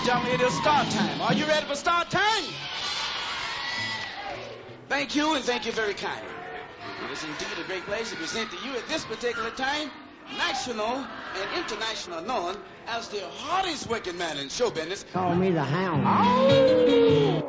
and gentlemen, it is start time. Are you ready for start time? Thank you, and thank you very kindly. It is indeed a great pleasure to present to you at this particular time national and international known as the hardest working man in show business. Call me the Hound.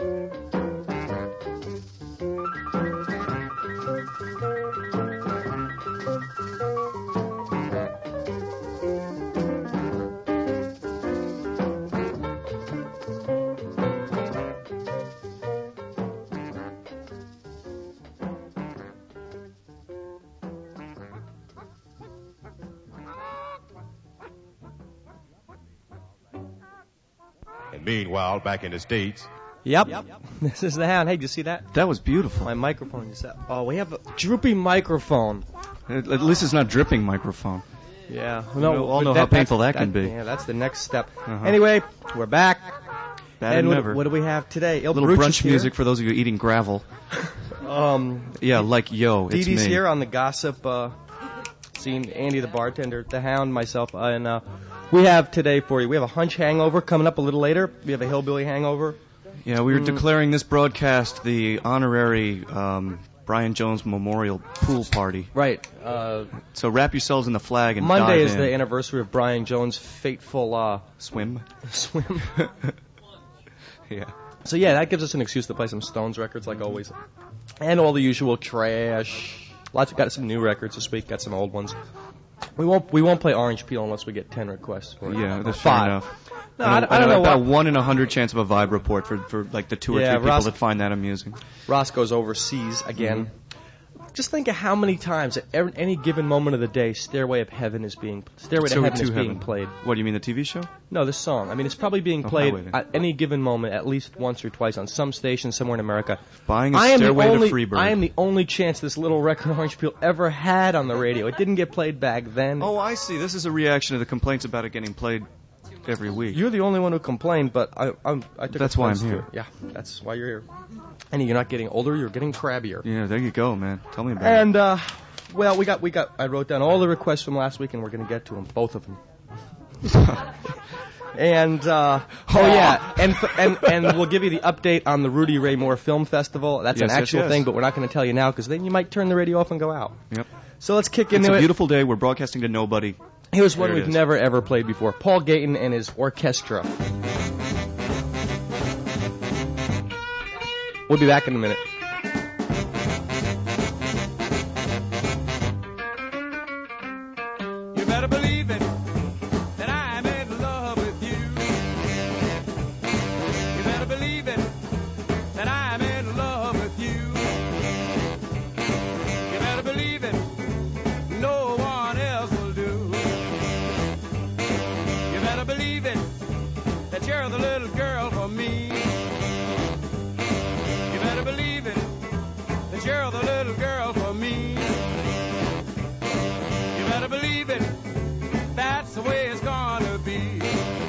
And meanwhile, back in the States. Yep. This is the Hound. Hey, did you see that? That was beautiful. My microphone is up. Oh, we have a droopy microphone. At least it's not dripping microphone. Yeah. We all know how painful that can be. Yeah, that's the next step. Anyway, we're back. Bad and never. What do we have today? A little brunch music for those of you eating gravel. Yeah, like yo, it's Dee Dee's me. here on the gossip scene. Andy the bartender, the Hound, myself, and we have today for you. We have a hunch hangover coming up a little later. We have a hillbilly hangover. Yeah, we were declaring this broadcast the honorary Brian Jones Memorial Pool Party. Right. So wrap yourselves in the flag and Monday dive is in. the anniversary of Brian Jones' fateful swim. Yeah. So yeah, that gives us an excuse to play some Stones records like always, and all the usual trash. Got some new records this week. Got some old ones. We won't play Orange Peel unless we get 10 requests for it. Yeah, that's 5. fair enough. No, I don't know. About 1 in 100 chance of a Vibe report for like the 2 or 3 people that find that amusing. Roscoe's overseas again. Just think of how many times at any given moment of the day, Stairway to Heaven is being played. What do you mean, the TV show? No, this song. I mean, it's probably being played at any given moment, at least once or twice on some station somewhere in America. Buying a Stairway to Freebird. I am the only chance this little record Orange Peel ever had on the radio. It didn't get played back then. Oh, I see. This is a reaction to the complaints about it getting played every week. You're the only one who complained, but I took That's why I'm here. Yeah, that's why you're here. And you're not getting older, you're getting crabbier. Yeah, there you go, man. Tell me about it. And, well, we got. I wrote down all the requests from last week, and we're going to get to them, both of them. And, yeah, and we'll give you the update on the Rudy Ray Moore Film Festival. That's an actual thing, but we're not going to tell you now, because then you might turn the radio off and go out. Yep. So let's kick into it. It's a beautiful day. We're broadcasting to nobody. Here's one we've never, ever played before. Paul Gayton and his orchestra. We'll be back in a minute. You better believe it, that I'm in love with you. You better believe it, that I'm in love with you. You better believe it, no one else will do. You better believe it, that you're the little girl for me. You better believe it, that you're the little girl for me. You better believe it, that's the way it's gonna be.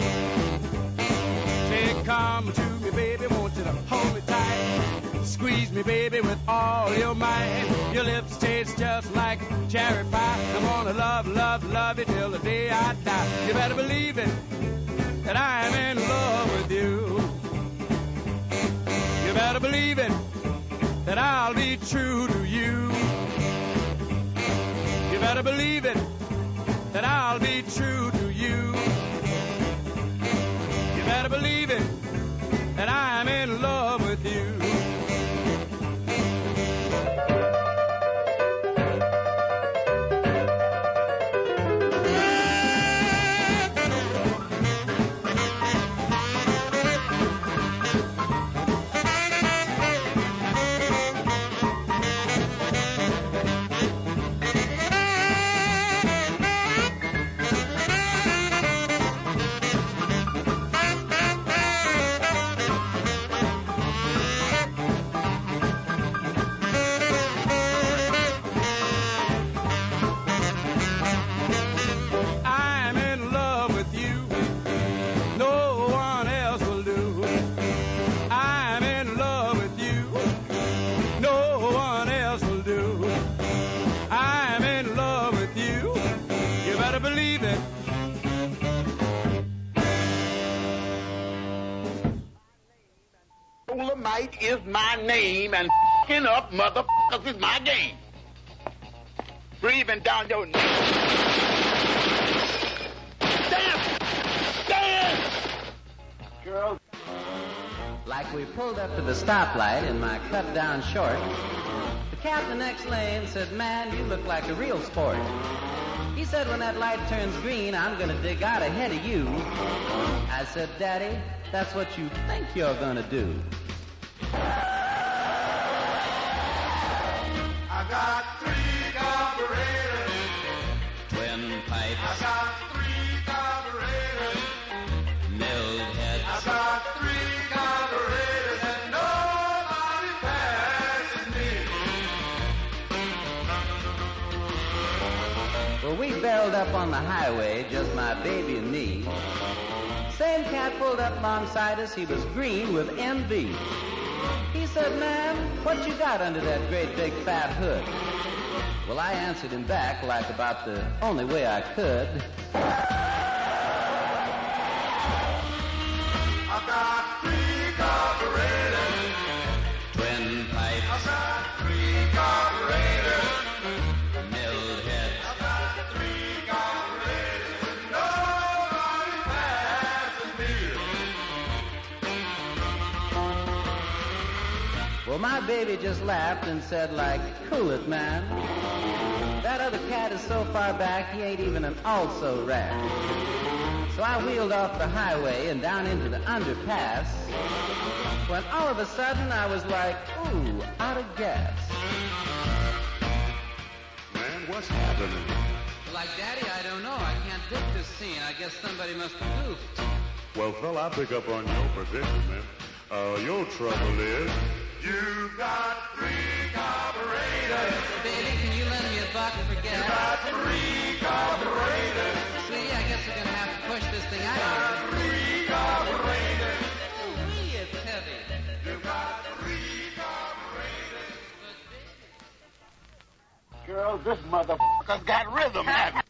Say, come to me, baby, want you to hold me tight. Squeeze me, baby, with all your might. Your lips taste just like cherry pie. I'm gonna love, love, love you till the day I die. You better believe it, that I'm in love with you. You better believe it, that I'll be true to you. You better believe it, that I'll be true to you. You better believe it, that I'm in love with you. Dolomite is my name, and f***ing up motherfuckers is my game. Breathing down your neck. Damn! Damn! Girl, like Like we pulled up to the stoplight in my cut-down short. The cat in the next lane said, "Man, you look like a real sport." He said, "When that light turns green, I'm going to dig out ahead of you." I said, "Daddy, that's what you think you're going to do." I got 3 carburetors, Twin pipes, I got 3 carburetors, milled heads, I got 3 carburetors, and nobody passes me. Well, we barreled up on the highway, just my baby and me. Same cat pulled up alongside us. He was green with envy. He said, "Man, what you got under that great big fat hood?" Well, I answered him back like about the only way I could. I got 3 carburetors, Twin pipes, I got 3 carburetors, milled heads, I got 3 carburetors, and nobody passes me. Well, my baby just laughed and said, like, "Cool it, man. That other cat is so far back, he ain't even an also rat." So I wheeled off the highway and down into the underpass, when all of a sudden I was like, ooh, out of gas. Man, what's happening? Like, Daddy, I don't know. I can't dig this scene. I guess somebody must have goofed. Well, fella, I pick up on your predicament. Your trouble is You got 3 carburetors, Baby, can you lend me $1 for you gas? got 3 carburetors, Sweetie, I guess we're going to have to push this thing out you of got 3 carburetors, here. Ooh, it's heavy. you got 3 carburetors. girls, this motherfucker's got rhythm, haven't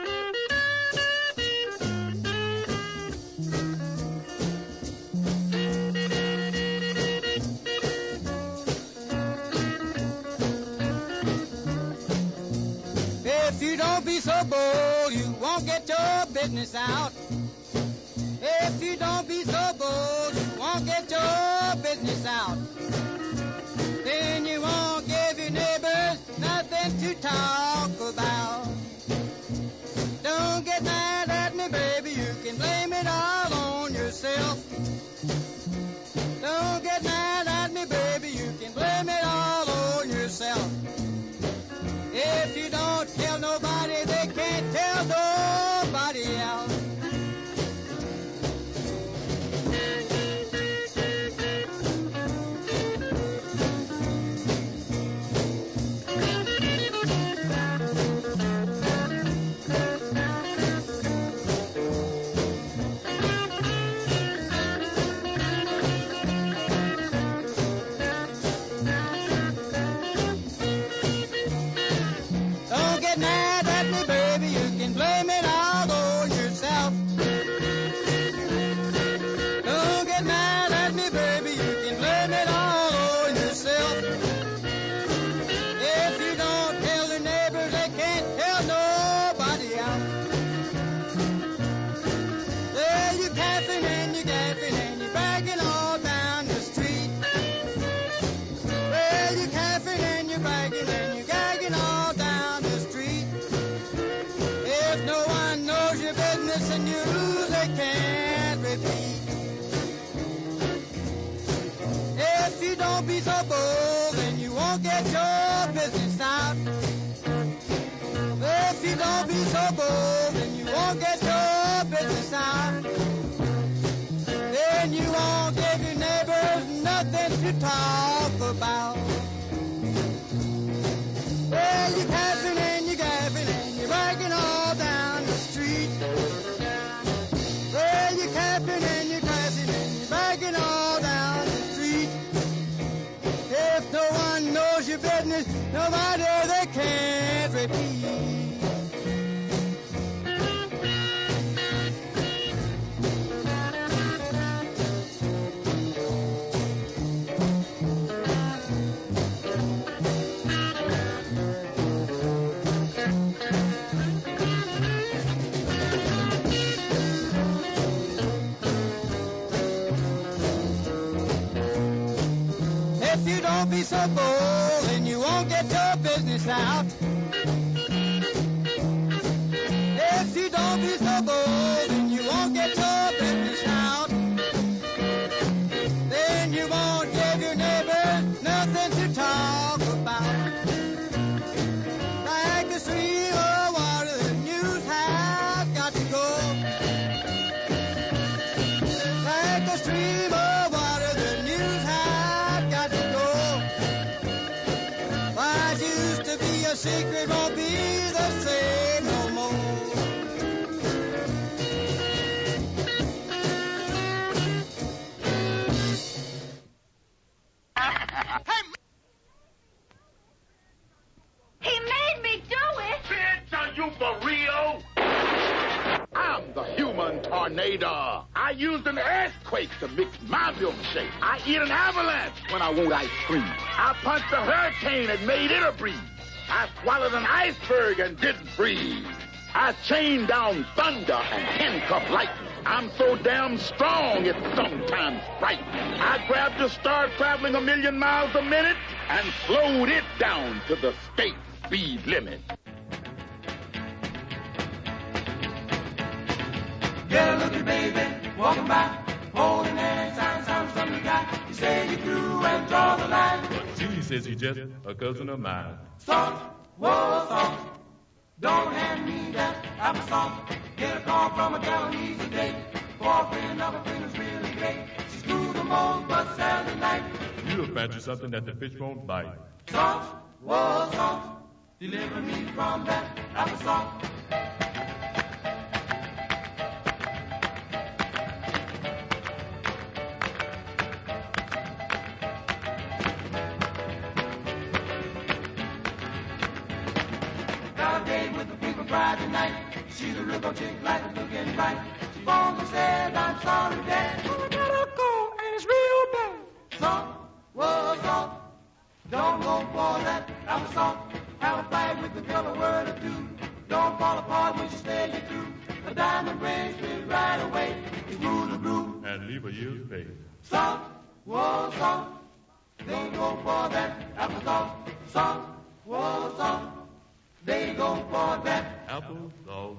If you don't be so bold, you won't get your business out. If you don't be so bold, you won't get your business out. Then you won't give your neighbors nothing to talk about. Don't get mad at me, baby, you can blame it all on yourself. Don't get mad at me, baby, you can blame it all on yourself. If you don't tell nobody, they can't tell nobody else. Don't get mad at me, baby, you can blame it all on yourself. Don't get mad at me, baby, you can blame it all on yourself. If you don't tell the neighbors, they can't tell nobody else. Well, you gaffing and you gaffing and you're bragging all down the street. Well, you gaffing and you're bragging and you're gagging all down the street. If no one knows your business and you lose, they can't repeat. If you don't be so bold, then you won't get your business out. If you don't be so bold, then you won't get your business out. Then you won't give your neighbors nothing to talk about. Well, you're gaffing and you're gaffing and you're bragging all down the street. Well, you're gaffing and you're gaffing and you're bragging all down the street. If no one knows your business, nobody they can't repeat. don't be so bold, and you won't get your business out. If you don't be so bold, and you won't get your business out, then you won't give your neighbor nothing to talk about. Like the stream of water, the news has got to go. Like the stream of water, the news has got to go. What used to be a secret won't be the same no more. He made me do it. Bitch, are you for real? I'm the human tornado. I used an earthquake to mix my milkshake. I eat an avalanche when I want ice cream. I punched a hurricane and made it a breeze. I swallowed an iceberg and didn't freeze. I chained down thunder and handcuffed lightning. I'm so damn strong it's sometimes frightening. I grabbed a star traveling 1,000,000 miles a minute and slowed it down to the state speed limit. Get a looky, baby, walking by, holding hands, sign from the guy. You say you through and draw the line. But she says he's just a cousin of mine. Soft, whoa, soft, don't hand me that applesauce. Get a call from a gal who needs a date. For a friend of a friend who's really great. She's through the most, but Saturday night. You'll fancy something that the fish won't bite. Soft, whoa, soft, deliver me from that applesauce. Friday night, she's a real good chick, like a looking right. She phoned and said, I'm sorry, Dad. I gotta go, and it's real bad. Soft, whoa, soft, don't go for that applesauce. Have a fight with the girl, a word or two. Don't fall apart when she stays you through. The diamond rings me right away. It's rule the groove. And leave a year's pay. Soft, whoa, soft, don't go for that applesauce. Soft, whoa, soft, they go for that apple sauce.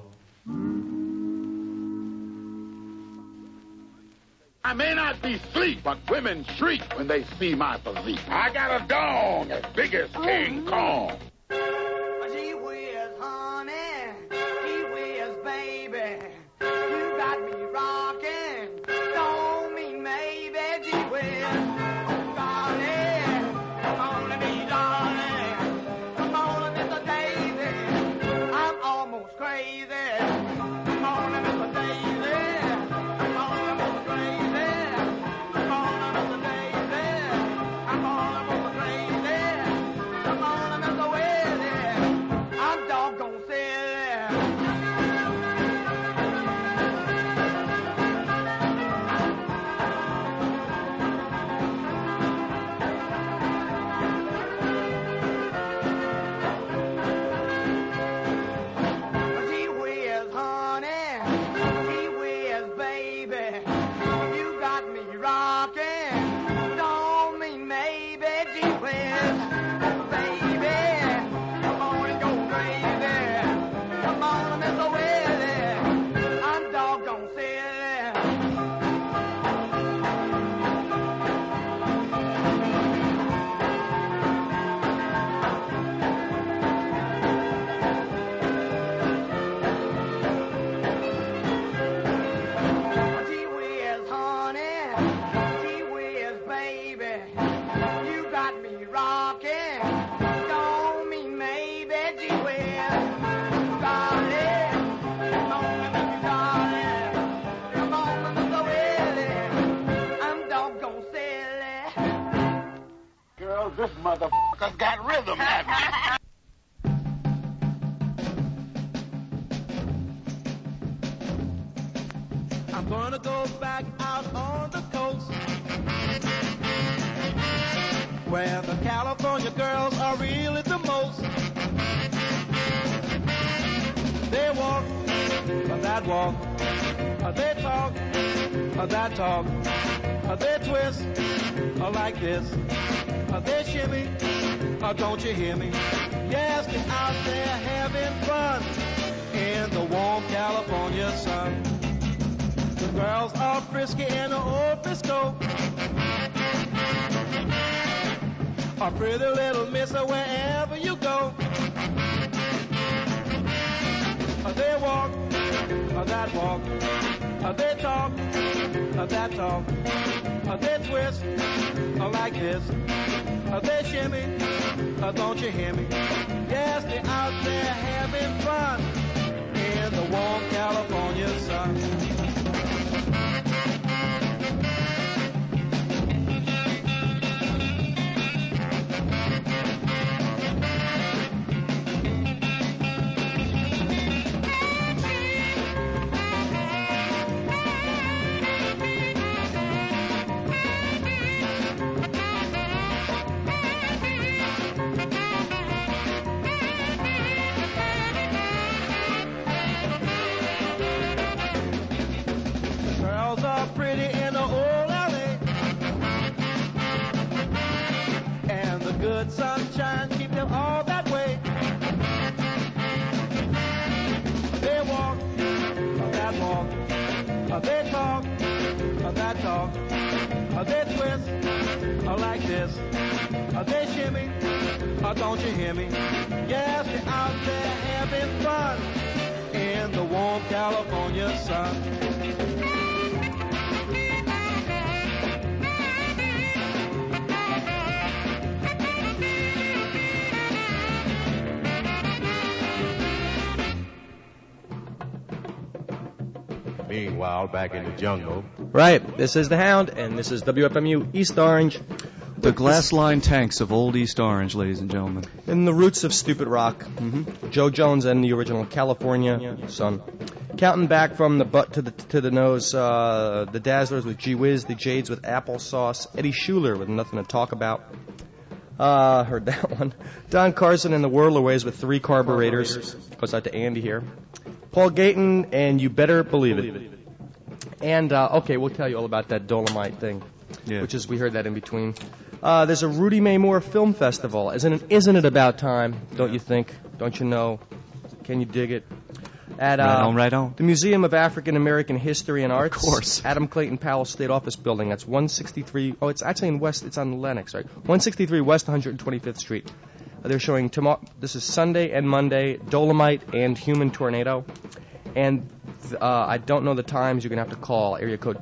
I may not be sleek, but women shriek when they see my physique. I got a dong as big as King Kong. Gee whiz, honey, gee whiz, baby, you got me rocking. Don't mean maybe, gee whiz, oh darling, come on to me, darling, come on to Mr. Daisy, I'm almost crazy. Come on to Mr. Daisy, come on to Mr. Crazy, come on to Mr. Daisy, I'm almost crazy, come on to Mr. Willie, I'm doggone silly. Gee whiz, honey, gee whiz, baby, you got me rocking. Don't mean maybe, gee whiz, baby, come on and go crazy. Come on, Mr. Willie, I'm doggone silly. Gee whiz, honey, gee whiz, baby, you got me rocking. Don't mean maybe, gee whiz, darling, come on, Mr. Darling, come on, Mr. Willie, I'm doggone silly. Girls, this motherfucker's got rhythm, haven't you? I'm gonna go back out on the coast where the California girls are really the most. They walk, that walk, they talk, that talk, they twist like this, they shake shimmy? Don't you hear me? Yes, they're out there having fun in the warm California sun. The girls are frisky in the old Frisco. A pretty little miss wherever you go. They walk, that walk. They talk, that talk. They twist, like this. They shimmy, don't you hear me? Yes, they're out there having fun in the warm California sun. Sunshine, keep them all that way. They walk, that walk. They talk, that talk. They twist, like this. They shimmy, don't you hear me? Yes, they're out there having fun in the warm California sun. Meanwhile, back in the jungle. Right, this is The Hound, and this is WFMU East Orange. The glass-lined tanks of old East Orange, ladies and gentlemen. In the roots of stupid rock. Mm-hmm. Joe Jones and the original California Sun. Counting back from the butt to the nose, the Dazzlers with Gee Whiz, the Jades with Applesauce, Eddie Schuler with Nothing to Talk About. Heard that one. Don Carson and the Whirlaways with Three Carburetors. Goes out to Andy here. Paul Gayton and You Better Believe It. And, okay, we'll tell you all about that Dolomite thing, which is, we heard that in between. There's a Rudy May Moore Film Festival. Isn't it about time, don't you think? Don't you know? Can you dig it? At right on. The Museum of African American History and Arts. Of course. Adam Clayton Powell State Office Building. That's 163. Oh, it's actually in West. It's on Lenox, right? 163 West 125th Street. They're showing tomorrow. This is Sunday and Monday. Dolomite and Human Tornado. And I don't know the times. You're gonna have to call area code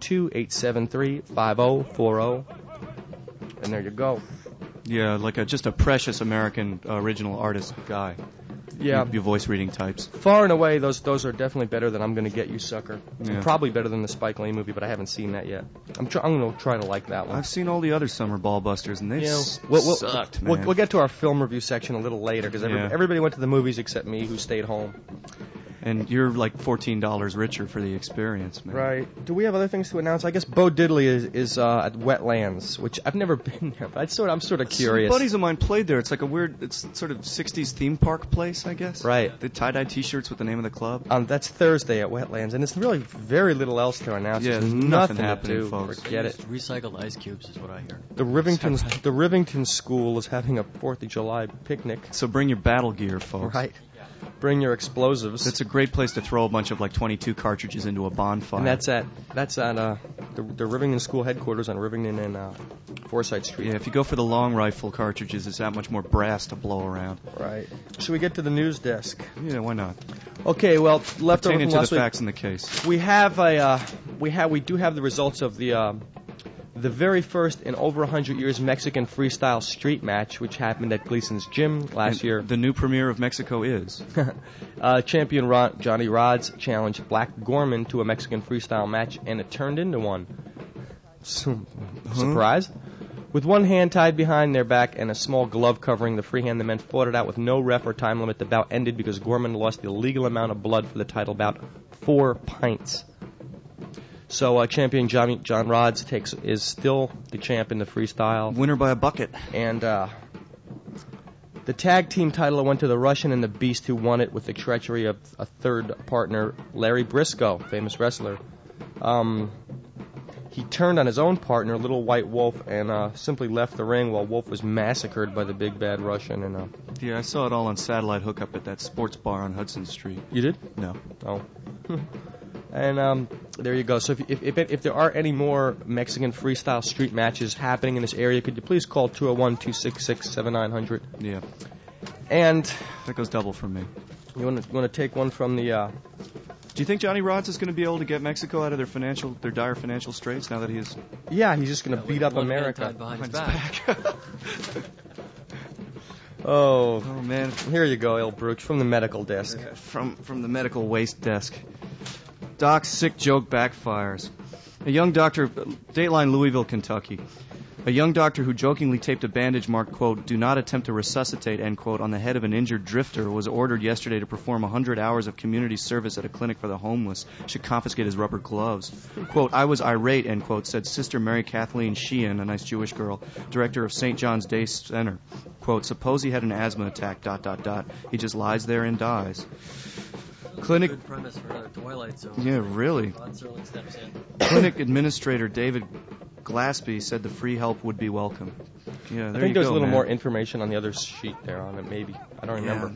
212-873-5040. And there you go. Yeah, like just a precious American original artist guy. Yeah. Your voice reading types. Far and away, those are definitely better than I'm Gonna Get You, Sucker. Yeah. Probably better than the Spike Lee movie, but I haven't seen that yet. I'm gonna try to like that one. I've seen all the other summer ballbusters, and they sucked, man. man. We'll get to our film review section a little later, because everybody went to the movies except me, who stayed home. And you're like $14 richer for the experience, man. Right. Do we have other things to announce? I guess Bo Diddley is at Wetlands, which I've never been there, but I'm sort of curious. Some buddies of mine played there. It's like it's sort of 60s theme park place, I guess. Right. The tie-dye T-shirts with the name of the club. That's Thursday at Wetlands, and it's really very little else to announce. Yeah, there's nothing to happening, do. folks. Forget it. Recycled ice cubes is what I hear. The Rivington School is having a 4th of July picnic. So bring your battle gear, folks. Right. Bring your explosives. It's a great place to throw a bunch of like 22 cartridges into a bonfire. And that's at the Rivington School headquarters on Rivington and Forsyth Street. Yeah, if you go for the long rifle cartridges, it's that much more brass to blow around. Right. Should we get to the news desk? Yeah, why not? Okay, well, left over Pertaining from to last the week, facts in the case. we do have the results of the very first in over 100 years Mexican freestyle street match, which happened at Gleason's Gym last year. The new premier of Mexico is? Champion Johnny Rods challenged Black Gorman to a Mexican freestyle match, and it turned into one. Surprise? With one hand tied behind their back and a small glove covering the free hand, the men fought it out with no ref or time limit. The bout ended because Gorman lost the legal amount of blood for the title bout, 4 pints. So champion John Rods is still the champ in the freestyle. Winner by a bucket. And the tag team title went to the Russian and the Beast, who won it with the treachery of a third partner, Larry Briscoe, famous wrestler. he turned on his own partner, Little White Wolf, and simply left the ring while Wolf was massacred by the Big Bad Russian. And yeah, I saw it all on satellite hookup at that sports bar on Hudson Street. You did? No. Oh. And there you go. So if there are any more Mexican freestyle street matches happening in this area, could you please call 201-266-7900? Yeah. And that goes double from me. You want to take one from the? Do you think Johnny Rods is going to be able to get Mexico out of their dire financial straits now that he is? Yeah, he's just going to beat up America. Behind his back. Oh man! Here you go, El Bruch, from the medical desk. From the medical waste desk. Doc's sick joke backfires. A young doctor, Dateline, Louisville, Kentucky. A young doctor who jokingly taped a bandage marked, quote, "Do not attempt to resuscitate," end quote, on the head of an injured drifter was ordered yesterday to perform 100 hours of community service at a clinic for the homeless. Should confiscate his rubber gloves. Quote, "I was irate," end quote, said Sister Mary Kathleen Sheehan, a nice Jewish girl, director of St. John's Day Center. Quote, "Suppose he had an asthma attack, ... He just lies there and dies." Clinic. Good premise for another Twilight Zone. Yeah, really. Rod Serling steps in. Clinic administrator David Glaspie said the free help would be welcome. Yeah, there I think there's go, a little man. more information on the other sheet there on it, maybe. I don't remember.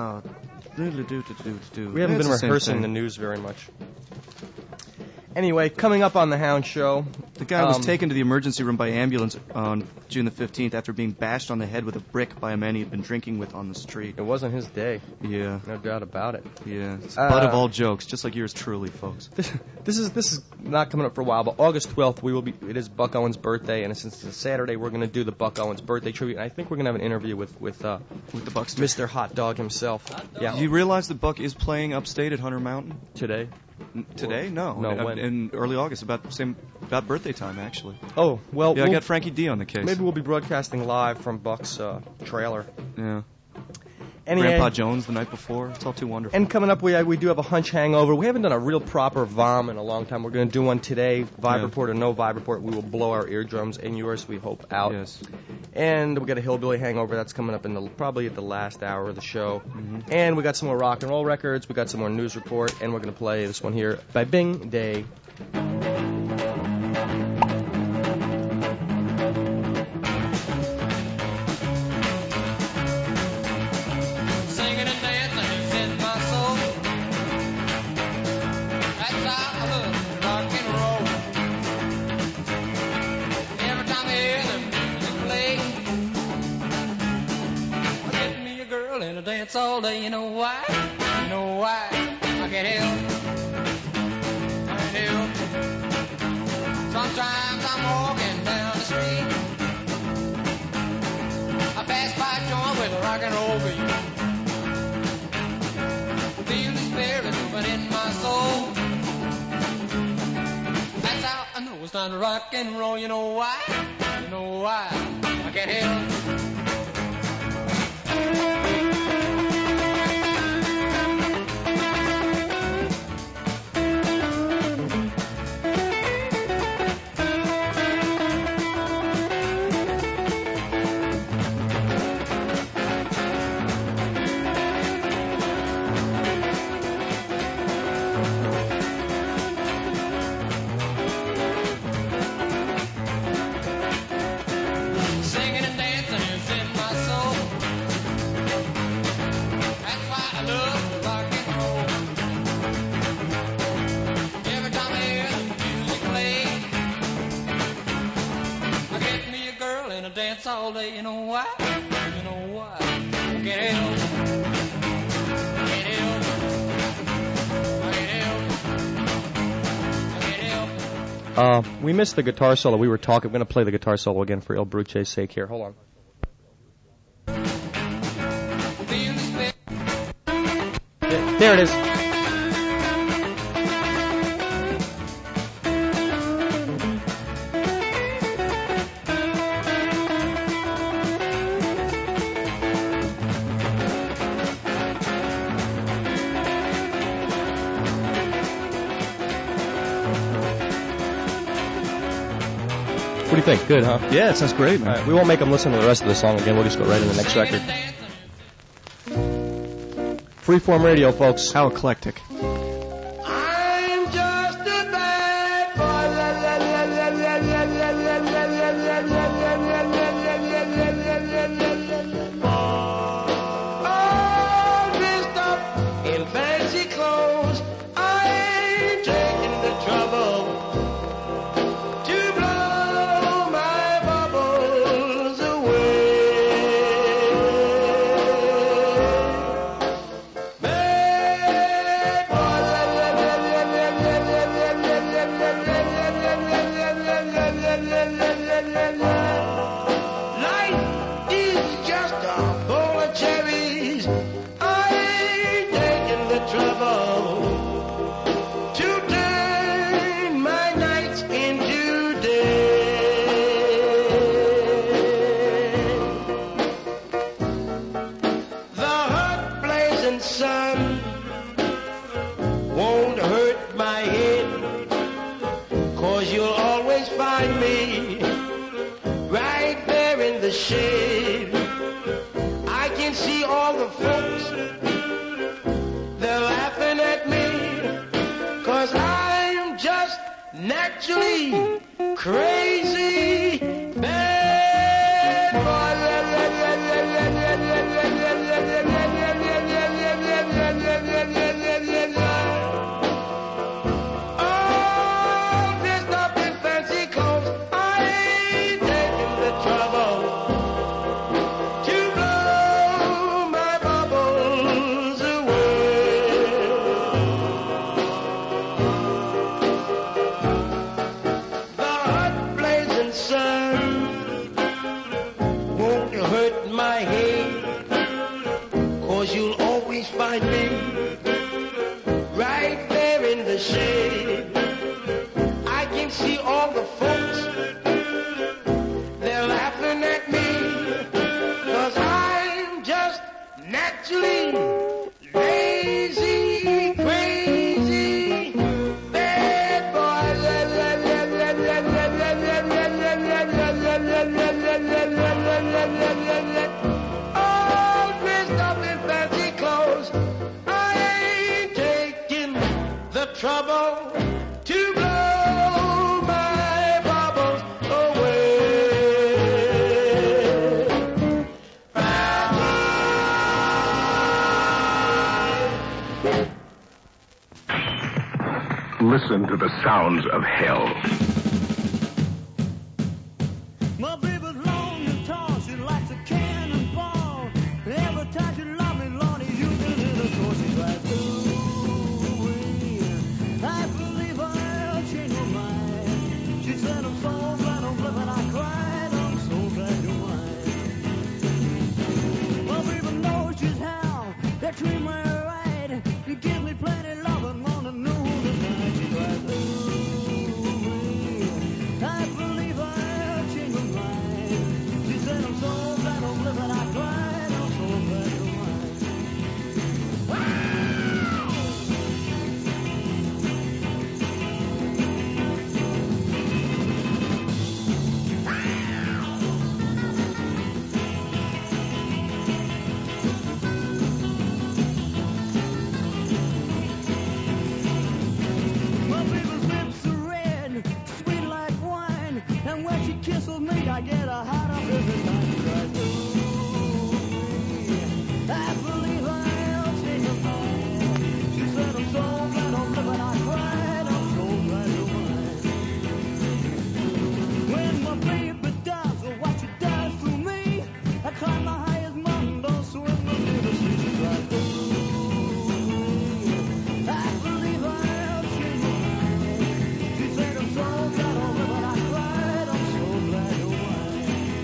We haven't been rehearsing the news very much. Anyway, coming up on the Hound Show. The guy was taken to the emergency room by ambulance on June the 15th after being bashed on the head with a brick by a man he'd been drinking with on the street. It wasn't his day. Yeah. No doubt about it. Yeah. It's the butt of all jokes, just like yours truly, folks. This is not coming up for a while, but August 12th, it is Buck Owens' birthday, and since it's a Saturday, we're going to do the Buck Owens birthday tribute, and I think we're going to have an interview with the Buckster. Mr. Hot Dog himself. Yeah. You realize that Buck is playing upstate at Hunter Mountain? Today? Today? No. When? In early August, about birthday time, actually. Oh, well. Yeah, I got Frankie D on the case. Maybe we'll be broadcasting live from Buck's trailer. Yeah. Anyway, Grandpa Jones the night before. It's all too wonderful. And coming up, we do have a hunch hangover. We haven't done a real proper VOM in a long time. We're going to do one today. Vibe report or no vibe report. We will blow our eardrums and yours, we hope, out. Yes. And we got a hillbilly hangover that's coming up probably at the last hour of the show. Mm-hmm. And we got some more rock and roll records. We got some more news report, and we're going to play this one here by Bing Day. Dance all day, you know why? You know why? I can't help. Sometimes I'm walking down the street. I pass by a joint with a rock and roll beat. Feel the spirit moving in my soul. That's how I know it's time to rock and roll. You know why? You know why? I can't help. All day, you know why? You know why? I can't help. I can't help. I can't help. We missed the guitar solo. We were talking. I'm going to play the guitar solo again for El Bruche's sake here. Hold on. There it is. What do you think? Good, huh? Yeah, it sounds great, man. Right, we won't make them listen to the rest of the song again. We'll just go right in the next record. Freeform radio, folks. How eclectic. I'm just a bad boy, la la la la shade. I can see all the folks, they're laughing at me, 'cause I'm just naturally crazy. Bad boy. All dressed up in fancy clothes, I ain't taking the trouble to blow my bubbles away. The hot blazing sun won't hurt my head, 'cause you'll always find me right there in the shade. I can see all the folks, they're laughing at me, 'cause I'm just naturally lazy, crazy, bad boy. All dressed up in fancy clothes, I ain't taking the trouble to blow my bubbles away. Listen to the sounds of hell. My baby's long and tall, she likes a cannonball. Every time she love me, Lordy, you can hear the door. She's like, ooh, I believe I'll change my mind. She said, I'm so glad I'm living. I cried, I'm so glad you're mine. My baby knows just how to treat me right. He gives me plenty love and morning, noon, and night. She's like, ooh, I believe I'll change my mind. She said, I'm so glad I'm living. I cried, I'm so glad you're mine. My baby's lips are red, sweet like wine, and when she kisses me, I get a heart up every time. She cries, ooh, I believe I'll change my mind. She said, I'm so glad I'm living. I cried, I'm so glad you're mine. When my baby does what she does to me, I climb the highest mountain, don't swim the river. She cries, ooh, I believe I'll change my mind. She said, I'm so glad I'm living. I cried, I'm so glad you're mine.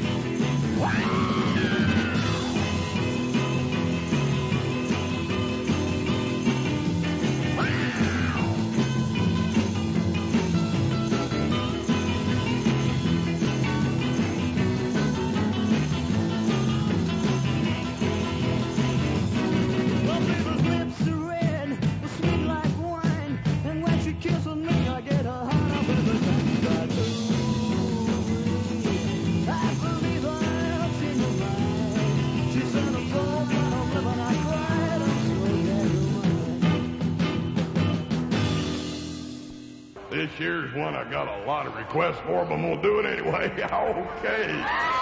My baby's lips are red, sweet like wine, and when she kisses me, I get a heart up every time. She cries, ooh, I believe I'll change my mind. She said, I'm so glad I'm living. I cried, I'm so glad you're mine. This year's one I got a lot of requests for, but I'm going to do it anyway. Okay.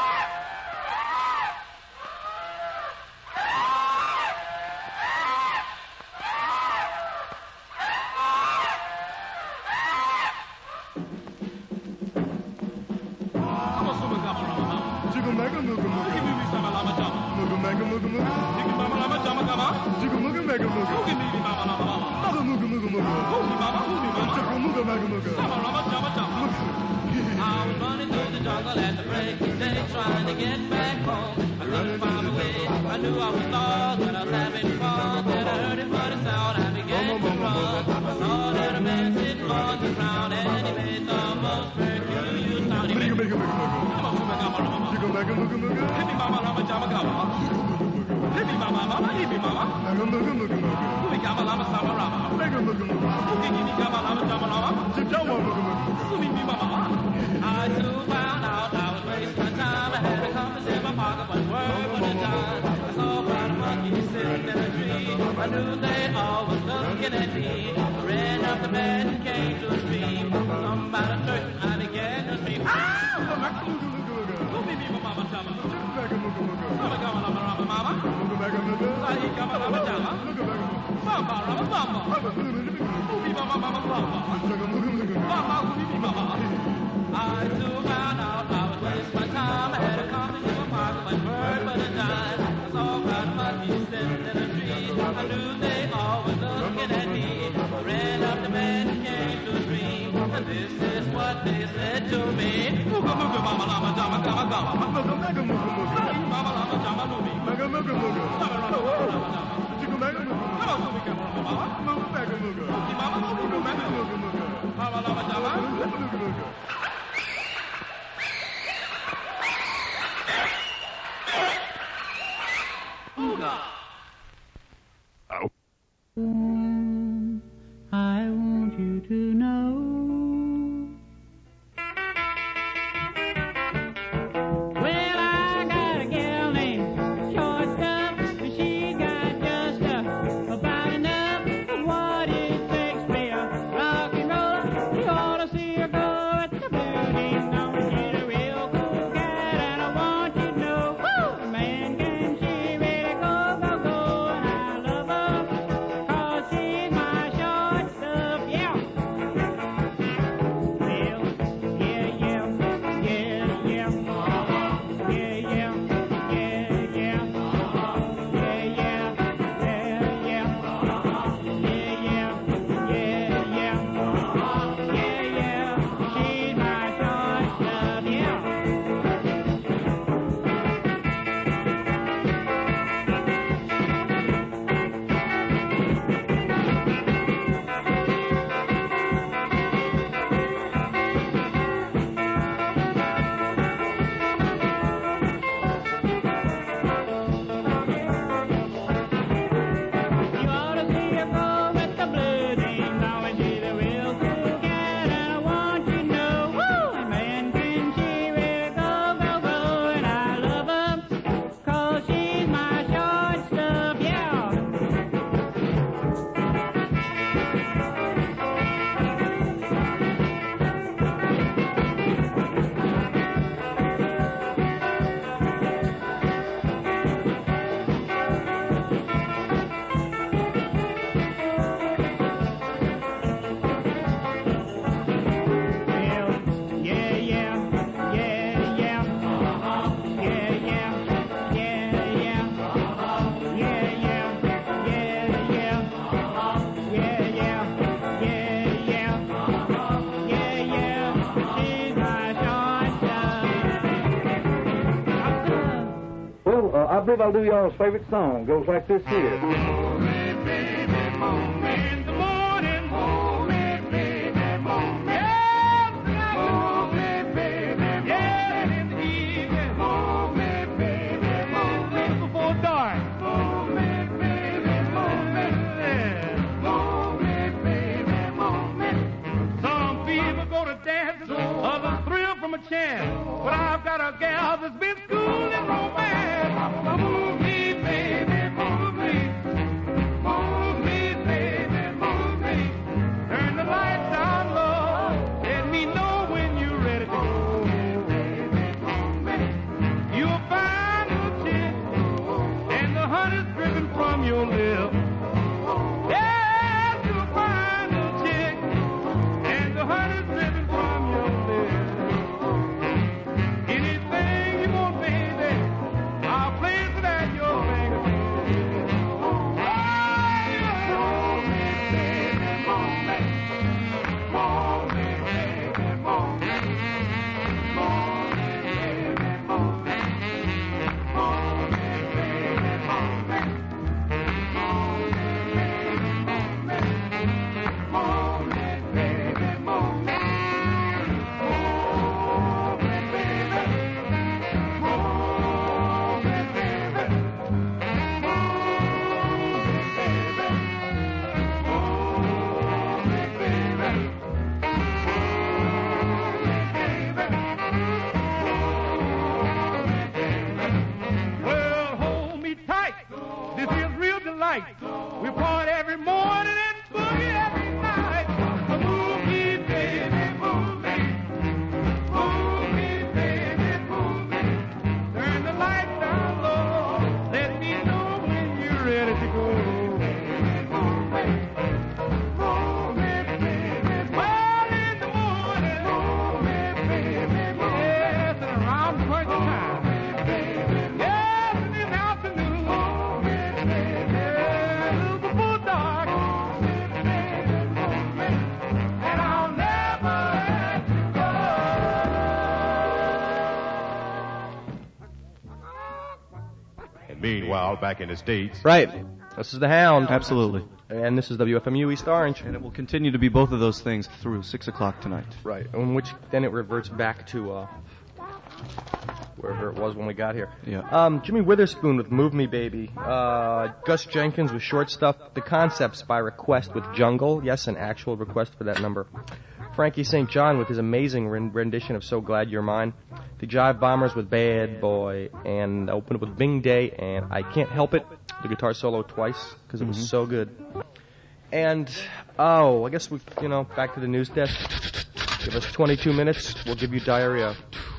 I was running through the jungle at the break of day, trying to get back home. I couldn't find my way. I knew I was lost when I was having fun. Then I heard a funny sound. I began to run. I saw that a man sitting on the ground, and he made the most peculiar sound. He made, come on, hit me, mama, lama, jama, kama. Hit me, mama, mama, hit me, mama. Hooey, kama, lama, sama, rama. Hooky, giddy, kama, lama, jama, lama. Hooey, me, mama. I soon found out I was wasting my time. I had a compass in my much work would have done. I saw about a monkey sitting in a tree. I knew they all was looking at me. I ran up the bed and came to a stream. Somebody searching, I began to scream. I soon found out I was wasting my time. I had a company in my pocket, but word but a dime. I saw about a monkey sitting in a tree. I knew they all was looking at me. I ran up the bed and came to a dream. And this is what they said to me. Mooga mooga mama lama jama gama gama. Mooga mega mooga mooga. Mama lama jama mooga. Mega mooga mooga. Mama lama jama. Chico mega mooga. Come on, mooga mama. Mooga mega mooga. Mama mooga mega mooga. Mama lama jama. Mooga mooga. Ooga. Ow. I want you to know well, I got a gal named Short Stuff, and she got just about enough of what it takes to be a rock and roller. You ought to see her go at the Blue Ding Dong. She's a real cool cat, and I want you to know, woo, man, can she really go, go, go, and I love her, 'cause she's my short stuff, yeah. I believe I'll do y'all's favorite song. Goes like this here. But I've got a gal that's been schooling romance. Move me, baby, move me. Move me, baby, right. We party every morning and boogie every night. Move me, baby, move me. Move me, baby, move me. Turn the lights down low. Let me know when you're ready to go. Move me, baby. Well, in the morning. Move me, baby, move me. Yes, and around the first time. Yes, in the afternoon. Move me, baby. Before dark. And I'll never let you go. And meanwhile, back in the States. Right. This is the Hound. Absolutely. And this is WFMU East Orange. And it will continue to be both of those things through 6 o'clock tonight. Right. In which then it reverts back to wherever it was when we got here. Yeah. Jimmy Witherspoon with Move Me Baby. Gus Jenkins with Short Stuff. The Concepts by request with Jungle. Yes, an actual request for that number. Frankie St. John with his amazing rendition of So Glad You're Mine. The Jive Bombers with Bad Boy. And open up with Bing Day and I Can't Help It. The guitar solo twice because it was so good. And, I guess we, back to the news desk. Give us 22 minutes. We'll give you diarrhea.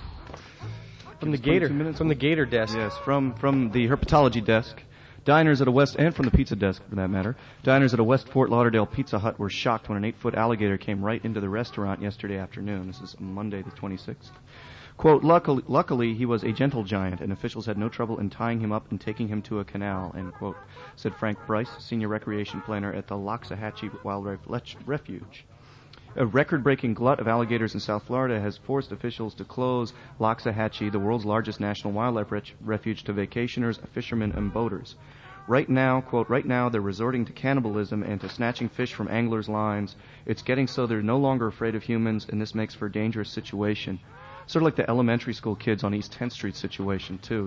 From the Gator desk. Yes, from the herpetology desk. Diners at a West, and from the pizza desk for that matter, diners at a West Fort Lauderdale Pizza Hut were shocked when an 8-foot alligator came right into the restaurant yesterday afternoon. This is Monday the 26th. Quote, luckily he was a gentle giant, and officials had no trouble in tying him up and taking him to a canal, end quote, said Frank Bryce, senior recreation planner at the Loxahatchee Wildlife Refuge. A record-breaking glut of alligators in South Florida has forced officials to close Loxahatchee, the world's largest national wildlife refuge, to vacationers, fishermen, and boaters. Right now, quote, right now they're resorting to cannibalism and to snatching fish from anglers' lines. It's getting so they're no longer afraid of humans, and this makes for a dangerous situation. Sort of like the elementary school kids on East 10th Street situation, too,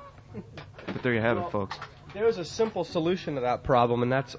But there you have it, folks. There's a simple solution to that problem, and that's,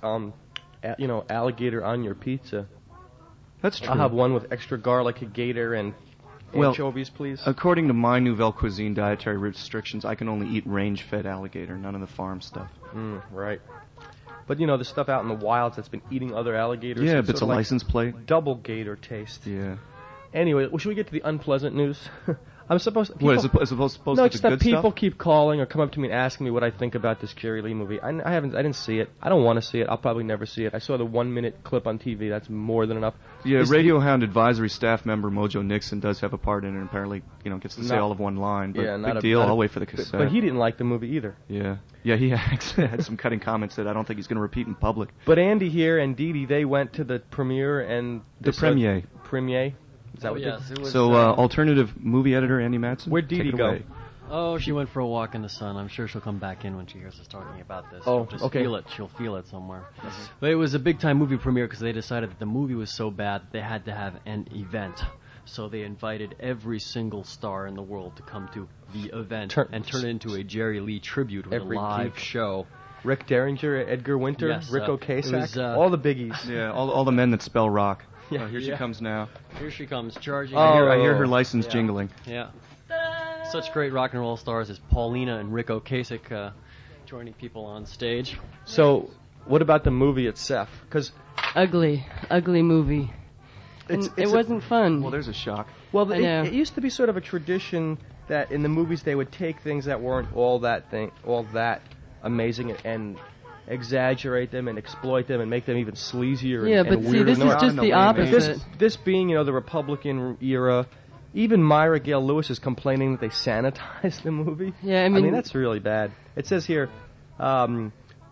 alligator on your pizza. That's true. I'll have one with extra garlic, a gator, and anchovies, please. According to my Nouvelle Cuisine dietary restrictions, I can only eat range-fed alligator, none of the farm stuff. Right. But, the stuff out in the wilds that's been eating other alligators. Yeah, but it's a license plate. Double gator taste. Yeah. Anyway, should we get to the unpleasant news? I'm supposed to... What, is it supposed to be No, it's the that good people stuff? keep calling or come up to me and asking me what I think about this Jerry Lee movie. I didn't see it. I don't want to see it. I'll probably never see it. I saw the 1-minute clip on TV. That's more than enough. Yeah, Radio Hound advisory staff member Mojo Nixon does have a part in it and apparently, gets to say all of one line. But yeah, big deal. I'll wait for the cassette. But he didn't like the movie either. Yeah. Yeah, he actually had some cutting comments that I don't think he's going to repeat in public. But Andy here and Dee Dee, they went to the premiere and... The premiere. Premiere? Is that what yes, it was, So, alternative movie editor Andy Matson? Where'd Dee Dee go? Away. Oh, she went for a walk in the sun. I'm sure she'll come back in when she hears us talking about this. Oh, She'll just okay. feel it. She'll feel it somewhere. But it was a big-time movie premiere because they decided that the movie was so bad they had to have an event. So they invited every single star in the world to come to the event and turn it into a Jerry Lee tribute with a live show. Rick Derringer, Edgar Winter, Yes, Rick Ocasek, was, all the biggies. Yeah, all the men that spell rock. Yeah, here she comes now. Here she comes, charging. I hear her license jingling. Yeah. Such great rock and roll stars as Paulina and Rick Ocasek joining people on stage. So, what about the movie itself? Because ugly movie. It wasn't fun. Well, there's a shock. Well, it used to be sort of a tradition that in the movies they would take things that weren't all that amazing and exaggerate them and exploit them and make them even sleazier and but weirder. See, this is just the opposite. This being, the Republican era, even Myra Gale Lewis is complaining that they sanitized the movie. Yeah, I mean that's really bad. It says here, they. And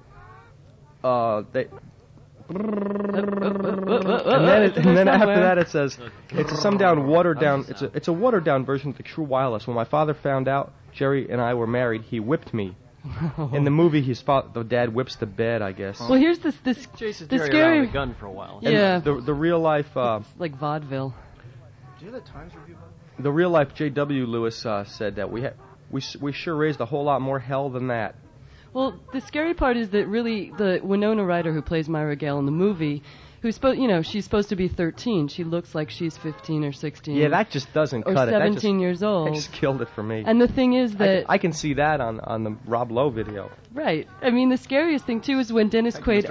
then after that it says it's a watered down. It's a watered down version of the True Wireless. When my father found out Jerry and I were married, he whipped me. In the movie, the dad whips the bed, I guess. Well, here's this chases the Jerry scary around with a gun for a while. Yeah. And the real life. It's like vaudeville. Do you have the Times Review? The real life J.W. Lewis said that we sure raised a whole lot more hell than that. Well, the scary part is that really the Winona Ryder who plays Myra Gale in the movie, who's she's supposed to be 13. She looks like she's 15 or 16. Yeah, that just doesn't or cut 17 years That old. just killed it for me. And the thing is that I can see that on the Rob Lowe video. right. I mean, the scariest thing too is when Dennis Quaid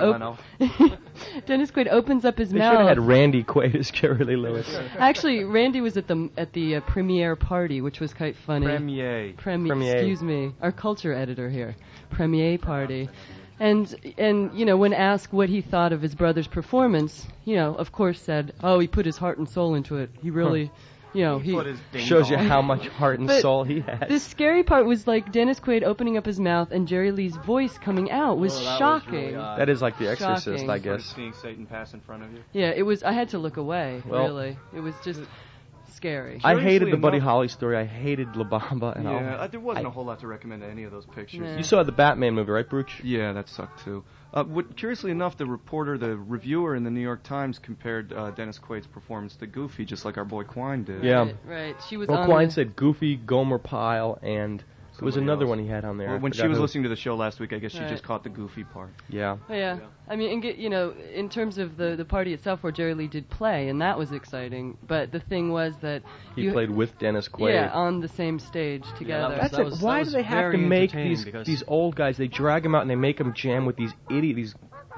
Dennis Quaid opens up his They mouth. should have had Randy Quaid as Jerry Lee Lewis. Actually, Randy was at the premiere party, which was quite funny. Premiere. Excuse me, our culture editor here. Premiere party. And when asked what he thought of his brother's performance, of course said, "Oh, he put his heart and soul into it. He really, he put his ding shows you dong. how much heart and But soul he has." The scary part was like Dennis Quaid opening up his mouth and Jerry Lee's voice coming out was shocking. That is like The Exorcist, Shocking. I guess. Seeing Satan pass in front of you. Yeah, it was. I had to look away. Well- really, it was just scary. I hated the Buddy enough- Holly story. I hated La Bamba. And There wasn't a whole lot to recommend to any of those pictures. Nah. You saw the Batman movie, right, Brooch? Yeah, that sucked too. Curiously enough, the reviewer in the New York Times compared Dennis Quaid's performance to Goofy, just like our boy Quine did. Yeah. Right. She was Well, on Quine the- said Goofy, Gomer Pyle, and there was Somebody another else. one he had on there. Well, I when she forgot was who. listening to the show last week, I guess she Right. just caught the Goofy part. Yeah. Oh, yeah. I mean, in terms of the party itself where Jerry Lee did play, and that was exciting. But the thing was that He played with Dennis Quaid. Yeah, on the same stage together. That's it. Why do they have to make these old guys? They drag them out and they make them jam with these idiots.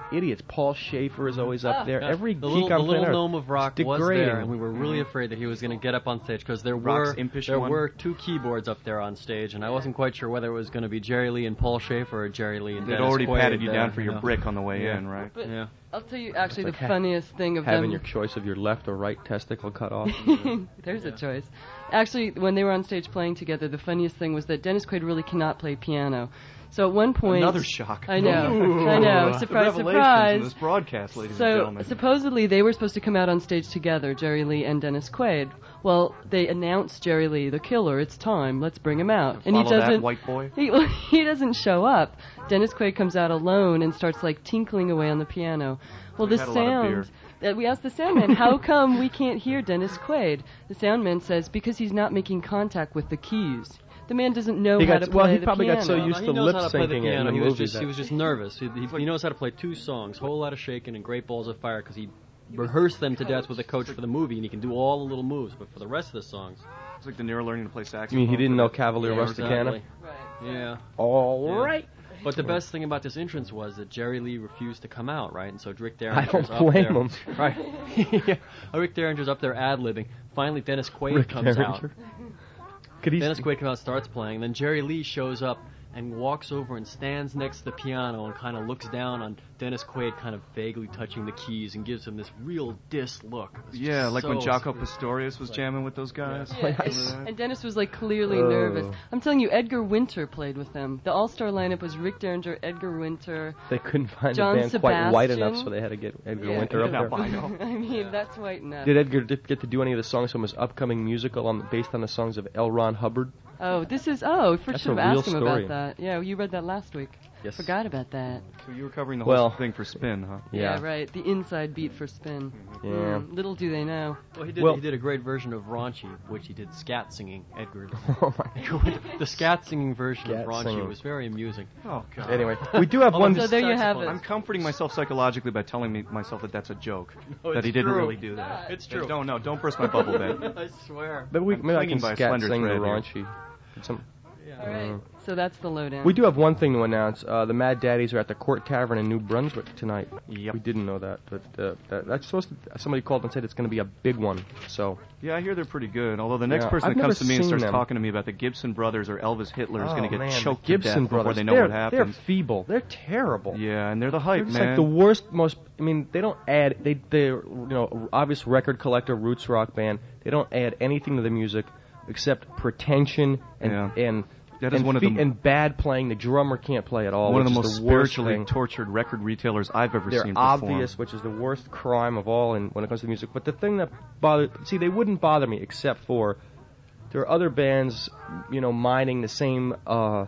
Paul Schaefer is always up there. Yeah. Every the geek little, on the little planet Earth. gnome of rock It's was degrading. there, and we were really afraid that he was going to get up on stage because there Rock's impish one. were two keyboards up there on stage, and I wasn't quite sure whether it was going to be Jerry Lee and Paul Schaefer or Jerry Lee and They'd Dennis already Quaid patted you there, down for your know. brick on the way Yeah. in, right? But Yeah. I'll tell you actually It's the like funniest thing of having them. your choice of your left or right testicle cut off. There's a choice. Actually, when they were on stage playing together, the funniest thing was that Dennis Quaid really cannot play piano. So at one point, Another shock. I know, Ooh. I know. The Surprise, revelations surprise. in this broadcast, ladies and So gentlemen. supposedly they were supposed to come out on stage together, Jerry Lee and Dennis Quaid. Well, they announced Jerry Lee, the killer. It's time. Let's bring him out. And he Follow that, doesn't. white boy? He doesn't show up. Dennis Quaid comes out alone and starts like tinkling away on the piano. Well, the We've had a lot of sound. We asked the soundman, how come we can't hear Dennis Quaid? The soundman says, because he's not making contact with the keys. The man doesn't know He how got- to play well, he the probably piano. got so used He to knows lip how to play the syncing it in piano. the He was movie just that- he was just nervous. He knows how to play two songs, Whole Lotta Shakin' and Great Balls of Fire, because he rehearsed them to death with a coach for the movie, and he can do all the little moves. But for the rest of the songs, It's like De Niro learning to play You saxophone. mean he didn't know Cavalier Yeah, Rusticana? exactly. Yeah. All Yeah. right. But the best thing about this entrance was that Jerry Lee refused to come out, right? And so Rick I Derringer's don't up blame there. him. Right. Yeah. Rick Derringer's up there ad-libbing. Finally, Dennis Quaid Rick comes out. Derringer. Could he Dennis Quaid comes out, starts playing. Then Jerry Lee shows up and walks over and stands next to the piano and kind of looks down on Dennis Quaid, kind of vaguely touching the keys, and gives him this real diss look. It's Yeah, just like when so Jaco screwed. Pastorius was jamming with those guys. Yeah, Remember that? and Dennis was like clearly Oh. nervous. I'm telling you, Edgar Winter played with them. The all-star lineup was Rick Derringer, Edgar Winter. They couldn't find John the band quite white Sebastian. enough, so they had to get Edgar Yeah. Winter up Yeah, there. I know. I mean, that's white enough. Did Edgar get to do any of the songs from his upcoming musical based on the songs of L. Ron Hubbard? Oh, we should That's have a asked real him story. about that. Yeah, you read that last week. Yes. Forgot about that. So you were covering the whole Well- thing for Spin, huh? Yeah. Right. The inside beat for Spin. Yeah. Little do they know. Well, he Well- did a great version of Raunchy, which he did scat singing. Edgar. Oh my God. The scat singing version Scat of Raunchy singing. was very amusing. Oh, God. Anyway, we do have one. So there you have it. I'm comforting myself psychologically by telling myself that that's a joke. No, that it's he didn't true. really do that. It's true. Don't burst my bubble, Ben. I swear. Maybe, I'm maybe I clinging can by a scat slender sing the thread here. raunchy. Some, All right. So that's the lowdown. we do have one thing to announce. The Mad Daddies are at the Court Tavern in New Brunswick tonight. Yep. We didn't know that, but that's supposed to. Somebody called and said it's going to be a big one. So Yeah, I hear they're pretty good. Although the next Yeah, person I've that comes never to me and seen starts them. talking to me about the Gibson brothers or Elvis Hitler is going to get man, choked the Gibson to death before brothers, they know they're, what happens. They're feeble. They're terrible. Yeah, and they're the hype, They're just man. like the worst, most. I mean, they don't add. They're obvious record collector, roots rock band. They don't add anything to the music except pretension and That is and one of the- and bad playing. The drummer can't play at all. One of which the is most worst spiritually thing. tortured record retailers I've ever They're seen perform. obvious, which is the worst crime of all when it comes to music. But the thing that they wouldn't bother me except for there are other bands, mining the same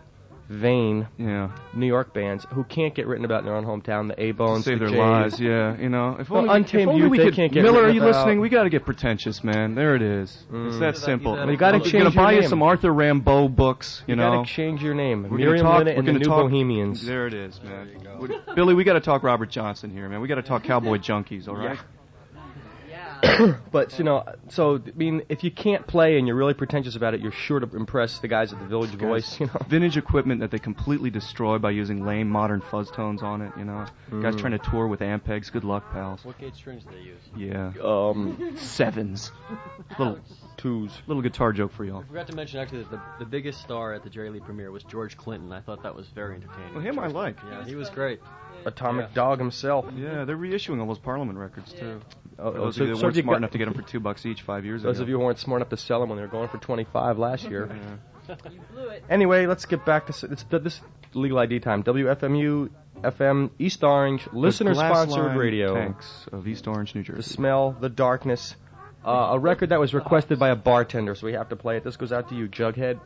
vain Yeah. New York bands who can't get written about in their own hometown. The A-Bones, Save the their Jays. lives, yeah. You know, if Well, only, Untamed if only Youth, we they could. can't get Miller, are written you about. listening? We got to get pretentious, man. There it is. It's that simple. Well, you gotta I'm change gonna buy your you name. some Arthur Rambeau books. You know, gotta change your name. We're Miriam gonna talk. Linnet We're and the gonna New talk. Bohemians. There it is, man. Billy, we got to talk Robert Johnson here, man. We got to talk Cowboy Junkies, all right? But, you know, so, I mean, if you can't play and you're really pretentious about it, you're sure to impress the guys at the Village Voice, you know. Vintage equipment that they completely destroy by using lame modern fuzz tones on it, you know. Guys trying to tour with Ampegs. Good luck, pals. What gauge strings do they use? Yeah. Sevens. Little twos. Little guitar joke for y'all. I forgot to mention, actually, that the biggest star at the Jerry Lee premiere was George Clinton. I thought that was very entertaining. Well, him I like. Yeah, he was great. Atomic Dog himself. Yeah, they're reissuing all those Parliament records, too. so Those of you that if weren't you smart got- enough to get them for $2 each 5 years ago. Those of you who weren't smart enough to sell them when they were going for 25 last year. You blew it. Anyway, let's get back to this legal ID time. WFMU FM East Orange, listener-sponsored radio. Tanks of East Orange, New Jersey. The Smell, the Darkness. A record that was requested by a bartender, so we have to play it. This goes out to you, Jughead.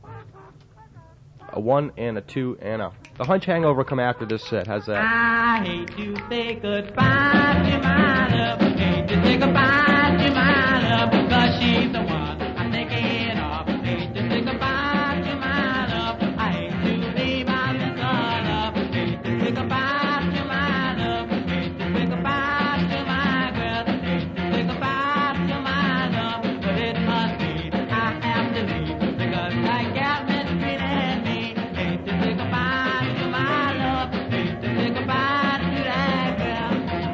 A 1 and a 2 and a... The Hunch Hangover come after this set. How's that? I hate to say goodbye to my love. Hate to say goodbye to my love because she's the one I'm thinking of. Hate to say goodbye to my love. I hate to leave out the sun up. Hate to say goodbye to my love. Hate to say goodbye to my girl. Hate to say goodbye to my love. But it must be that I have to leave because I got mistreated me. Hate to say goodbye to my love. Hate to say goodbye to that girl.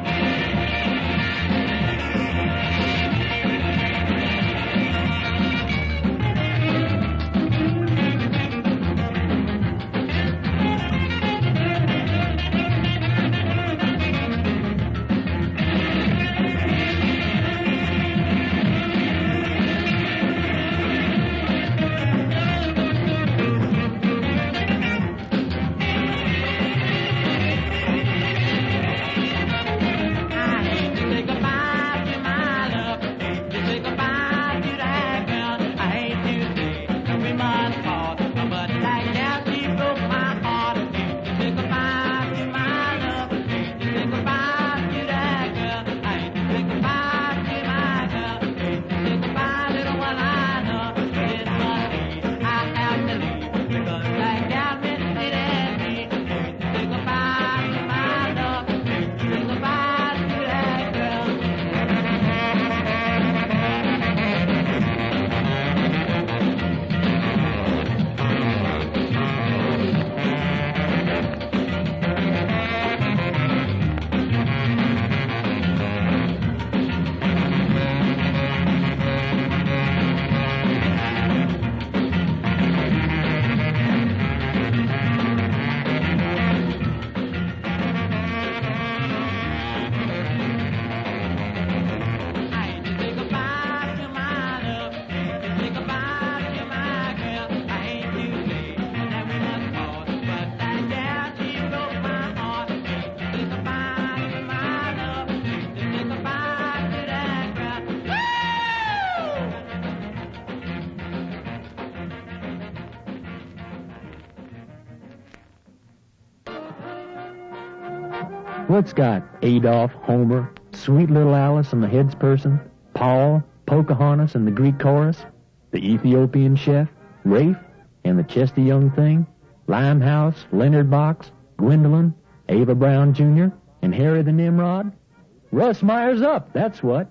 What's got Adolf, Homer, sweet little Alice and the heads person, Paul, Pocahontas and the Greek chorus, the Ethiopian chef, Rafe, and the chesty young thing, Limehouse, Leonard Box, Gwendolyn, Ava Brown Jr., and Harry the Nimrod? Russ Meyer's up, that's what.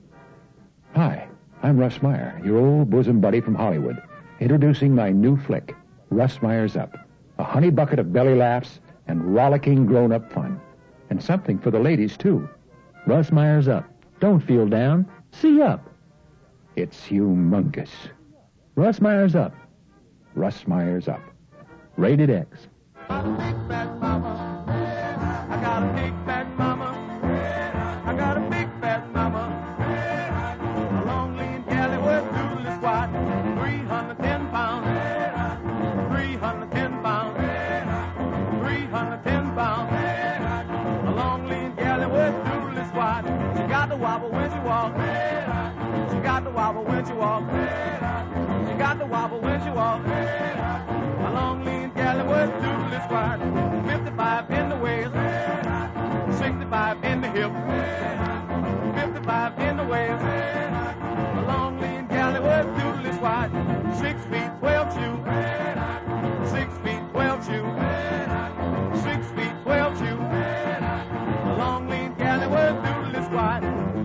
Hi, I'm Russ Meyer, your old bosom buddy from Hollywood, introducing my new flick, Russ Meyer's Up. A honey bucket of belly laughs and rollicking grown-up fun. And something for the ladies, too. Russ Meyer's up. Don't feel down. See up. It's humongous. Russ Meyer's up. Russ Meyer's Up. Rated X. I got a big fat mama. I got a big fat mama. A long lean galley with doodly squat. 310 pounds. 310 pounds. 310 pounds. A long lean galley with doodly squat. She got the wobble when she walks. She got the wobble when she walks. She got the wobble when she walks. A long lean galley with doodly square, 55 in the waist, 65 in the hip, 55 in the waist, a long lean galley with doodly squat, 6 feet 12 shoe, 6 feet 12 shoe, 6 feet 12 shoe, a long lean galley with doodly squat.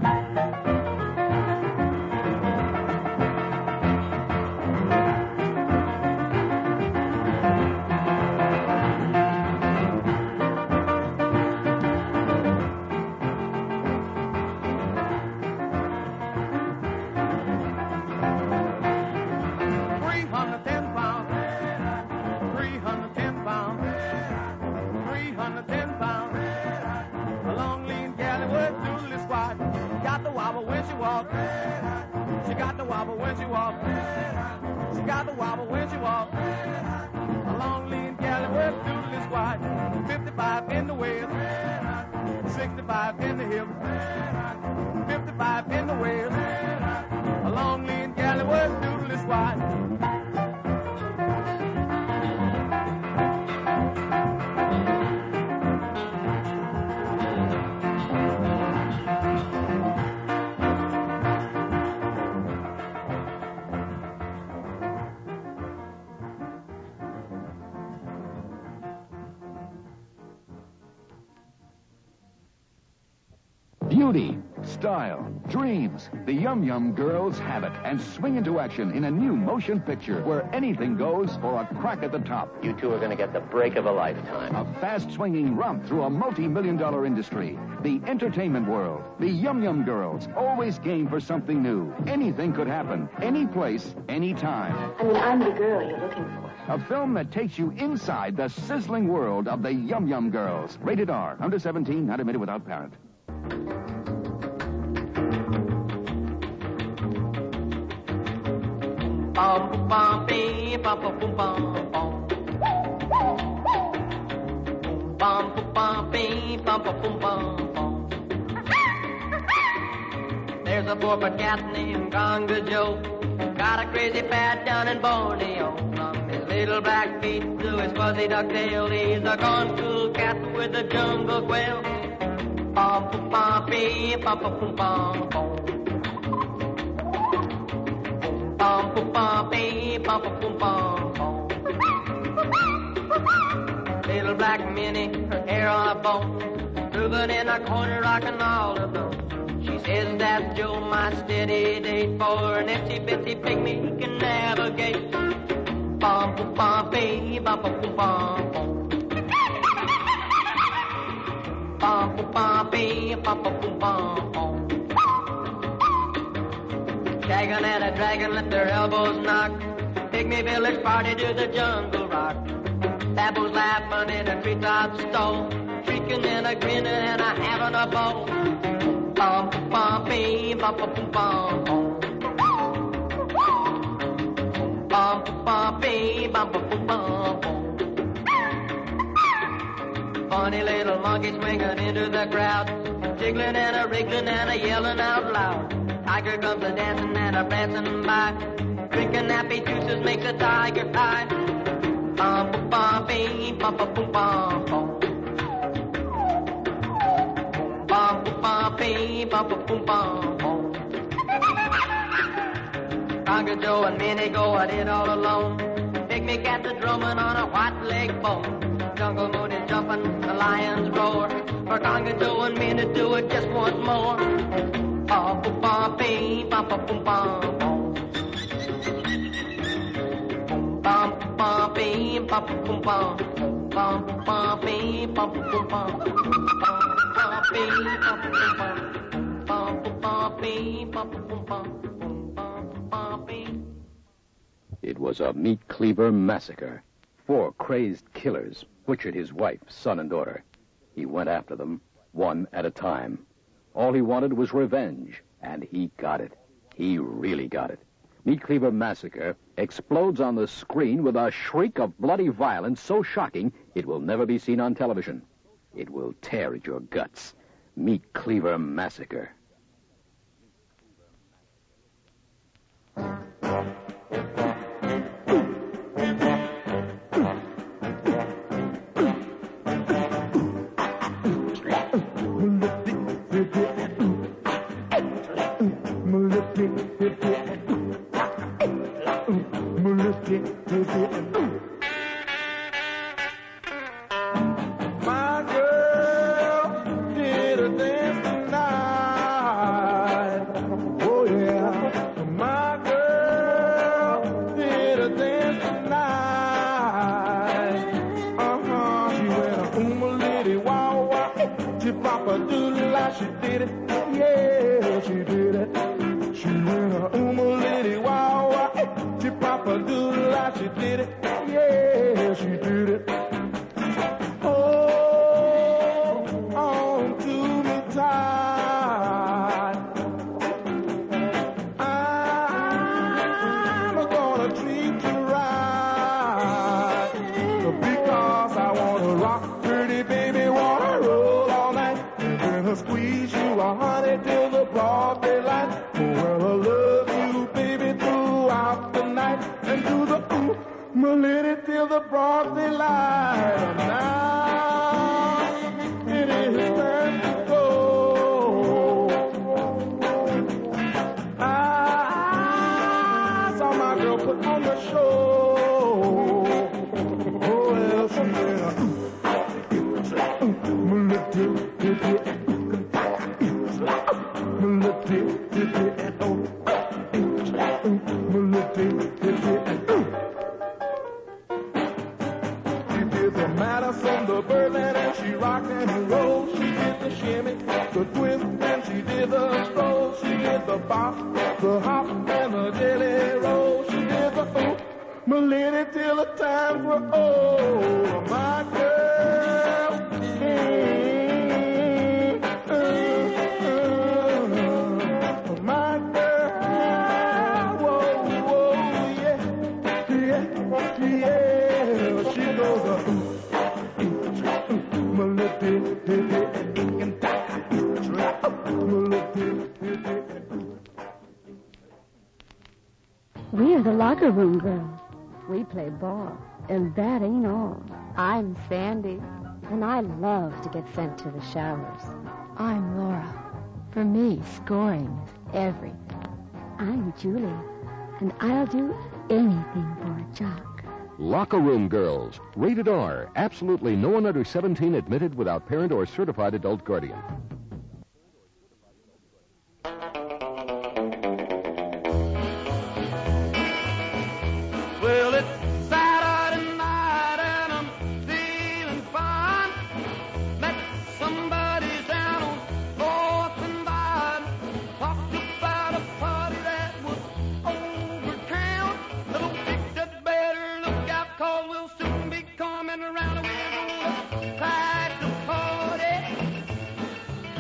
She got the wobble when she walk. She got the wobble when she walk. A long lean galley with doodly squat. 55 in the waist, 65 in the hip, 55 in the waist. A long lean galley with doodly squat. Beauty, style, dreams. The Yum Yum Girls have it and swing into action in a new motion picture where anything goes for a crack at the top. You two are going to get the break of a lifetime. A fast-swinging romp through a multi-million-dollar industry. The entertainment world. The Yum Yum Girls always game for something new. Anything could happen. Any place, any time. I mean, I'm the girl you're looking for. A film that takes you inside the sizzling world of the Yum Yum Girls. Rated R. Under 17, not admitted without parent. Bum bum bee bum bum bum bum bum bum bee bum bum bum bum. There's a four-foot cat named Conga Joe, got a crazy pad down in Borneo. From his little black feet to his fuzzy duck tail, he's a gone cool cat with a jungle quail. Bum bum bee bum bum bum bum. Bum bum bum bee bum bum bum bum. Little black Minnie, her hair on a bone, moving in a corner rocking all alone. She says that's Joe, my steady date, for an itsy bitsy pygmy he can navigate. Bum bum bum bee bum bum bum bum. Bum bum bum bee bum bum bum bum. Shaggin' and a dragon let their elbows knock. Pygmy village party to the jungle rock. Baboons laughing in a treetop stone, shrieking and a grinning and a having a ball. Bum bum bee bum bum bum bum. Bum bum bee bum bum bum bum. Funny little monkey swinging into the crowd, jiggling and a wriggling and a yelling out loud. Tiger comes a dancing and a prancing by, drinking nappy juices makes a tiger cry. Bum bum bee bum bum bum bum bum. Bum bum bee bum bum bum bum bum. Conga Joe and Minnie go at it all alone. Pygmy cats are drumming on a white leg bone. Jungle moon is jumping, the lions roar. For Conga Joe and Minnie do it just once more. Bum bum bee bum bum bum bum bum. Bum bum bee bum bum bum bum. Bum bum bee bum bum bum bum. Bum bee bum bum bum. Bum bum bee bum bum bum bum. Bum bee. It was a meat cleaver massacre. 4 crazed killers butchered his wife, son, and daughter. He went after them, one at a time. All he wanted was revenge, and he got it. He really got it. Meat Cleaver Massacre explodes on the screen with a shriek of bloody violence so shocking it will never be seen on television. It will tear at your guts. Meat Cleaver Massacre. Chip-pop-a-doodle-la, she did it. Yeah, she did it. She went a oom-a-liddy wow. Chip-pop-a-doodle-la, she did it. Yeah, she did it. Oh, on to me tight. I'm gonna treat you right. Because I wanna rock, pretty baby, wanna roll all night. And then I'll squeeze you, honey, till the broad daylight. Well, I love you, baby, throughout the night. And do the my lady till the broad daylight. And now it is time to go. I saw my girl put on the show. Oh, well, she Madison, the Berlin, and she rocked and rolled. She did the shimmy, the twist, and she did the stroll. She did the bop, the hop, and the jelly roll. She did the my lady till the time for oh, my girl. My girl, whoa, whoa, yeah, yeah, yeah. She goes up. We are the locker room girls. We play ball, and that ain't all. I'm Sandy, and I love to get sent to the showers. I'm Laura. For me, scoring is everything. I'm Julie, and I'll do anything for a jock. Locker Room Girls. Rated R. Absolutely no one under 17 admitted without parent or certified adult guardian. Well, it's Saturday night and I'm feeling fine. Met somebody down on 4th and Vine. Talked about a party that was over town. Little big that better look out, 'cause we'll soon be coming around. We're gonna pack the party.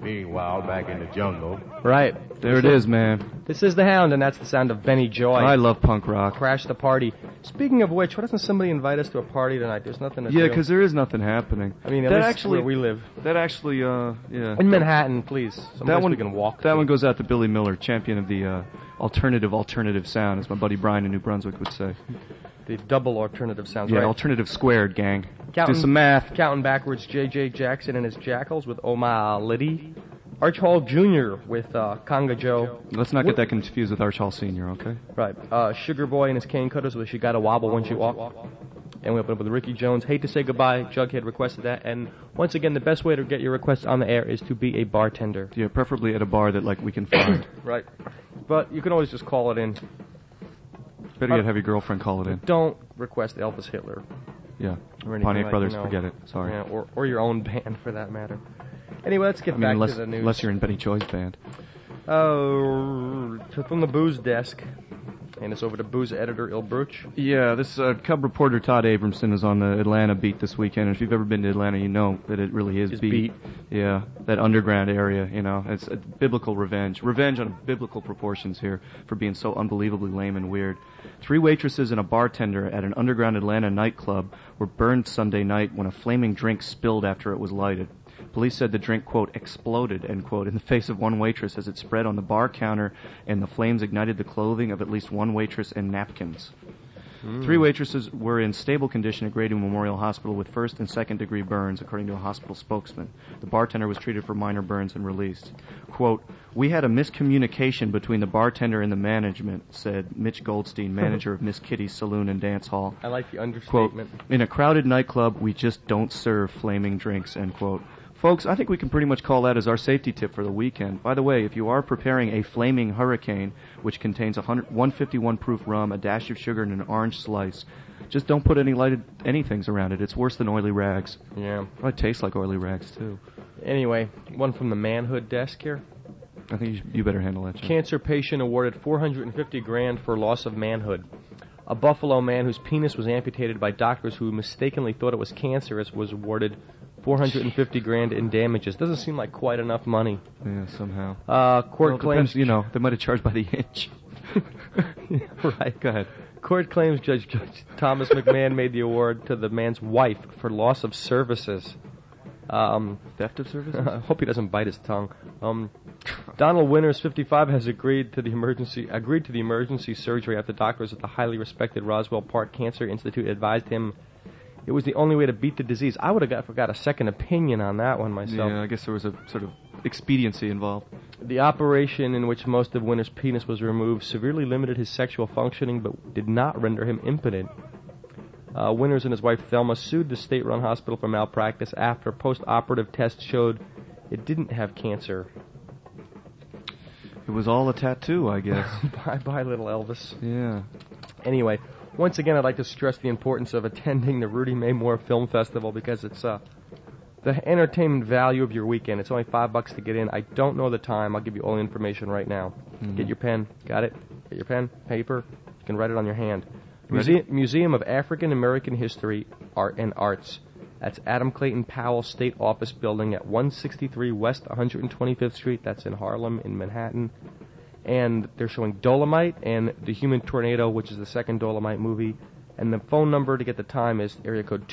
Meanwhile, back in the jungle. Right. There it is, man. This is the Hound, and that's the sound of Benny Joy. I love punk rock. Crash the Party. Speaking of which, why doesn't somebody invite us to a party tonight? There's nothing to do. Yeah, because there is nothing happening. I mean, at least where we live. That actually, yeah. In Manhattan, please. That one, we can walk. That one goes out to Billy Miller, champion of the alternative sound, as my buddy Brian in New Brunswick would say. The double alternative sounds, yeah, right? alternative squared, gang. Counting, do some math. Counting backwards, J.J. Jackson and his Jackals with Oma Liddy. Arch Hall Jr. with Conga Joe. Let's not get that confused with Arch Hall Sr., okay? Right. Sugar Boy and his Cane Cutters with She Gotta Wobble When She Walk. And we open up with Ricky Jones. Hate to Say Goodbye. Jughead requested that. And once again, the best way to get your requests on the air is to be a bartender. Yeah, preferably at a bar that we can find. Right. But you can always just call it in. Better yet, have your girlfriend call it in. Don't request Elvis Hitler. Yeah. Or Pontiac Brothers, forget it. Sorry. Yeah, or your own band, for that matter. Anyway, let's get back to the news. Unless you're in Benny Choi's band. From the booze desk. And it's over to booze editor Ilbruch. Yeah, this Cub reporter Todd Abramson is on the Atlanta beat this weekend. And if you've ever been to Atlanta, you know that it really is beat. Yeah, that underground area, it's a biblical revenge. Revenge on biblical proportions here for being so unbelievably lame and weird. 3 waitresses and a bartender at an underground Atlanta nightclub were burned Sunday night when a flaming drink spilled after it was lighted. Police said the drink, quote, exploded, end quote, in the face of one waitress as it spread on the bar counter, and the flames ignited the clothing of at least one waitress and napkins. 3 waitresses were in stable condition at Grady Memorial Hospital with 1st and 2nd degree burns, according to a hospital spokesman. The bartender was treated for minor burns and released. Quote, "We had a miscommunication between the bartender and the management," said Mitch Goldstein, manager of Miss Kitty's Saloon and Dance Hall. I like the understatement. Quote, "In a crowded nightclub, we just don't serve flaming drinks," end quote. Folks, I think we can pretty much call that as our safety tip for the weekend. By the way, if you are preparing a flaming hurricane, which contains 151 proof rum, a dash of sugar, and an orange slice, just don't put any lighted anythings around it. It's worse than oily rags. Yeah. Well, it tastes like oily rags, too. Anyway, one from the manhood desk here. I think you better handle that, Jim. Cancer patient awarded $450,000 for loss of manhood. A Buffalo man whose penis was amputated by doctors who mistakenly thought it was cancerous was awarded $450,000 in damages. Doesn't seem like quite enough money. Yeah, somehow. Court claims... Depends, they might have charged by the inch. Right. Go ahead. Court claims Judge Thomas McMahon made the award to the man's wife for loss of services. Theft of services? I hope he doesn't bite his tongue. Donald Winters, 55, has agreed to the emergency surgery after doctors at the highly respected Roswell Park Cancer Institute advised him it was the only way to beat the disease. I would have got a second opinion on that one myself. Yeah, I guess there was a sort of expediency involved. The operation, in which most of Winters' penis was removed, severely limited his sexual functioning but did not render him impotent. Winters and his wife Thelma sued the state-run hospital for malpractice after post-operative tests showed it didn't have cancer. It was all a tattoo, I guess. Bye, little Elvis. Yeah. Anyway, once again, I'd like to stress the importance of attending the Rudy May Moore Film Festival because it's the entertainment value of your weekend. It's only $5 to get in. I don't know the time. I'll give you all the information right now. Mm-hmm. Get your pen. Got it? Get your pen, paper. You can write it on your hand. Museum of African American History, Art and Arts. That's Adam Clayton Powell State Office Building at 163 West 125th Street. That's in Harlem, in Manhattan. And they're showing Dolomite and The Human Tornado, which is the second Dolomite movie. And the phone number to get the time is area code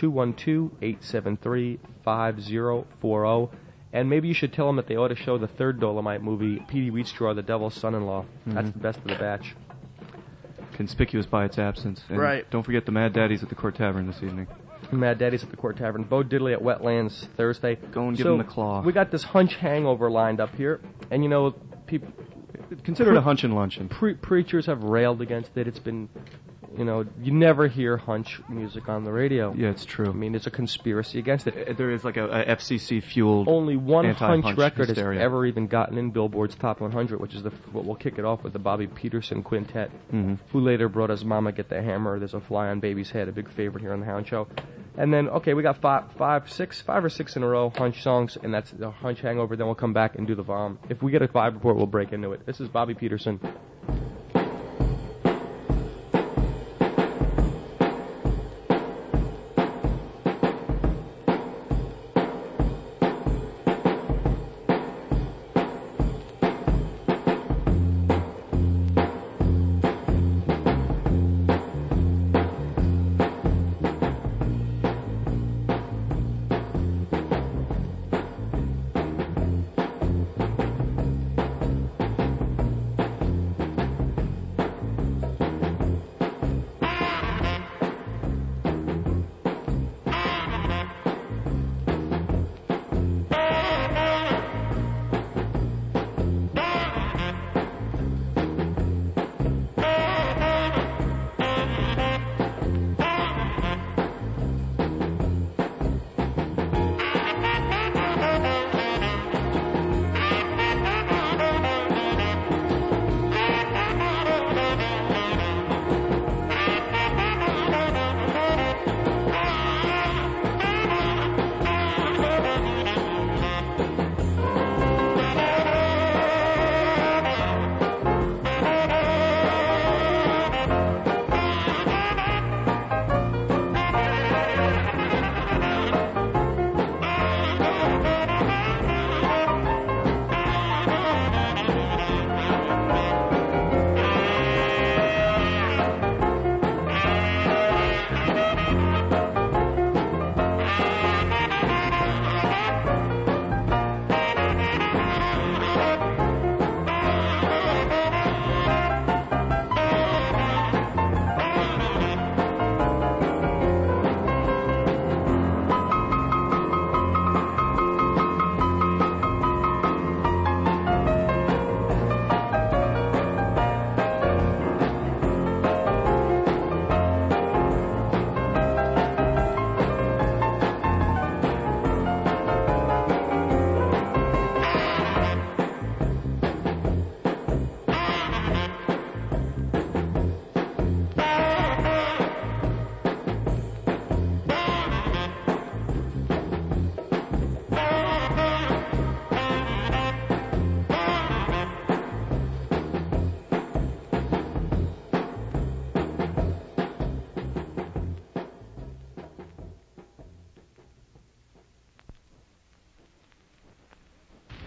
212-873-5040. And maybe you should tell them that they ought to show the third Dolomite movie, Petey Wheatstraw, The Devil's Son-in-Law. Mm-hmm. That's the best of the batch. Conspicuous by its absence. And right. Don't forget the Mad Daddies at the Court Tavern this evening. Mad Daddies at the Court Tavern. Bo Diddley at Wetlands Thursday. Go and give them the claw. We got this hunch hangover lined up here. And, people... Consider it a hunch and luncheon. Preachers have railed against it. It's been, you never hear hunch music on the radio. Yeah, it's true. I mean, there's a conspiracy against it. There is like a FCC-fueled only one hunch record hysteria. has ever even gotten in Billboard's Top 100, which is what we'll kick it off with, the Bobby Peterson Quintet, who later brought us Mama Get the Hammer, There's a Fly on Baby's Head, a big favorite here on the Hound Show. And then, we got five or six in a row, hunch songs, and that's the hunch hangover. Then we'll come back and do the vom. If we get a vibe report, we'll break into it. This is Bobby Peterson.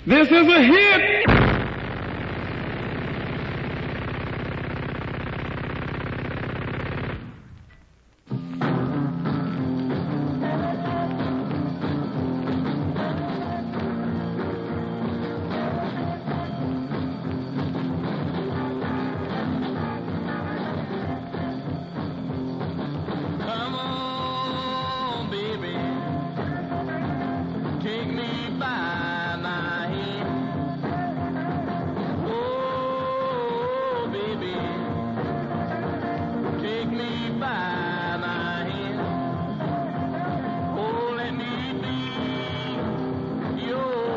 This is a hit! Come on, baby, take me by my hand. Oh, baby, take me by my hand. Oh, let me be your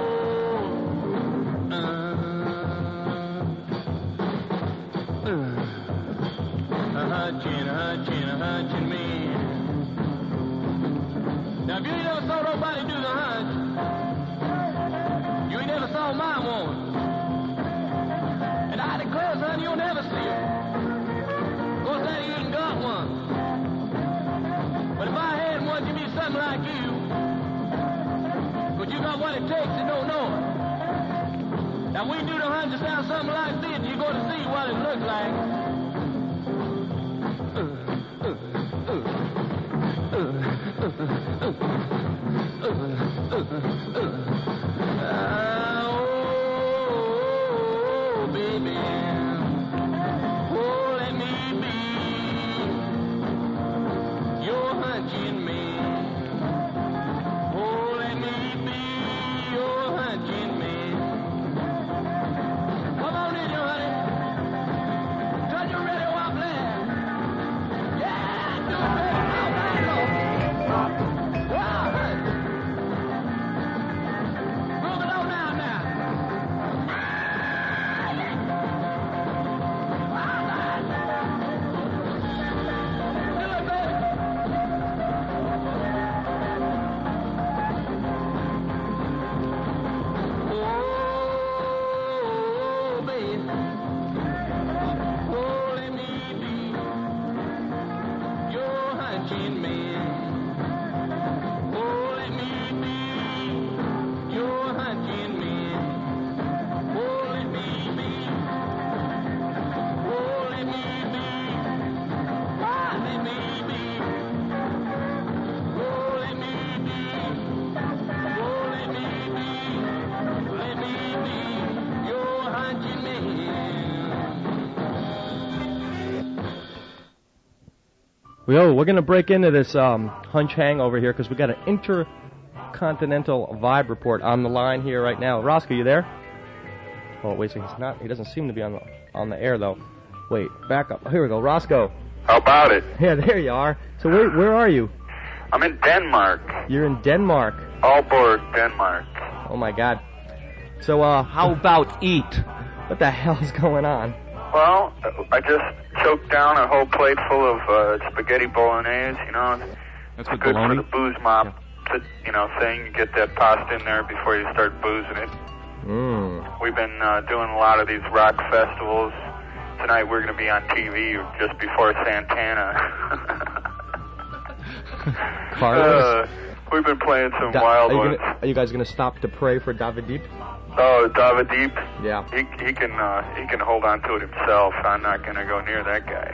hunching man. Now, if you ain't never saw nobody do the hunch, you ain't never saw my one. And I declare, son, you'll never see it. Of that you ain't got one. But if I had one, give me something like you. But you got what it takes and don't know it. Now, when you do the hunch, it sounds something like this, and you're going to see what it looks like. Oh, baby, oh, let me be your hunching man. Oh, let me be your hunching man. Come on in, honey. Turn your radio up there. Yeah, do it, baby. We're going to break into this hunch hangover here because we got an intercontinental vibe report on the line here right now. Roscoe, you there? Oh, wait a second. He's not. He doesn't seem to be on the air, though. Wait, back up. Here we go. Roscoe. How about it? Yeah, there you are. So where are you? I'm in Denmark. You're in Denmark. Aalborg, Denmark. Oh, my God. So, how about eat? What the hell's going on? Well, I just choked down a whole plate full of spaghetti bolognese, you know. That's good bologna? for the booze mop, thing. You get that pasta in there before you start boozing it. We've been doing a lot of these rock festivals. Tonight we're going to be on TV just before Santana. Carlos? We've been playing some wild ones. Are you guys going to stop to pray for David Deep? Oh, David Deep? Yeah. He can hold on to it himself. I'm not going to go near that guy.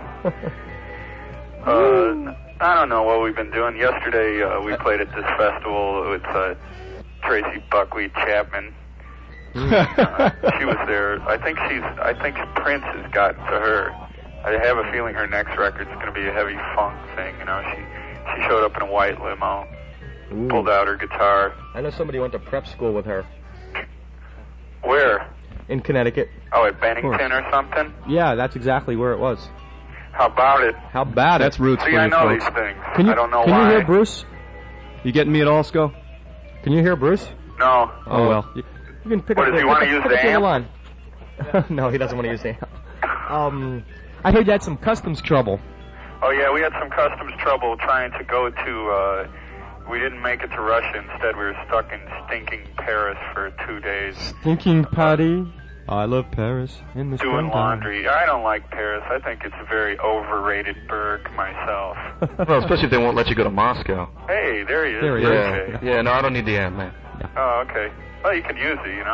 I don't know what we've been doing. Yesterday we played at this festival with Tracy Buckwheat Chapman. She was there. I think Prince has gotten to her. I have a feeling her next record's going to be a heavy funk thing. You know, she showed up in a white limo, pulled out her guitar. I know somebody went to prep school with her. Where? In Connecticut. Oh, at Bennington or something? Yeah, that's exactly where it was. How about it? How bad? That's roots See, for I you know folks. these things. Can you, I don't know can why. you hear Bruce? You getting me at all, Sco? Can you hear Bruce? No. Oh, well. You can pick What, up does he want to use the amp? line. No, he doesn't want to use the amp. I heard you had some customs trouble. Oh, yeah, we had some customs trouble trying to go to, we didn't make it to Russia. Instead, we were stuck in stinking Paris for 2 days. Stinking Patty. I love Paris in the Doing springtime. laundry. I don't like Paris. I think it's a very overrated burg myself. Well, especially if they won't let you go to Moscow. Hey, there he is. There he is. Okay. Yeah, no, I don't need the amp, man. Oh, okay. Well, you can use it, you know.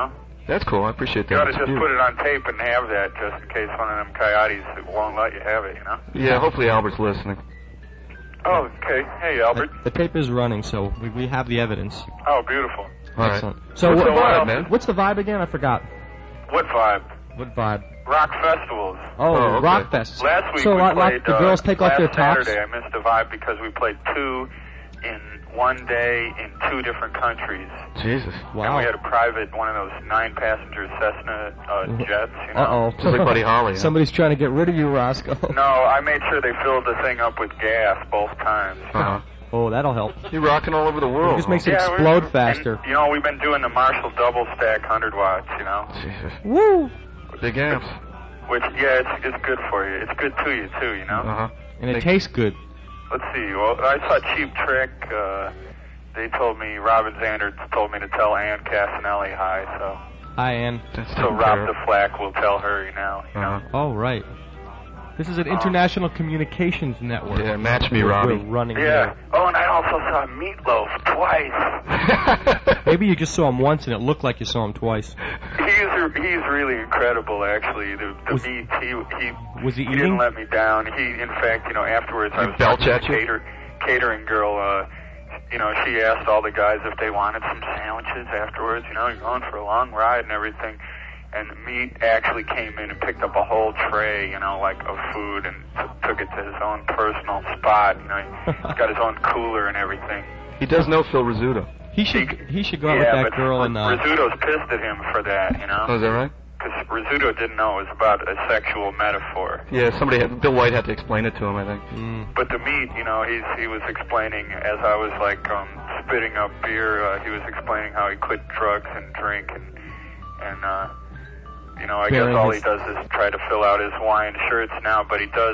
That's cool. I appreciate that. You ought to just put it on tape and have that just in case one of them coyotes won't let you have it, you know? Yeah, hopefully Albert's listening. Oh, okay. Hey, Albert. The tape is running, so we have the evidence. Oh, beautiful. All Excellent. right. So What's the what- vibe, man? What's the vibe again? I forgot. What vibe? What vibe? Rock festivals. Oh, okay. rock fest. Last week so we like played, the girls take off last their tops. Saturday I missed the vibe because we played 2 in one day in 2 different countries. Jesus. And we had a private, one of those 9-passenger Cessna jets, you know? Uh-oh. Just like Buddy Holly. Huh? Somebody's trying to get rid of you, Roscoe. No, I made sure they filled the thing up with gas both times. Uh-huh. Oh, that'll help. You're rocking all over the world. It just makes it Yeah, explode faster. And, you know, we've been doing the Marshall double stack 100 watts, you know? Jesus. Woo! Big amps. Which, yeah, it's good for you. It's good to you, too, you know? Uh-huh. And it tastes good. Let's see. Well, I saw Cheap Trick. They told me, Robin Zander told me to tell Ann Casanelli hi, so... Hi, Ann. So Rob the Flack will tell her, you know? Oh, right. This is an international communications network. Yeah, match me, Robbie. We're running Yeah. Oh, and I also saw Meatloaf twice. Maybe you just saw him once and it looked like you saw him twice. He's really incredible, actually. The meat, was he he eating? didn't let me down. He, in fact, you know, afterwards I was belch talking at to the catering girl. You know, she asked all the guys if they wanted some sandwiches afterwards. You know, you're going for a long ride and everything. And the meat actually came in and picked up a whole tray, you know, like of food, and took it to his own personal spot. You know, he's got his own cooler and everything. He does know Phil Rizzuto. He should go out with that but girl and Rizzuto's pissed at him for that, you know. Oh, is that right? Because Rizzuto didn't know it was about a sexual metaphor. Yeah, Bill White had to explain it to him, I think. But the meat, you know, he was explaining as I was like spitting up beer. He was explaining how he quit drugs and drink and you know, I guess all he does is try to fill out his Hawaiian shirts now. But he does.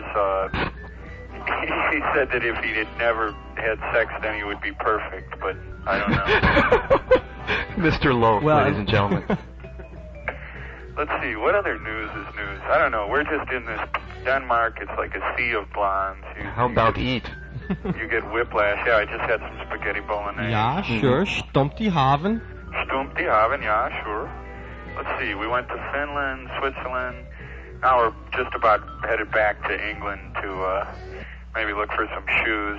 He said that if he had never had sex, then he would be perfect. But I don't know. Mr. Loaf, ladies and gentlemen. Let's see, what other news is news? I don't know. We're just in this Denmark. It's like a sea of blondes. How about eat? You get whiplash. Yeah, I just had some spaghetti bolognese. Ja, sure. Stumpt die Haven. Stumpt die Haven, yeah, sure. Let's see, we went to Finland, Switzerland. Now we're just about headed back to England to maybe look for some shoes.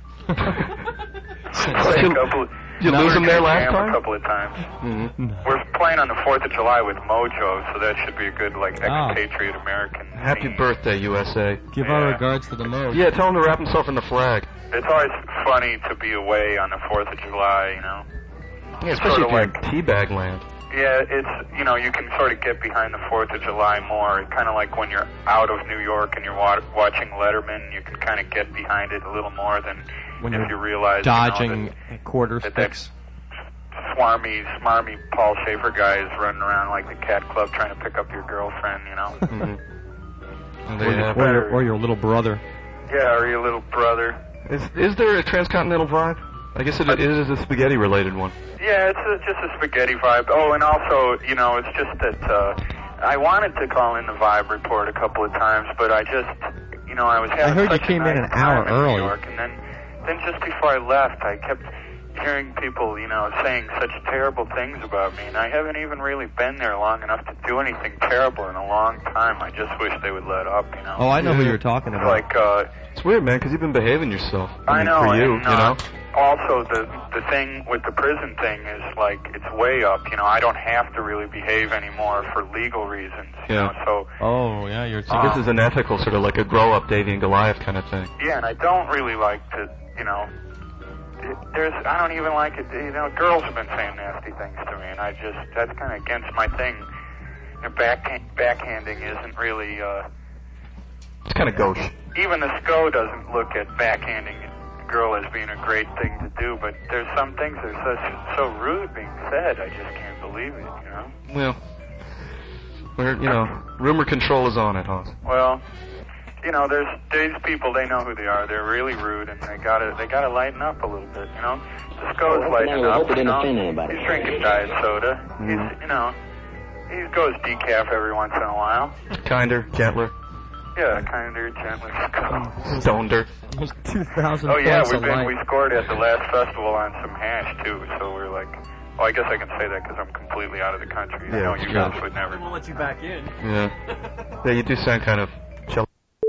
Did you lose them there last time? A couple of times. We're playing on the 4th of July with Mojo, so that should be a good, like, expatriate American. Happy birthday, USA. Give our regards to the Mojo. Yeah, tell him to wrap himself in the flag. It's always funny to be away on the 4th of July, you know? Yeah, especially if you're in teabag land. Yeah, it's, you know, you can sort of get behind the 4th of July more. It's kind of like when you're out of New York and you're watching Letterman, you can kind of get behind it a little more than when if you realize, dodging you know, quarter sticks. Smarmy Paul Schaefer guy is running around like the Cat Club trying to pick up your girlfriend, you know? Or your little brother. Yeah, or your little brother. Is there a transcontinental vibe? I guess it is a spaghetti-related one. Yeah, it's just a spaghetti vibe. Oh, and also, you know, it's just that I wanted to call in the Vibe Report a couple of times, but I just, you know, I was having I heard you such came a in nice an hour time in early. New York, and then just before I left, I kept hearing people, you know, saying such terrible things about me, and I haven't even really been there long enough to do anything terrible in a long time. I just wish they would let up, you know. Oh, I know who you're talking about. Like, it's weird, man, because you've been behaving yourself. I know, for you, and, you know. Also, the thing with the prison thing is, like, it's way up. You know, I don't have to really behave anymore for legal reasons. You know, so. Oh, yeah, you're. So this is an ethical sort of like a grow-up Davy and Goliath kind of thing. Yeah, and I don't really like to, you know. I don't even like it. You know, girls have been saying nasty things to me, and that's kind of against my thing. You know, backhanding isn't really. It's kind of gauche. Even the SCO doesn't look at backhanding a girl as being a great thing to do, but there's some things that are so rude being said. I just can't believe it. You know. Well, you know, rumor control is on it, Hoss. Well, you know, there's these people. They know who they are. They're really rude, and they gotta lighten up a little bit. You know, the SCO's lightening up. You know? He's drinking diet soda. He's, you know, he goes decaf every once in a while. Kinder, gentler. Yeah, kinder, gentler. Stoneder. 2,000 Oh yeah, points we scored at the last festival on some hash too. So we're like, Well, I guess I can say that because I'm completely out of the country. I know you guys would never. We'll let you back in. Yeah. Yeah, you do sound kind of chill.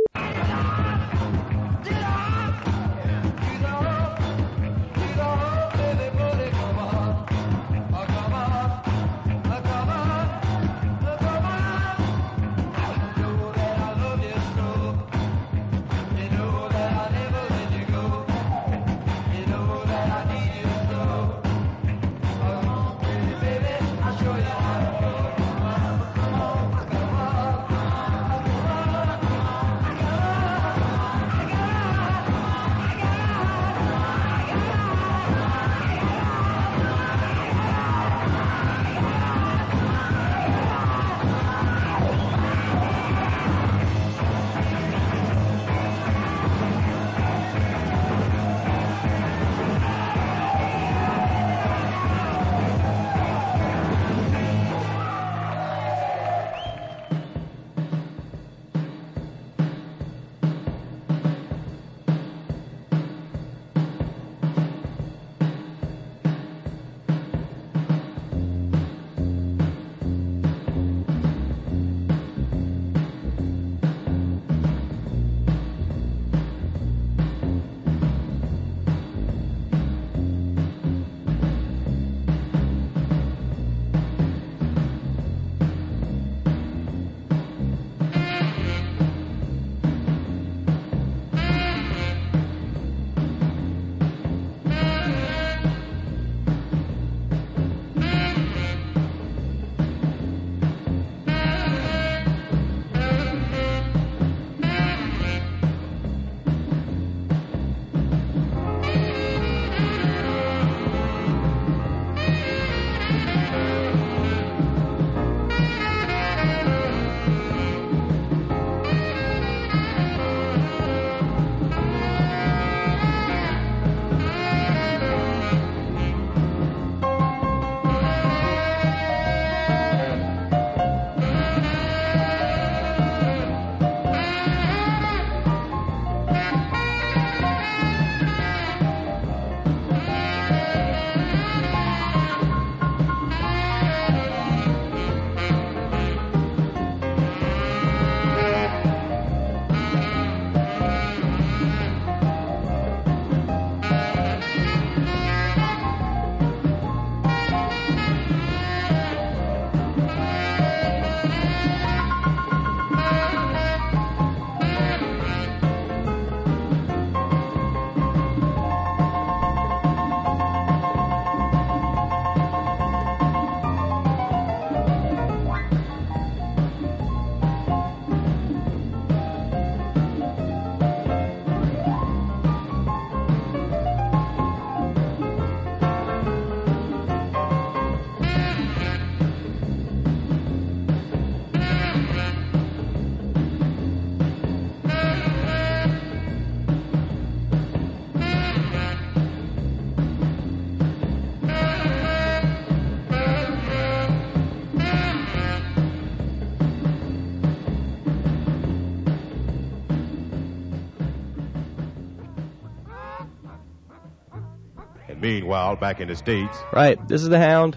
Meanwhile, back in the States. Right. This is the Hound.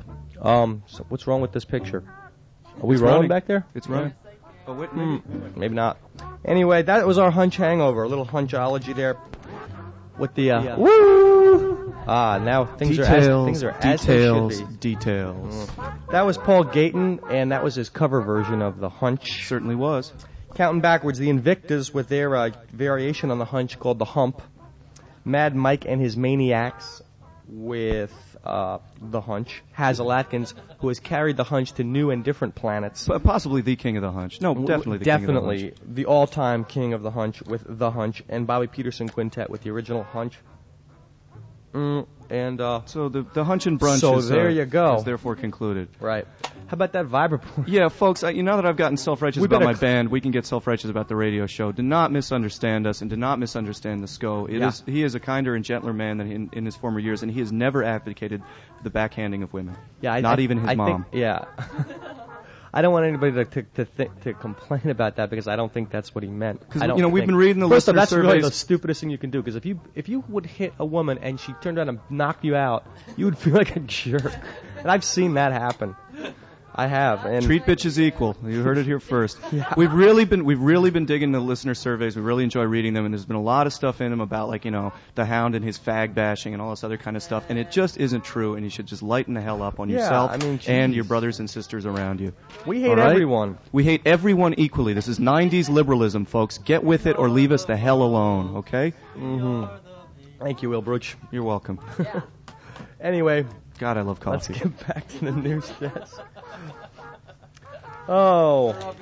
So what's wrong with this picture? Are we rolling back there? It's running. Oh, wait, maybe. Maybe not. Anyway, that was our hunch hangover. A little hunchology there. With the woo. Now things are as they should be. Details. That was Paul Gayton, and that was his cover version of the Hunch. Certainly was. Counting backwards, the Invictus with their variation on the Hunch called the Hump. Mad Mike and his Maniacs with the Hunch. Hazel Atkins, who has carried the Hunch to new and different planets. Possibly the king of the Hunch. No, definitely the king of the Hunch. Definitely the all-time king of the Hunch with the Hunch, and Bobby Peterson Quintet with the original Hunch. So the Hunch and Brunch is, there you go. Is therefore concluded. Right. How about that vibraphone? Yeah, folks, now that I've gotten self-righteous about my band, we can get self-righteous about the radio show. Do not misunderstand us and do not misunderstand the SCO. He is a kinder and gentler man than in his former years, and he has never advocated the backhanding of women. Yeah, not even his mom. I don't want anybody to complain about that because I don't think that's what he meant. Because we've been reading the listener that's surveys. Really the stupidest thing you can do. Because if you would hit a woman and she turned around and knocked you out, you would feel like a jerk. And I've seen that happen. I have. And treat bitches equal. You heard it here first. We've really been digging the listener surveys. We really enjoy reading them, and there's been a lot of stuff in them about, like, the Hound and his fag bashing and all this other kind of stuff, and it just isn't true. And you should just lighten the hell up on yourself and your brothers and sisters around you. We hate everyone. We hate everyone equally. This is 90s liberalism, folks. Get with it or leave us the hell alone. Okay? Mm-hmm. Thank you, Wilbruch. You're welcome. Anyway. God, I love coffee. Let's get back to the news desk. Oh.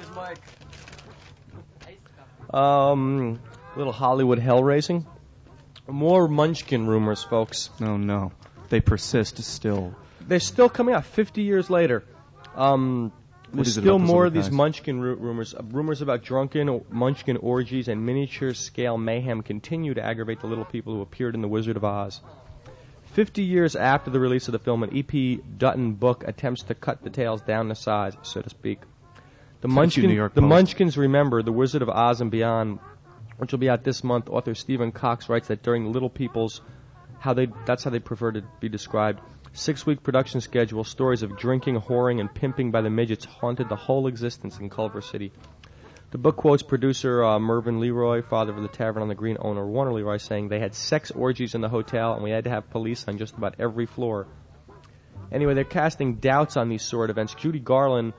Little Hollywood hell raising. More Munchkin rumors, folks. Oh, no. They persist still. They're still coming out 50 years later. There's still more of these Munchkin rumors. Rumors about drunken Munchkin orgies and miniature-scale mayhem continue to aggravate the little people who appeared in The Wizard of Oz. 50 years after the release of the film, an E.P. Dutton book attempts to cut the tales down to size, so to speak. The Munchkins remember The Wizard of Oz and Beyond, which will be out this month. Author Stephen Cox writes that during the Little People's, that's how they prefer to be described, 6-week production schedule, stories of drinking, whoring, and pimping by the midgets haunted the whole existence in Culver City. The book quotes producer Mervyn Leroy, father of the Tavern on the Green owner Warner Leroy, saying they had sex orgies in the hotel and we had to have police on just about every floor. Anyway, they're casting doubts on these sort of events. Judy Garland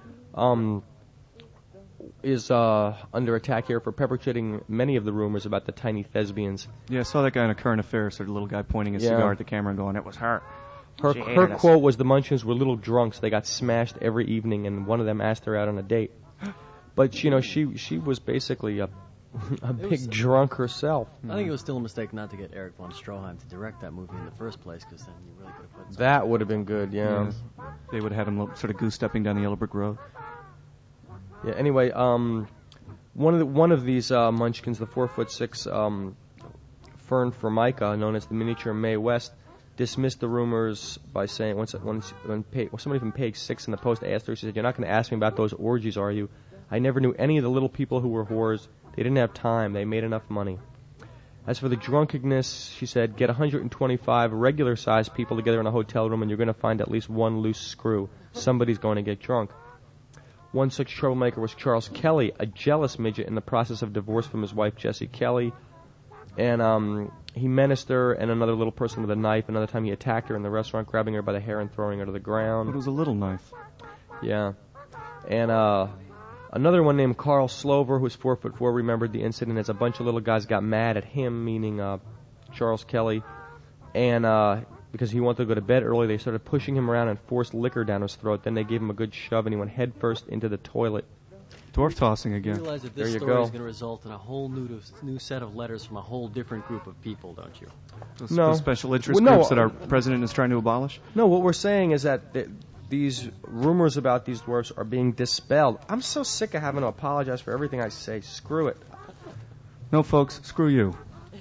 is under attack here for perpetrating many of the rumors about the tiny thespians. Yeah, I saw that guy in a current affair, sort of little guy pointing his cigar at the camera and going, "It was her." Her quote was the Munchkins were little drunks. They got smashed every evening, and one of them asked her out on a date. But, she was basically a big drunk herself. I think it was still a mistake not to get Eric von Stroheim to direct that movie in the first place, because then you really could have put... That would have been good, yeah. They would have had him sort of goose-stepping down the Yellow Brick Road. Yeah, anyway, one of these Munchkins, the 4'6" Fern Formica, known as the miniature Mae West, dismissed the rumors by saying, when somebody from page 6 in the Post asked her, she said, "You're not going to ask me about those orgies, are you? I never knew any of the little people who were whores. They didn't have time. They made enough money." As for the drunkenness, she said, "Get 125 regular-sized people together in a hotel room and you're going to find at least one loose screw. Somebody's going to get drunk." One such troublemaker was Charles Kelly, a jealous midget in the process of divorce from his wife, Jessie Kelly. And he menaced her and another little person with a knife. Another time he attacked her in the restaurant, grabbing her by the hair and throwing her to the ground. It was a little knife. Yeah. And another one named Carl Slover, who's 4'4", remembered the incident as a bunch of little guys got mad at him, meaning Charles Kelly. And because he wanted to go to bed early, they started pushing him around and forced liquor down his throat. Then they gave him a good shove, and he went headfirst into the toilet. Dwarf tossing again. You realize that this story is going to result in a whole new set of letters from a whole different group of people, don't you? The special interest groups that our president is trying to abolish? No, what we're saying is that these rumors about these dwarfs are being dispelled. I'm so sick of having to apologize for everything I say. Screw it. No, folks, screw you.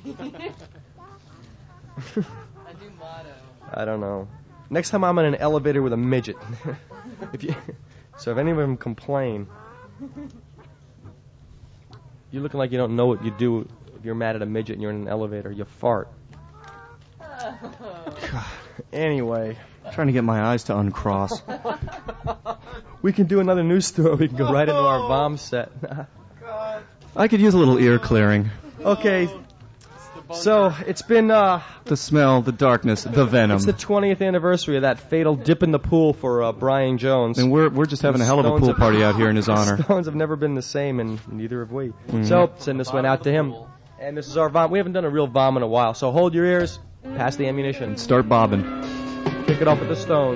I don't know. Next time I'm in an elevator with a midget. So if any of them complain, you're looking like you don't know what you do if you're mad at a midget and you're in an elevator. You fart. Anyway. I'm trying to get my eyes to uncross. We can do another news story. We can go right into our bomb set. I could use a little ear clearing. Okay. So, it's been... the smell, the darkness, the venom. It's the 20th anniversary of that fatal dip in the pool for Brian Jones. And we're just having a hell of a pool party out here in his honor. The Stones have never been the same, and neither have we. Mm-hmm. So, send this one out to him. And this is our vom. We haven't done a real vom in a while, so hold your ears, pass the ammunition. Start bobbing. Kick it off with the Stones.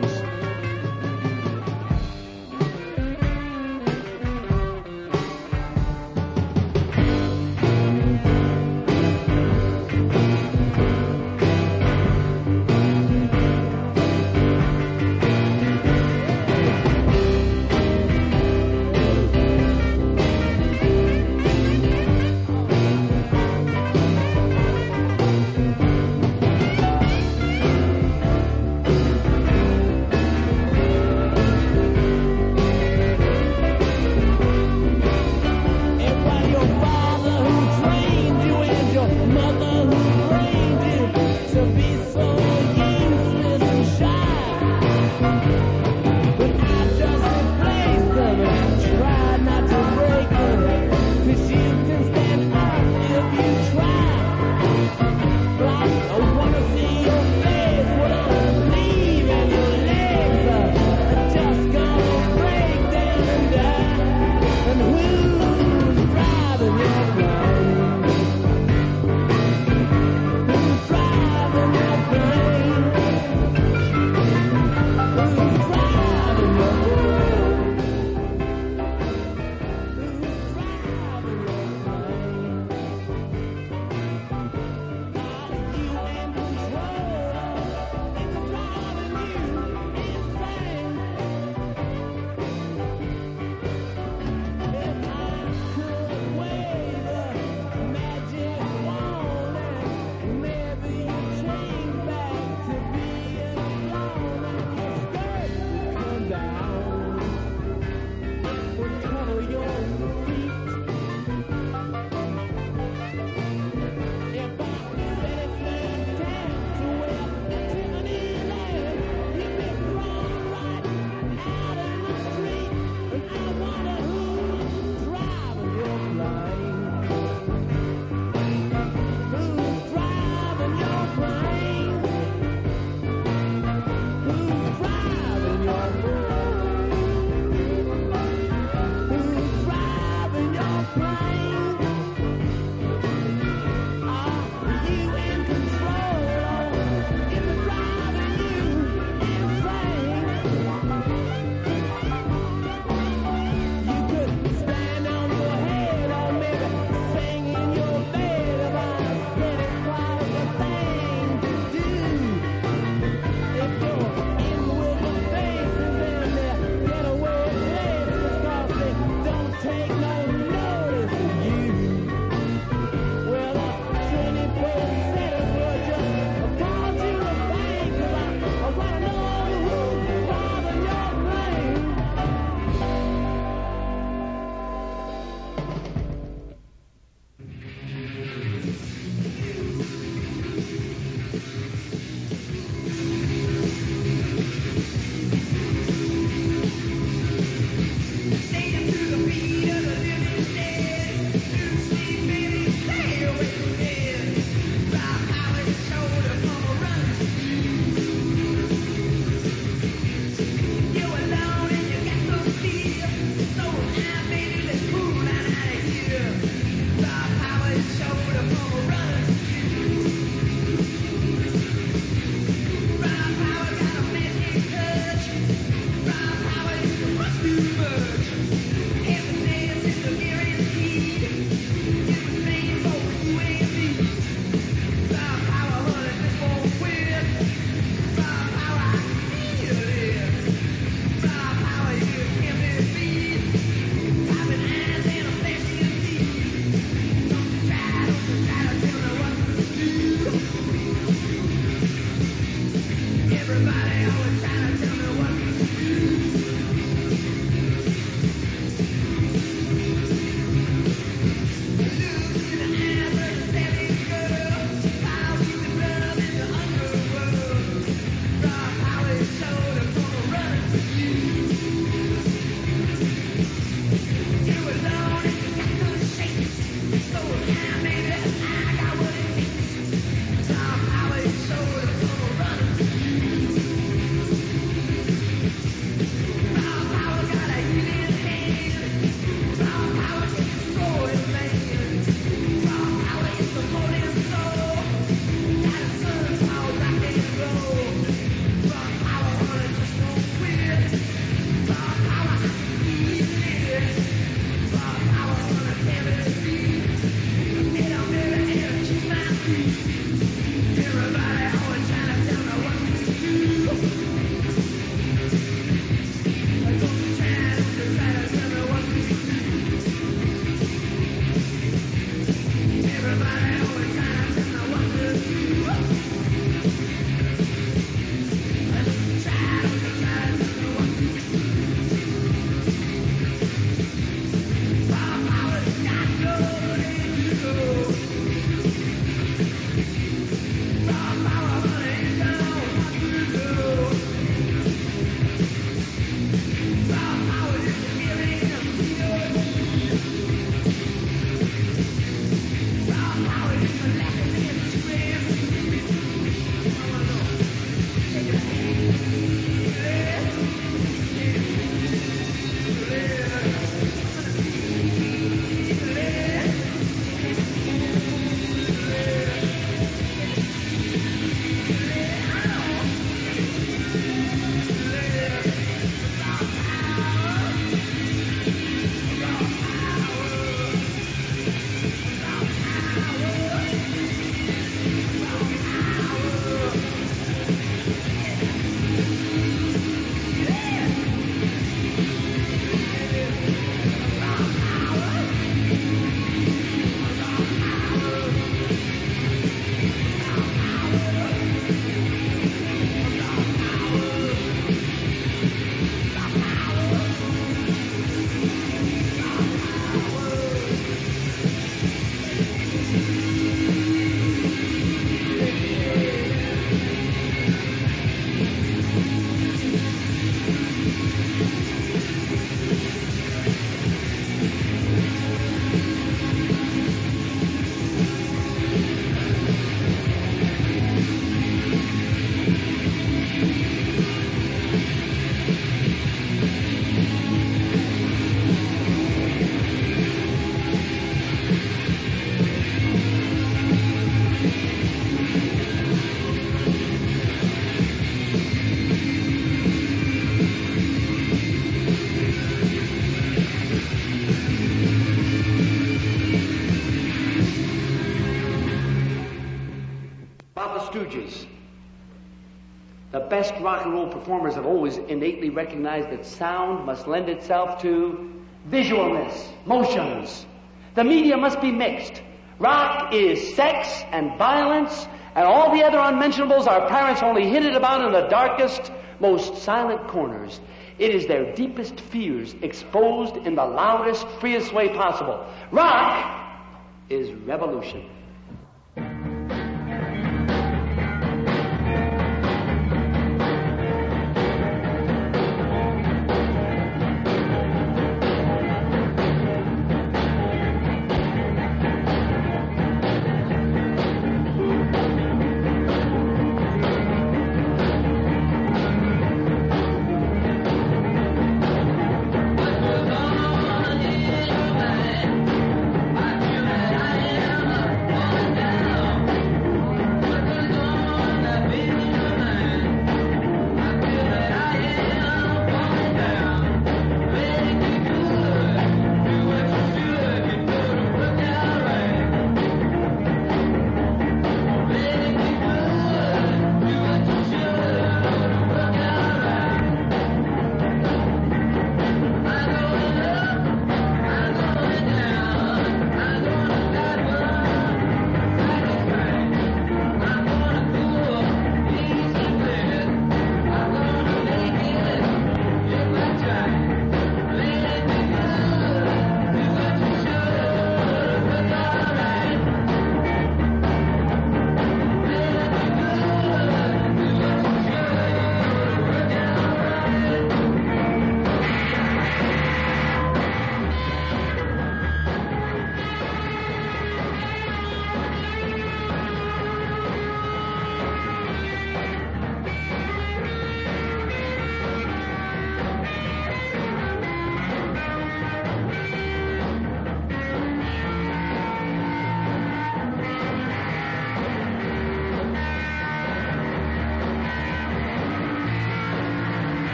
Stooges. The best rock and roll performers have always innately recognized that sound must lend itself to visualness, motions. The media must be mixed. Rock is sex and violence, and all the other unmentionables our parents only hinted about in the darkest, most silent corners. It is their deepest fears exposed in the loudest, freest way possible. Rock is revolution.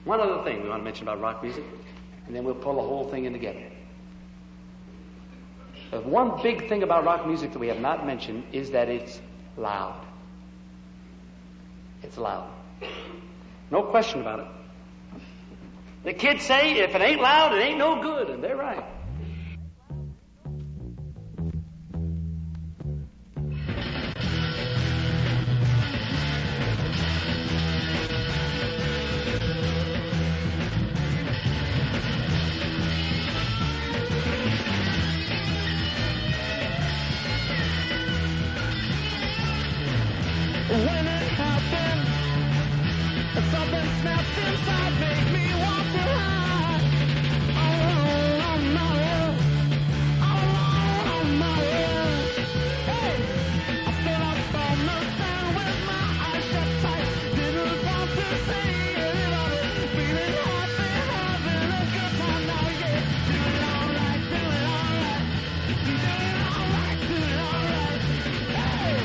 One other thing we want to mention about rock music, and then we'll pull the whole thing in together. The one big thing about rock music that we have not mentioned is that it's loud. It's loud. No question about it. The kids say, if it ain't loud, it ain't no good, and they're right. When it happened, something snapped inside, made me want to hide. Alone on my own, alone on my own. Hey, I stood up on the stand with my eyes shut tight. Didn't want to see anybody feeling happy, having a good time now. Yeah, doing alright, doing alright, doing alright, doing alright. Hey.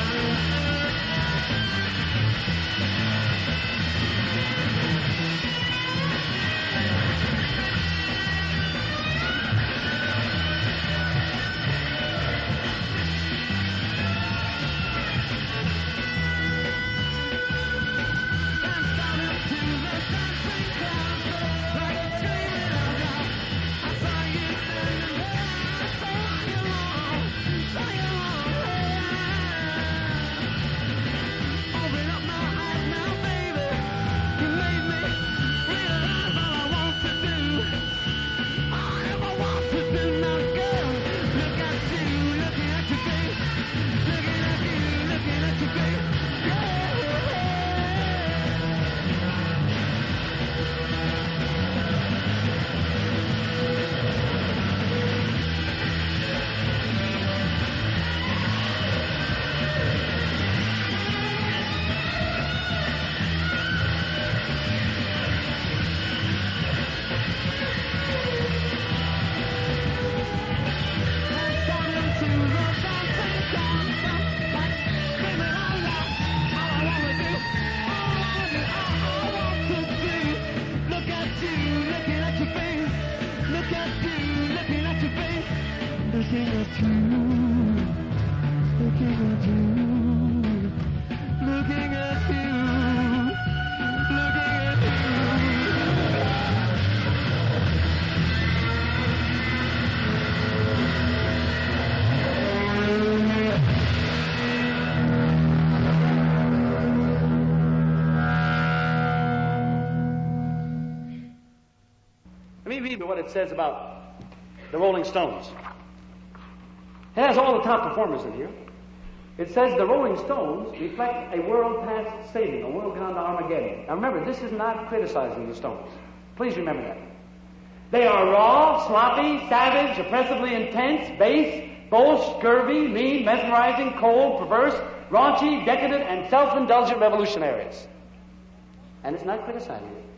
Let me read what it says about the Rolling Stones. It has all the top performers in here. It says the Rolling Stones reflect a world past Satan, a world gone to Armageddon. Now remember, this is not criticizing the Stones. Please remember that. They are raw, sloppy, savage, oppressively intense, base, bold, scurvy, mean, mesmerizing, cold, perverse, raunchy, decadent, and self-indulgent revolutionaries. And it's not criticizing it.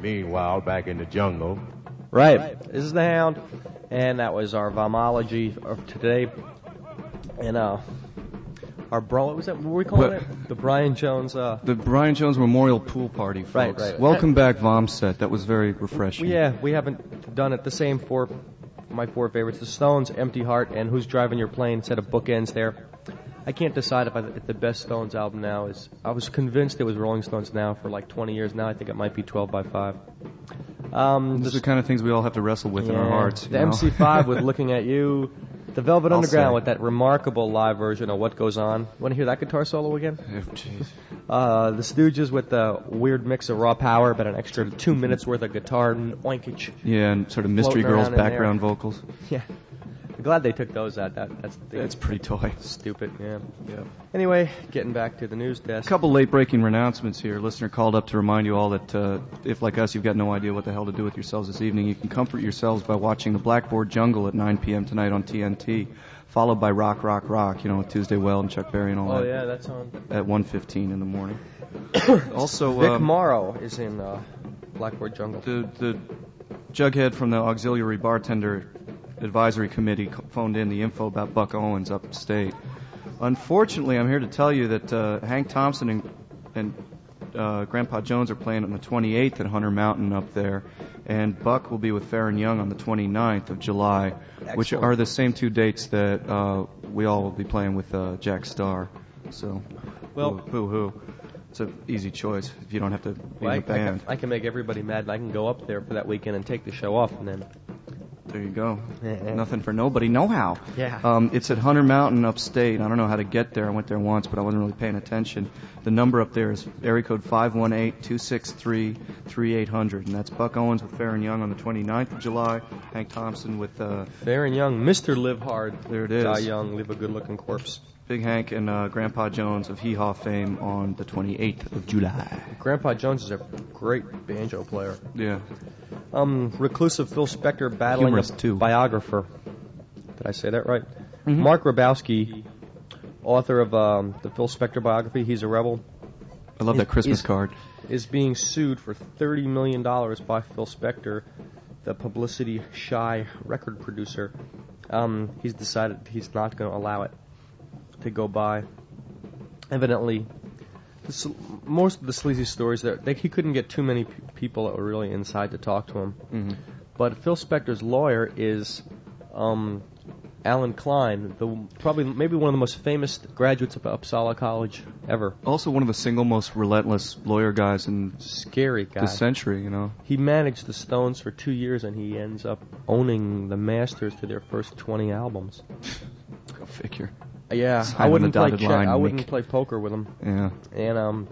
meanwhile, back in the jungle. Right. This is the Hound, and that was our Vomology of today. And what was that? What were we calling it? The Brian Jones. The Brian Jones Memorial Pool Party, folks. Right. Welcome back, Vomset. That was very refreshing. Yeah, we haven't done it. The same for my four favorites: The Stones, Empty Heart, and Who's Driving Your Plane. Instead of bookends there. I can't decide if the best Stones album now is. I was convinced it was Rolling Stones now for like 20 years. Now I think it might be 12 by 5. These are the kind of things we all have to wrestle with in our hearts. The MC5 with Looking at You. The Velvet Underground with that remarkable live version of What Goes On. Want to hear that guitar solo again? Oh, jeez. The Stooges with the weird mix of raw power, but an extra 2 minutes worth of guitar oinkage. Yeah, and sort of Mystery Girls background vocals. Yeah. I'm glad they took those out. That's pretty toy. Stupid, yeah. Anyway, getting back to the news desk. A couple late-breaking announcements here. A listener called up to remind you all that if, like us, you've got no idea what the hell to do with yourselves this evening, you can comfort yourselves by watching the Blackboard Jungle at 9 p.m. tonight on TNT, followed by Rock, Rock, Rock, with Tuesday Weld and Chuck Berry and all that. Oh, yeah, that's on. At 1:15 in the morning. Also, Vic Morrow is in Blackboard Jungle. The Jughead from the Auxiliary Bartender Advisory Committee phoned in the info about Buck Owens upstate. Unfortunately, I'm here to tell you that Hank Thompson and Grandpa Jones are playing on the 28th at Hunter Mountain up there, and Buck will be with Farron Young on the 29th of July, which are the same two dates that we all will be playing with Jack Starr. So, boo-hoo. It's an easy choice if you don't have to be in the band. I can make everybody mad, and I can go up there for that weekend and take the show off, and then... There you go. Nothing for nobody, no-how. Yeah. It's at Hunter Mountain upstate. I don't know how to get there. I went there once, but I wasn't really paying attention. The number up there is area code 518-263-3800, and that's Buck Owens with Farron Young on the 29th of July. Hank Thompson with... Farron Young, Mr. Live Hard. There it is. Die Young, Leave a Good-Looking Corpse. Big Hank and Grandpa Jones of Hee Haw fame on the 28th of July. Grandpa Jones is a great banjo player. Yeah. Reclusive Phil Spector battling Humorous, too. Biographer. Did I say that right? Mm-hmm. Mark Grabowski, author of the Phil Spector biography, He's a Rebel. I love that Christmas card. Is being sued for $30 million by Phil Spector, the publicity-shy record producer. He's decided he's not going to allow it to go by. Evidently, most of the sleazy stories he couldn't get too many people that were really inside to talk to him. Mm-hmm. But Phil Spector's lawyer is Alan Klein, maybe one of the most famous graduates of Uppsala College ever. Also one of the single most relentless lawyer guys in scary guy. The century, He managed the Stones for 2 years, and he ends up owning the masters to their first 20 albums. Go figure. Yeah, I wouldn't play I wouldn't play poker with him. Yeah. And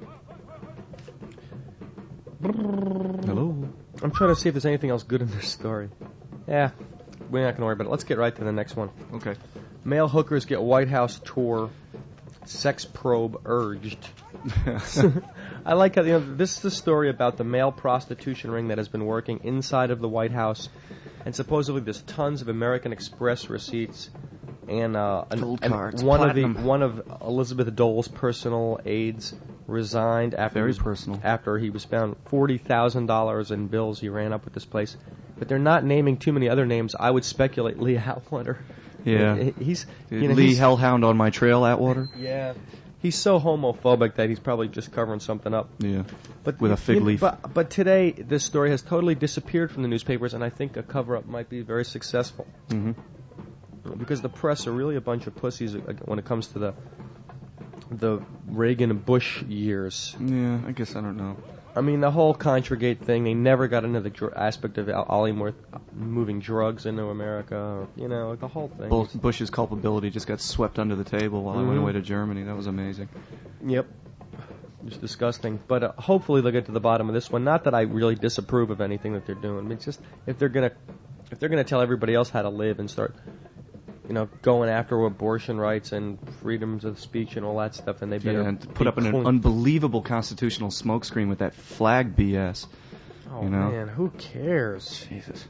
hello. I'm trying to see if there's anything else good in this story. Yeah, we're not going to worry about it. Let's get right to the next one. Okay. Male hookers get White House tour. Sex probe urged. I like how this is the story about the male prostitution ring that has been working inside of the White House, and supposedly there's tons of American Express receipts. And one of Elizabeth Dole's personal aides resigned after he was found $40,000 in bills he ran up with this place. But they're not naming too many other names. I would speculate Lee Atwater. Yeah. He's Lee Hellhound on my trail, Atwater. Yeah. He's so homophobic that he's probably just covering something up. Yeah. But with a fig leaf. But today this story has totally disappeared from the newspapers, and I think a cover-up might be very successful. Mm-hmm. Because the press are really a bunch of pussies when it comes to the Reagan and Bush years. Yeah, I guess I don't know. I mean, the whole Contragate thing, they never got into the aspect of Ollie moving drugs into America, or, the whole thing. Bush's culpability just got swept under the table while he went away to Germany. That was amazing. Yep. It's disgusting. But hopefully they'll get to the bottom of this one. Not that I really disapprove of anything that they're doing. I mean, it's just if they're gonna tell everybody else how to live and start going after abortion rights and freedoms of speech and all that stuff, and they better and put up an unbelievable constitutional smokescreen with that flag BS. Oh man, who cares? Jesus.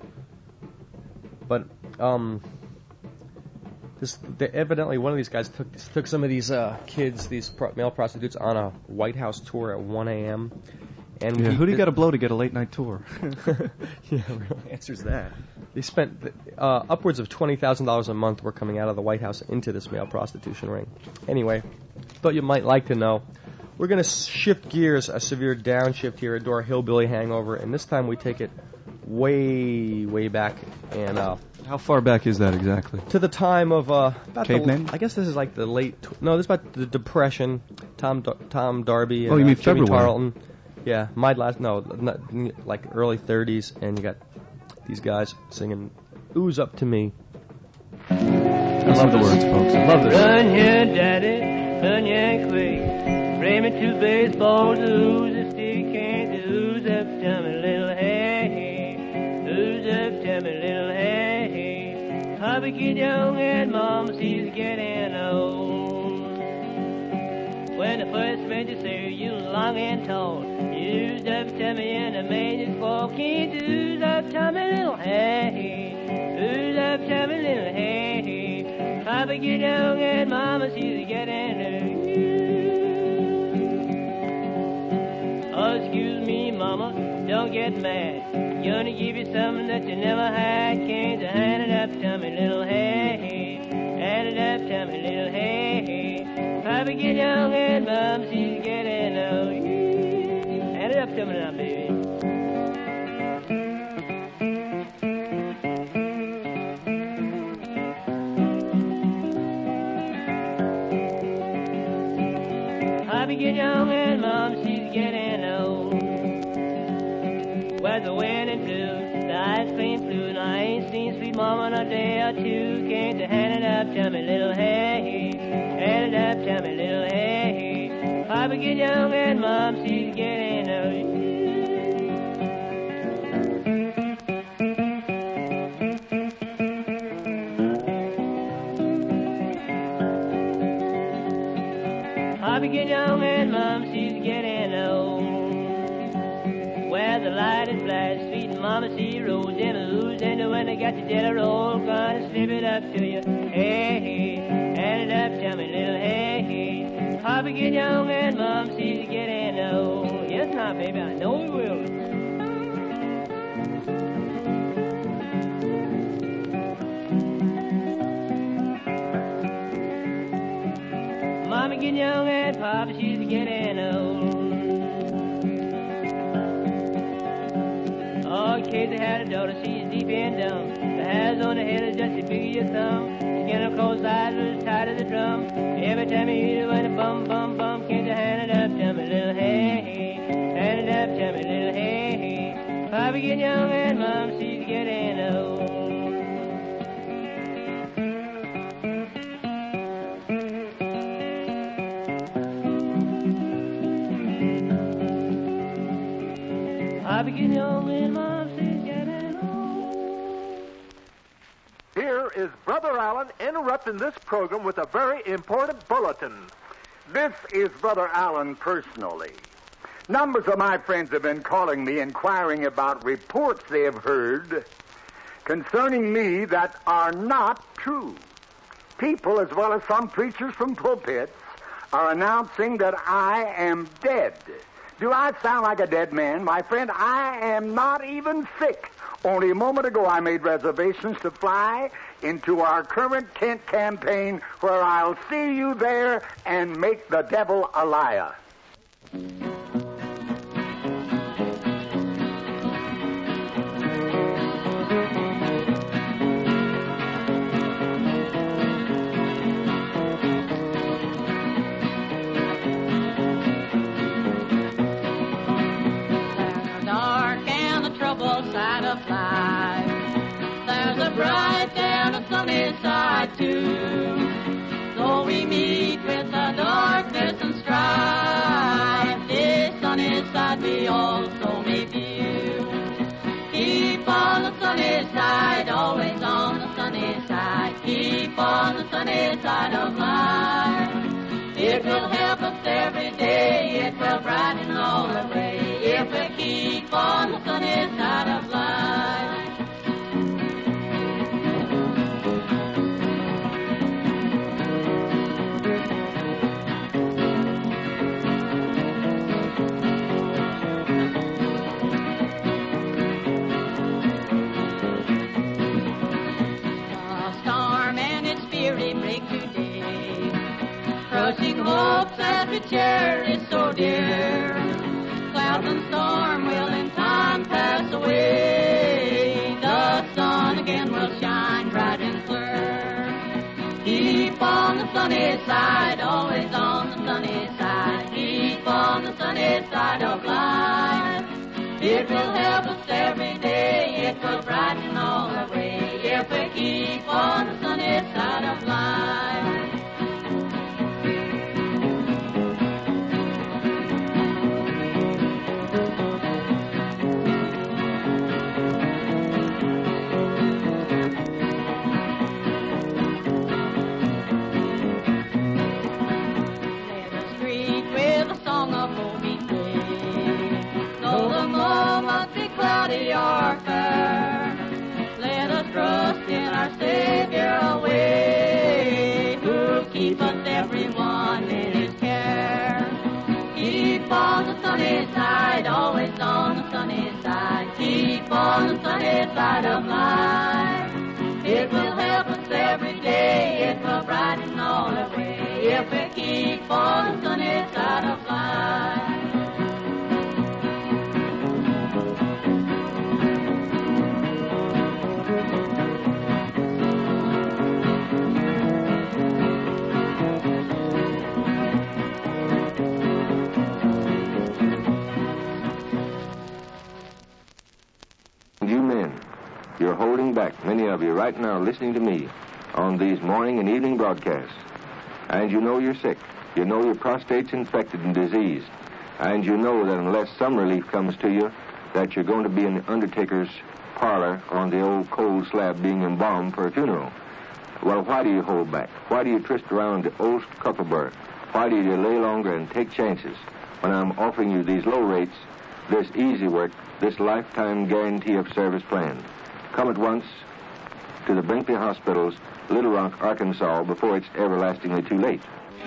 But evidently one of these guys took some of these kids, these male prostitutes, on a White House tour at 1 a.m. And Yeah, who do you got to blow to get a late night tour? Yeah, real answer's that. They spent upwards of $20,000 a month were coming out of the White House into this male prostitution ring. Anyway, thought you might like to know. We're going to shift gears, a severe downshift here into our hillbilly hangover, and this time we take it way, way back. And how far back is that exactly? To the time of about Caveman? I guess this is like the late. No, this is about the Depression. Tom Darby. And, you mean Jimmy February? Tarleton. Yeah, like early 30s, and you got these guys singing "Ooze Up to Me." I love the words, folks. I love this. Run here, daddy, run here quick. Bring me 2 baseballs, ooze a stick, and ooze up to me, little hey. Ooze up to me, little hey. Papa get young and Mama she's getting old. When the first register, you long and tall. Ooze up to me and the man is walking. Ooze up to me, little hey. Ooze up to me, little hey. Papa get young and Mama she's getting old. Oh, excuse me, Mama, don't get mad. Gonna give you something that you never had. Can't you hand it up to me, little hey. Hand it up to me, little hey. Papa get young and Mom she's getting old. Hand it up to me now, baby. Papa get young and Mom she's getting old. Where's the wind and blue, the ice cream flew, and I ain't seen sweet Mama in a day or two. Can't you hand it up to me, little hey. Hand it up to me, little hey. Papa get young and Mom she's getting old. Papa get young and Mom she's getting old. Where the light is flash, sweet Mama she rolls in a ooze, and when they got the jelly roll, gonna slip it up to you. Hey, hey, hand it up to me, little hey, hey. Papa get young and Mom she's getting old. Yes, now, baby, I know we will. Mama get young and Papa she's getting old. Oh, Casey had a daughter, she's deep and dumb. The hairs on her head is just as big as your thumb. Skin her closed eyes was as tight as a drum. Every time you hear her when a bum, bum, bum, can't you hand it up to me, little hey, hey. Hand it up to me, little hey, hey. Papa get young and Mom she's getting old. Papa get young and Mom she's getting old. Here is Brother Allen interrupting this program with a very important bulletin. This is Brother Allen personally. Numbers of my friends have been calling me inquiring about reports they have heard concerning me that are not true. People, as well as some preachers from pulpits, are announcing that I am dead. Do I sound like a dead man? My friend, I am not even sick. Only a moment ago I made reservations to fly into our current Kent campaign, where I'll see you there and make the devil a liar. Side of life. There's a bright and a sunny side too. So we meet with the darkness and strife. This sunny side we also may view. Keep on the sunny side, always on the sunny side. Keep on the sunny side of life. It will help us every day. It will brighten all the way. If we keep on the sunny side of life. Crushing hopes that we cherish so dear. Clouds and storm will in time pass away. The sun again will shine bright and clear. Keep on the sunny side, always on the sunny side. Keep on the sunny side of life. It will help us every day, it will brighten all the way, if we keep on the sunny side of life. Cloudy or fair, let us trust in our Savior away, who'll keep us everyone in His care. Keep on the sunny side, always on the sunny side. Keep on the sunny side of life. It will help us every day, it will brighten all the way, if we keep on the sunny side of life. You men, you're holding back, many of you right now listening to me on these morning and evening broadcasts. And you know you're sick. You know your prostate's infected and diseased. And you know that unless some relief comes to you, that you're going to be in the undertaker's parlor on the old cold slab being embalmed for a funeral. Well, why do you hold back? Why do you twist around the old Kuckelberg? Why do you delay longer and take chances when I'm offering you these low rates, this easy work, this lifetime guarantee of service plan? Come at once to the Brinkley Hospital's Little Rock, Arkansas, before it's everlastingly too late.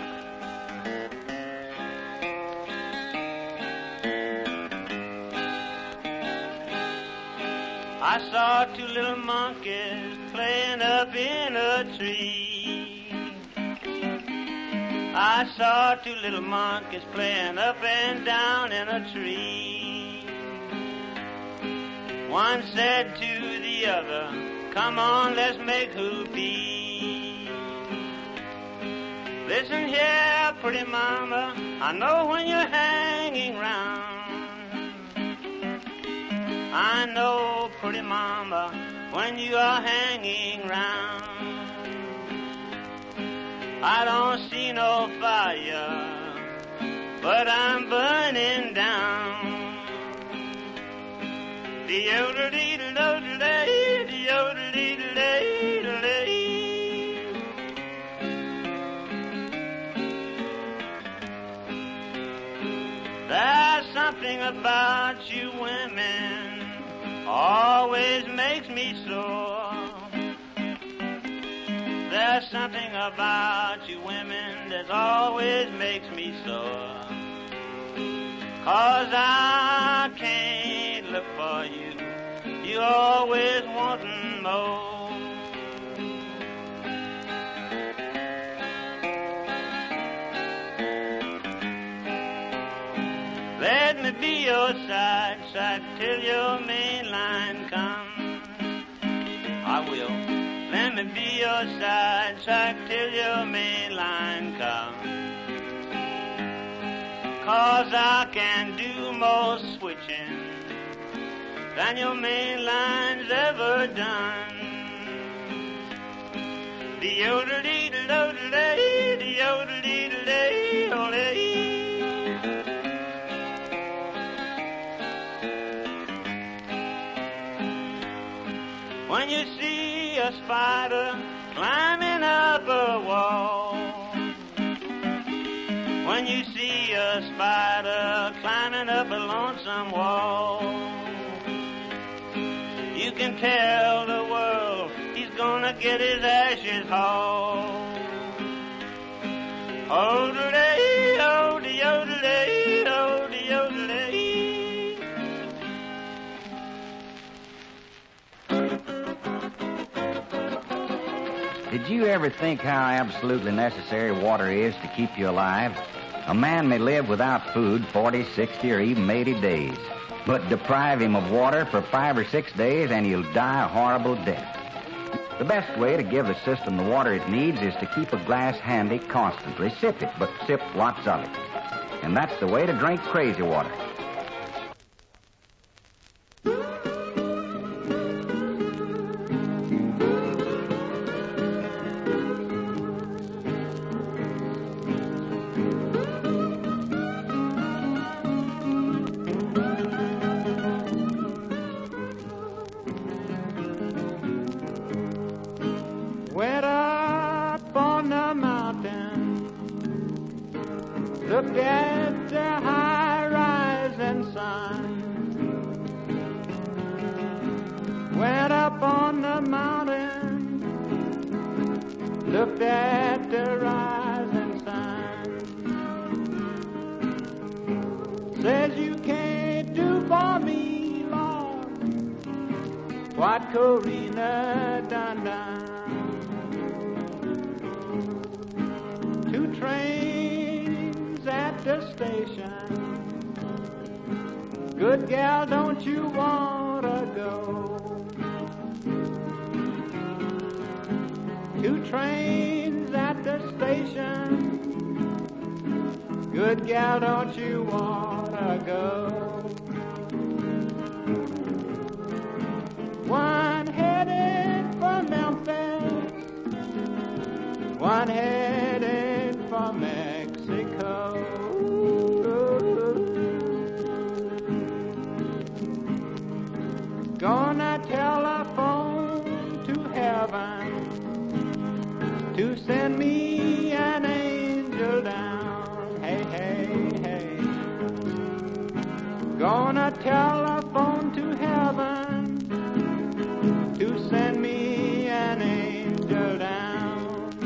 I saw two little monkeys playing up in a tree. I saw two little monkeys playing up and down in a tree. One said to the other, come on, let's make whoopee. Listen here, pretty mama, I know when you're hanging round. I know, pretty mama, when you are hanging round. I don't see no fire, but I'm burning down. There's something about you women always makes me sore. There's something about you women that always makes me sore. 'Cause I can't look for you, you always wanting more. Let me be your side till your main line comes. I will. Let me be your side till your main line comes. 'Cause I can do more switching than your main line's ever done. When you see a spider climbing up a wall, when you see a spider climbing up a lonesome wall, you can tell the world he's gonna get his ashes hauled. Oh-de-day, oh-de-yodelay, oh-de-yodelay. Did you ever think how absolutely necessary water is to keep you alive? A man may live without food 40, 60, or even 80 days, but deprive him of water for 5 or 6 days and he'll die a horrible death. The best way to give the system the water it needs is to keep a glass handy constantly. Sip it, but sip lots of it. And that's the way to drink crazy water. Went up on the mountain, looked at the high rising sun. Went up on the mountain, looked at the rising sun. Says you can't do for me, Lord, what Corina done. Two trains at the station. Good gal, don't you want to go? Two trains at the station. Good gal, don't you want to go? One headed for Memphis, one headed for Mexico. Gonna telephone to heaven to send me an angel down. Hey, hey, hey. Gonna telephone to heaven to send me an angel down.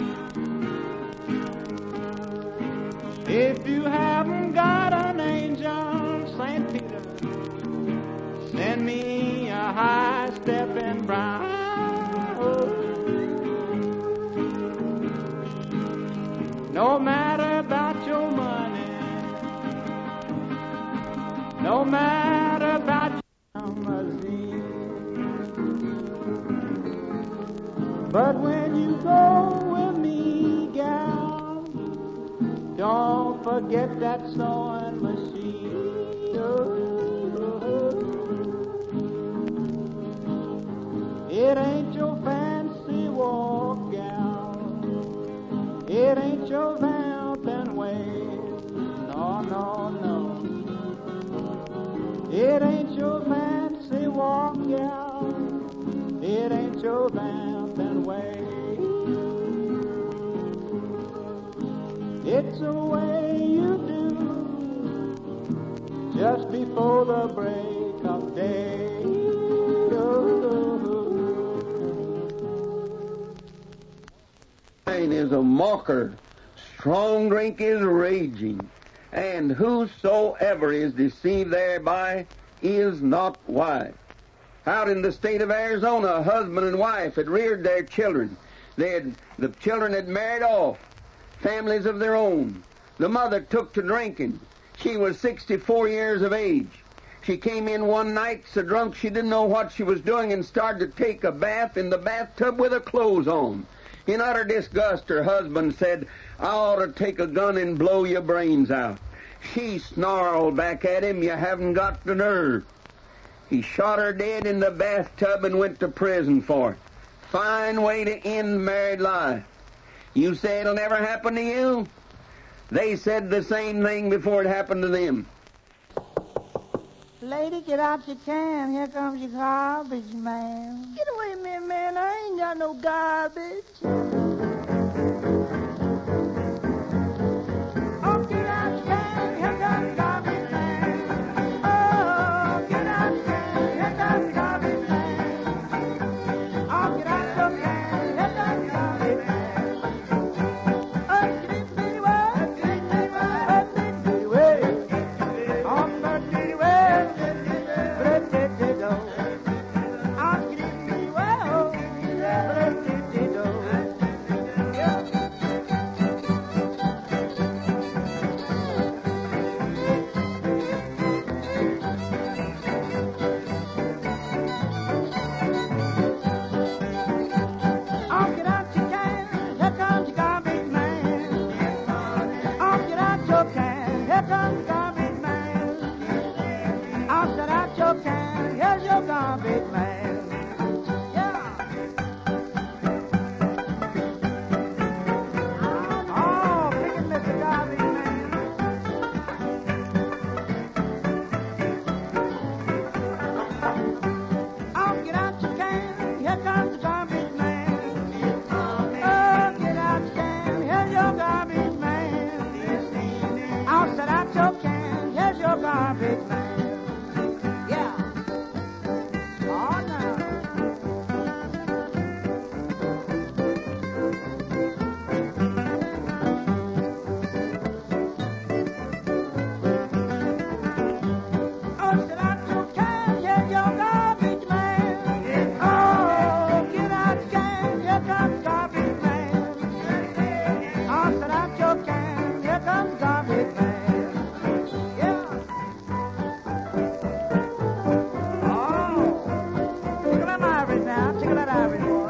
If you haven't got an angel, St. Peter, send me a high-stepping brown. No matter about your money, no matter about your limousine, but when you go with me, gal, don't forget that sewing machine. It ain't your fancy walk, gal. It ain't your vamping ways. No, no, no. It ain't your fancy walk, gal. It ain't your vamping ways. It's the way you do just before the break of day. Wine is a mocker, strong drink is raging, and whosoever is deceived thereby is not wise. Out in the state of Arizona, a husband and wife had reared their children. The children had married off, families of their own. The mother took to drinking. She was 64 years of age. She came in one night so drunk she didn't know what she was doing and started to take a bath in the bathtub with her clothes on. In utter disgust, her husband said, I ought to take a gun and blow your brains out. She snarled back at him, you haven't got the nerve. He shot her dead in the bathtub and went to prison for it. Fine way to end married life. You say it'll never happen to you? They said the same thing before it happened to them. Lady, get out your can. Here comes your garbage man. Get away from me, man. I ain't got no garbage. Oh, get out your can. Here comes garbage man. Oh, get out your can. Here comes garbage man. Oh, get out your can. Here comes garbage man. Oh, get me away. Get me away. Oh, get me away. here comes the garbage man. I'll set out your can, here's your garbage man. Yeah. Oh, pick it, Mr. Garbage Man. Oh, get out your can, here comes the garbage man. Oh, get out your can, here's your garbage man. I'll set out your can, here's your garbage man. Yeah. Oh, now. Oh, set out your can, here's your garbage man. Oh, get out your can, here comes garbage man. Oh, set out your can, here comes garbage man. Yeah. Oh, tickle that ivory now, tickle that ivory, boy.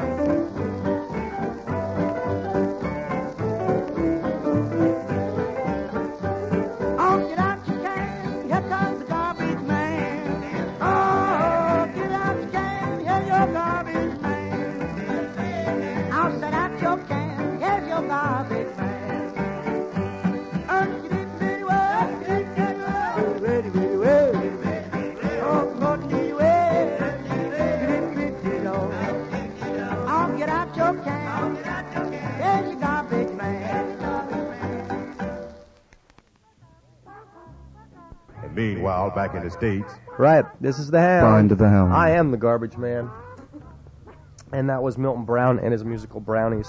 Oh, get out your can, here comes the garbage man. Oh, get out your can, here's your garbage man. I'll set out your can, here's your garbage man. Oh, get out your can, here's your garbage man. And meanwhile, back in the States, Right, this is the Hound. Bind to the Hound. I am the Garbage Man. And that was Milton Brown and his musical Brownies.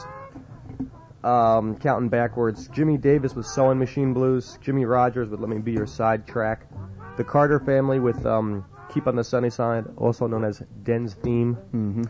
Counting backwards, Jimmy Davis with Sewing Machine Blues, Jimmy Rogers with Let Me Be Your Sidetrack, the Carter Family with Keep on the Sunny Side, also known as Den's Theme,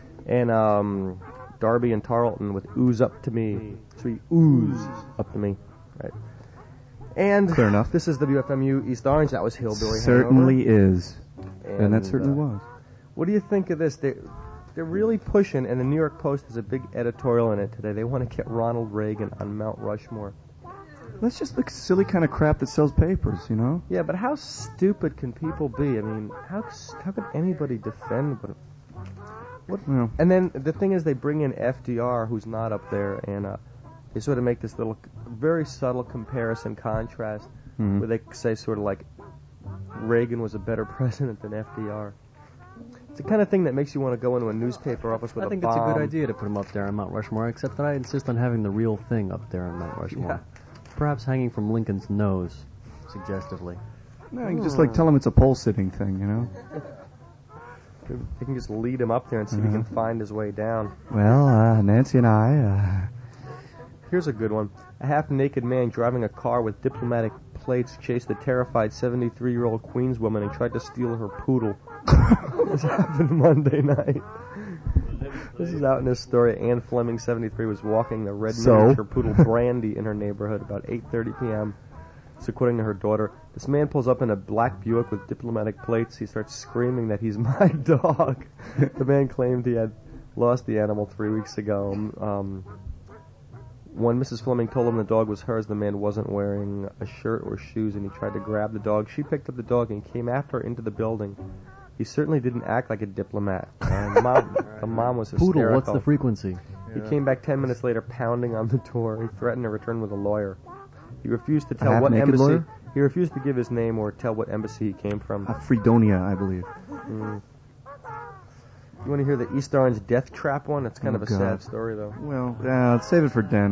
and Darby and Tarleton with Ooze Up to Me. So he ooze up to me. Right. And Clear enough. This is WFMU East Orange. That was Hillbilly Certainly Hangover. is. And that certainly was. What do you think of this? They're really pushing, and the New York Post has a big editorial in it today. They want to get Ronald Reagan on Mount Rushmore. That's just the silly kind of crap that sells papers, you know? Yeah, but how stupid can people be? I mean, how could anybody defend what? Well. And then the thing is, they bring in FDR, who's not up there, and they sort of make this little, very subtle comparison contrast, where they say sort of like Reagan was a better president than FDR. It's the kind of thing that makes you want to go into a newspaper office with a bomb. I think it's a good idea to put him up there on Mount Rushmore, except that I insist on having the real thing up there on Mount Rushmore. Yeah. Perhaps hanging from Lincoln's nose, suggestively. No, you can just like tell him it's a pole sitting thing, you know? They can just lead him up there and see if he can find his way down. Well, Nancy and I, Here's a good one. A half-naked man driving a car with diplomatic plates chased a terrified 73-year-old Queenswoman and tried to steal her poodle. This happened Monday night. This is out in this story. Ann Fleming, 73, was walking the red miniature poodle Brandy in her neighborhood about 8:30 p.m. So according to her daughter, this man pulls up in a black Buick with diplomatic plates. He starts screaming that he's my dog. The man claimed he had lost the animal 3 weeks ago. When Mrs. Fleming told him the dog was hers, the man wasn't wearing a shirt or shoes, and he tried to grab the dog. She picked up the dog and came after her into the building. He certainly didn't act like a diplomat. The mom was hysterical. Poodle, what's the frequency? He came back 10 minutes later pounding on the door. He threatened to return with a lawyer. He refused to tell what embassy. Lawyer? He refused to give his name or tell what embassy he came from. Fredonia, I believe. You want to hear the East Orange death trap one? It's kind of a God. sad story, though. Well, let's save it for Den.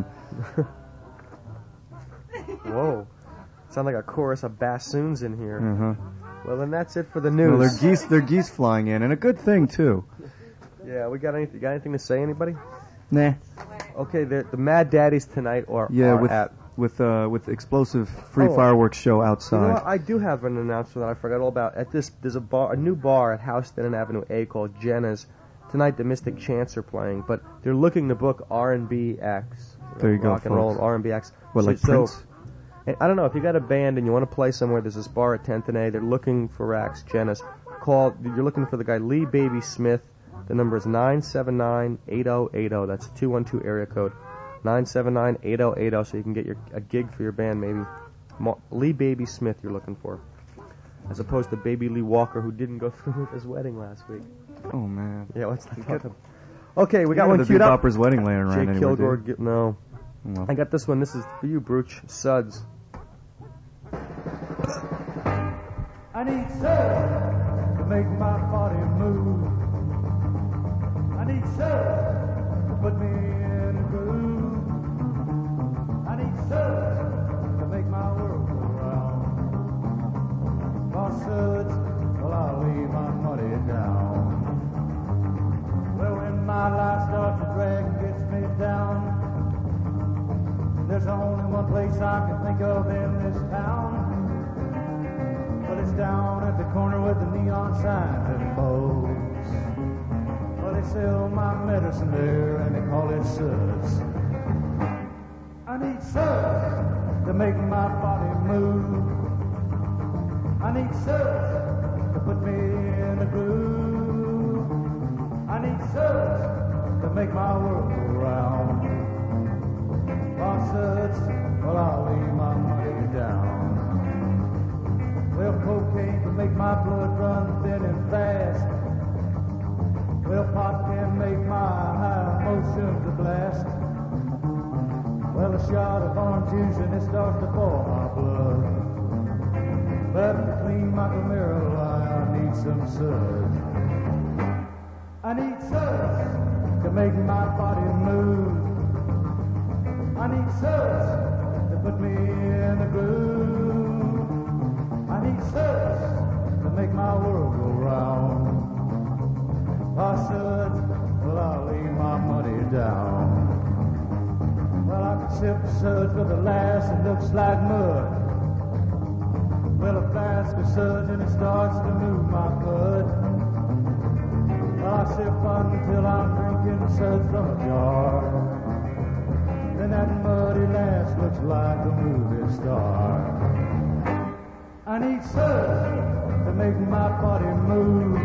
Whoa. Sound like a chorus of bassoons in here. Well, then that's it for the Well, news. they're geese flying in, and a good thing, too. Yeah, we got anything to say, anybody? Nah. Okay, the Mad Daddies tonight are at... with explosive free fireworks show outside. You know what? I do have an announcement that I forgot all about. There's a new bar at Houston and Avenue A called Jenna's. Tonight the Mystic Chants are playing, but they're looking to book R&B acts. There you go, Rock and roll folks. R&B acts. What, like Prince? And I don't know, if you got a band and you want to play somewhere, there's this bar at 10th and A. They're looking for acts, Jenna's. You're looking for the guy Lee Baby Smith. The number is 979-8080. That's a 212 area code. 979-8080, so you can get a gig for your band, maybe. Lee Baby Smith you're looking for, as opposed to Baby Lee Walker, who didn't go through with his wedding last week. Oh, man. Yeah, let's not talk about. Okay, we got You one know the queued up. Bopper's wedding laying around Jake anywhere, Kilgore, do you? no. Well. I got this one. This is for you, Brooch. Suds. I need suds to make my body move. I need suds to put me in a groove. I need suds to make my world go round. For suds, well, I'll lay my money down. Well, when my life starts to drag and gets me down, there's only one place I can think of in this town. Well, it's down at the corner with the neon signs and bows. Well, they sell my medicine there and they call it suds. I need suds to make my body move. I need suds to put me in a groove. I need suds to make my world go round. For suds, well, I'll lay my money down. Well, cocaine can make my blood run thin and fast. Well, pot can make my high emotions a blast. Well, a shot of orange juice and it starts to boil my blood. But to clean my glomerular, I need some suds. I need suds to make my body move. I need suds to put me in a groove. I need suds to make my world go round. For suds, well, I'll lay my money down. Well, I can sip the suds with a lass that looks like mud. Well, a flask of suds and it starts to move my blood. Well, I sip until I'm drinking suds from a jar. Then that muddy lass looks like a movie star. I need suds to make my body move.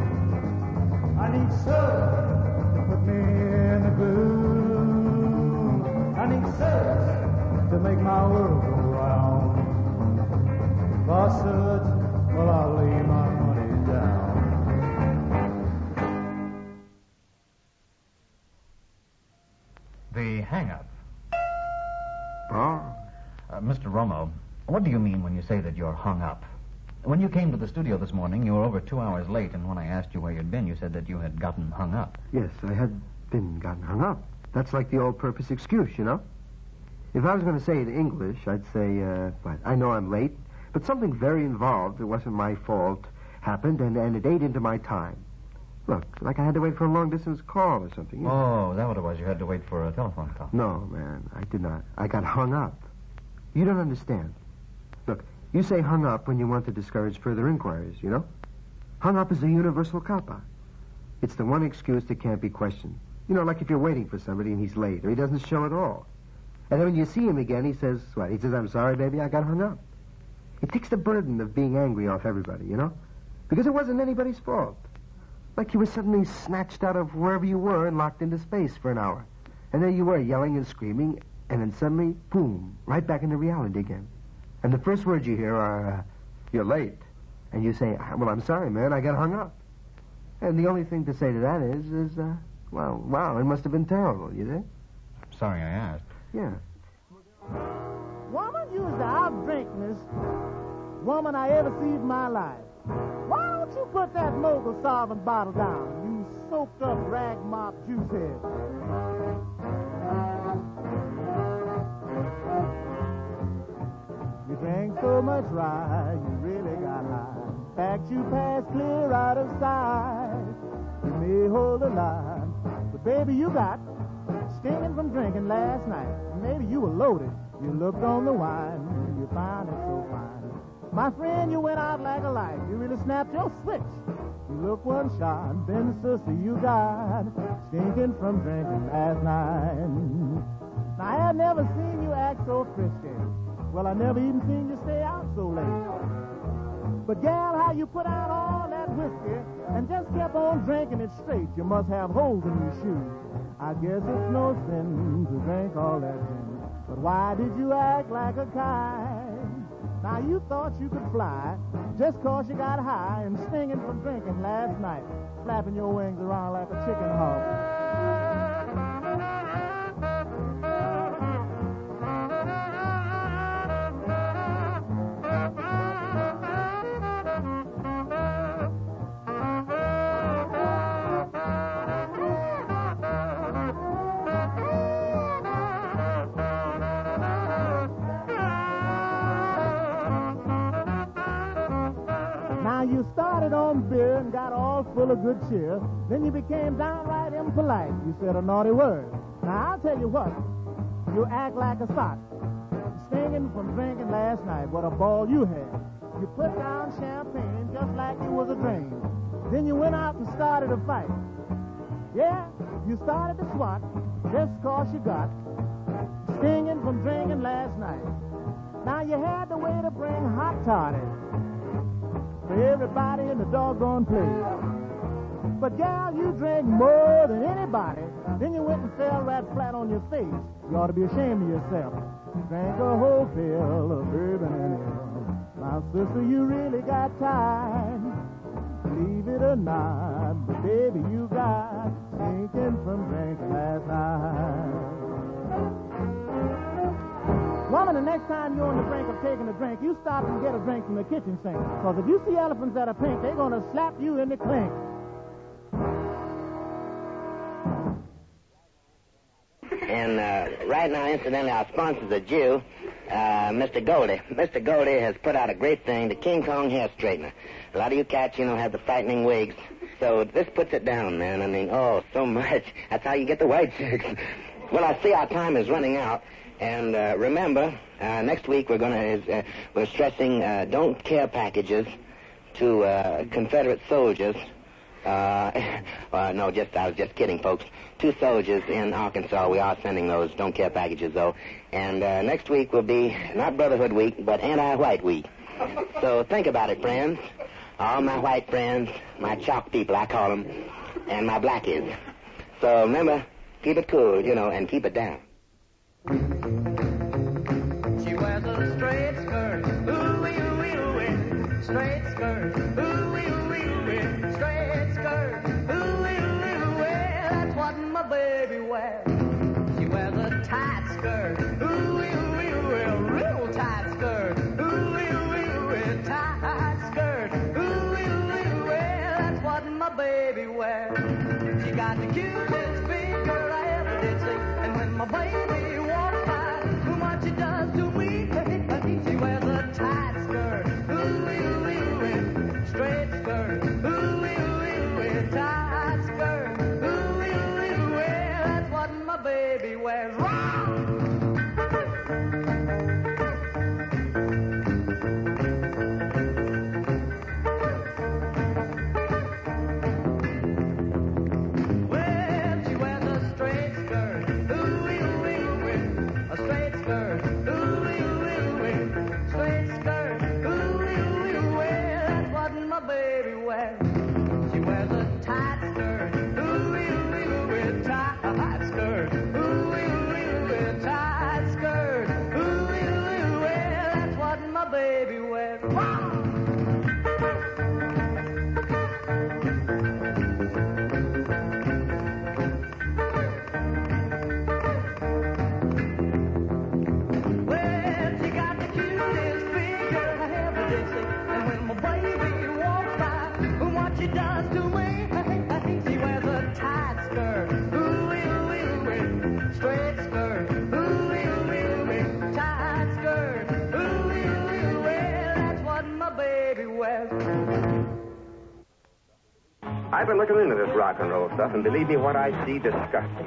I need suds to put me in a groove. I need suds to make my world go round. For suds, well, I'll lay my money down. The hang-up. Oh? Mr. Romo, what do you mean when you say that you're hung up? When you came to the studio this morning, you were over 2 hours late, and when I asked you where you'd been, you said that you had gotten hung up. Yes, I had been gotten hung up. That's like the all-purpose excuse, you know? If I was going to say it in English, I'd say, I know I'm late, but something very involved, it wasn't my fault, happened, and it ate into my time. Look, like I had to wait for a long-distance call or something. You know? Oh, is that what it was? You had to wait for a telephone call. No, man, I did not. I got hung up. You don't understand. Look, you say hung up when you want to discourage further inquiries, you know? Hung up is a universal cop-out. It's the one excuse that can't be questioned. You know, like if you're waiting for somebody and he's late, or he doesn't show at all. And then when you see him again, he says, what? He says, I'm sorry, baby, I got hung up. It takes the burden of being angry off everybody, you know? Because it wasn't anybody's fault. Like you were suddenly snatched out of wherever you were and locked into space for an hour. And there you were, yelling and screaming, and then suddenly, boom, right back into reality again. And the first words you hear are, you're late. And you say, well, I'm sorry, man, I got hung up. And the only thing to say to that is, well, wow, it must have been terrible, you think? Sorry I asked. Yeah. Woman, you was the out-drinkingest woman I ever seen in my life. Why don't you put that mogul solvent bottle down, you soaked up rag mop juice head? You drank so much rye, you really got high. In fact, you passed clear out of sight. You may hold a lie, but baby, you got stinging from drinking last night. Maybe you were loaded. You looked on the wine, you found it so fine. My friend, you went out like a light. You really snapped your switch. You look one shot, then sister, you got stinking from drinking last night. Now, I had never seen you act so frisky. Well, I never even seen you stay out so late. But, gal, how you put out all that whiskey and just kept on drinking it straight. You must have holes in your shoes. I guess it's no sin to drink all that gin. But why did you act like a kite? Now you thought you could fly just 'cause you got high and stinging from drinking last night, flapping your wings around like a chicken hawk. You started on beer and got all full of good cheer. Then you became downright impolite. You said a naughty word. Now, I'll tell you what. You act like a sock. Stinging from drinking last night. What a ball you had. You put down champagne just like it was a drain. Then you went out and started a fight. Yeah, you started to swat just 'cause you got stinging from drinking last night. Now, you had the way to bring hot toddy for everybody in the doggone place. But, gal, you drank more than anybody. Then you went and fell right flat on your face. You ought to be ashamed of yourself. You drank a whole pail of bourbon and ale. My sister, you really got tired. Believe it or not, but baby, you got stinking from drinking last night. Woman, the next time you're on the brink of taking a drink, you stop and get a drink from the kitchen sink. Because if you see elephants that are pink, they're going to slap you in the clink. And right now, incidentally, our sponsor's a Jew, Mr. Goldie. Mr. Goldie has put out a great thing, the King Kong hair straightener. A lot of you cats, have the frightening wigs. So this puts it down, man. I mean, oh, so much. That's how you get the white chicks. Well, I see our time is running out. And remember, next week we're stressing don't care packages to Confederate soldiers. I was just kidding, folks. 2 soldiers in Arkansas. We are sending those don't care packages, though. And next week will be not Brotherhood Week, but Anti-White Week. So think about it, friends. All my white friends, my chalk people, I call them, and my blackies. So remember, keep it cool, and keep it down. She wears a straight skirt, ooh-wee, ooh-wee, ooh-wee, straight skirt, ooh-wee, ooh-wee, ooh-wee, straight skirt, ooh-wee, ooh-wee, ooh-wee, that's what my baby wears. She wears a tight skirt, ooh-wee, ooh-wee, ooh-wee, a real tight skirt, ooh-wee, ooh-wee, ooh-wee, tight skirt, ooh-wee, ooh-wee, ooh-wee, that's what my baby wears. She got the cutest figure I ever did see, and when my baby she does to me. She wears a tight skirt, ooh-wee, ooh-wee, ooh-wee, straight skirt, ooh-wee, ooh-wee, ooh-wee, tight skirt, ooh-wee, ooh-wee, ooh-wee, that's what my baby wears. I've been looking into this rock and roll stuff, and believe me, what I see disgusts me.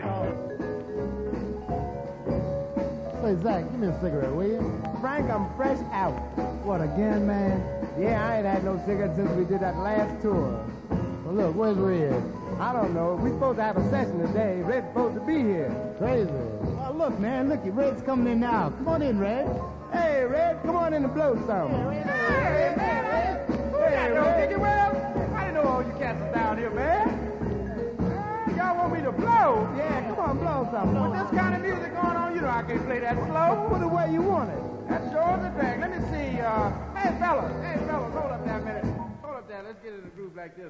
Say, Zach, give me a cigarette, will you? Frank, I'm fresh out. What, again, man? Yeah, I ain't had no cigarette since we did that last tour. Well, look, where's Red? I don't know. We're supposed to have a session today. Red's supposed to be here. Crazy. Well, look, man, look, Red's coming in now. Come on in, Red. Hey, Red, come on in and blow some. Hey, man. Hey, Red. Well, I didn't know all you cats are down here, man. Y'all want me to blow? Yeah, come on, blow something. With this kind of music going on, you know I can't play that slow. Put it where you want it. That sure is a drag. Let me see. Hey, fellas, hold up there a minute. Hold up there. Let's get in a groove like this.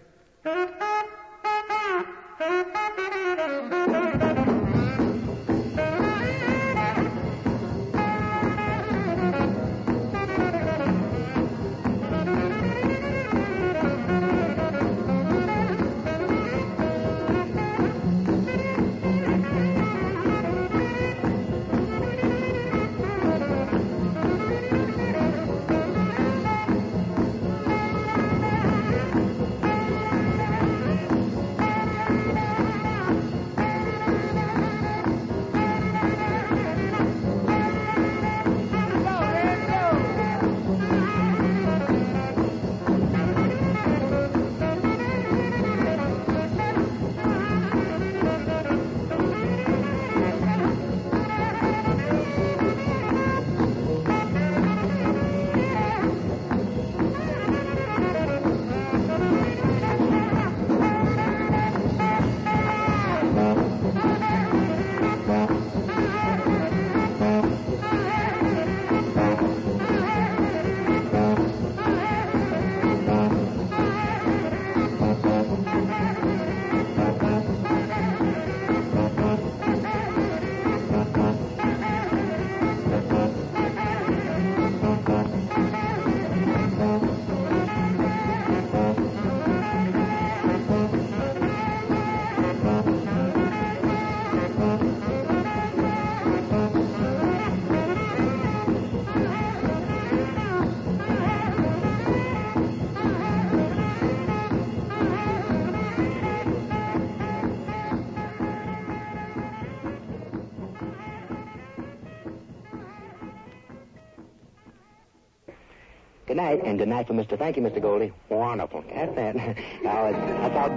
Good night, and good night for Mr. Thank you, Mr. Goldie. Wonderful. That's it. That's all.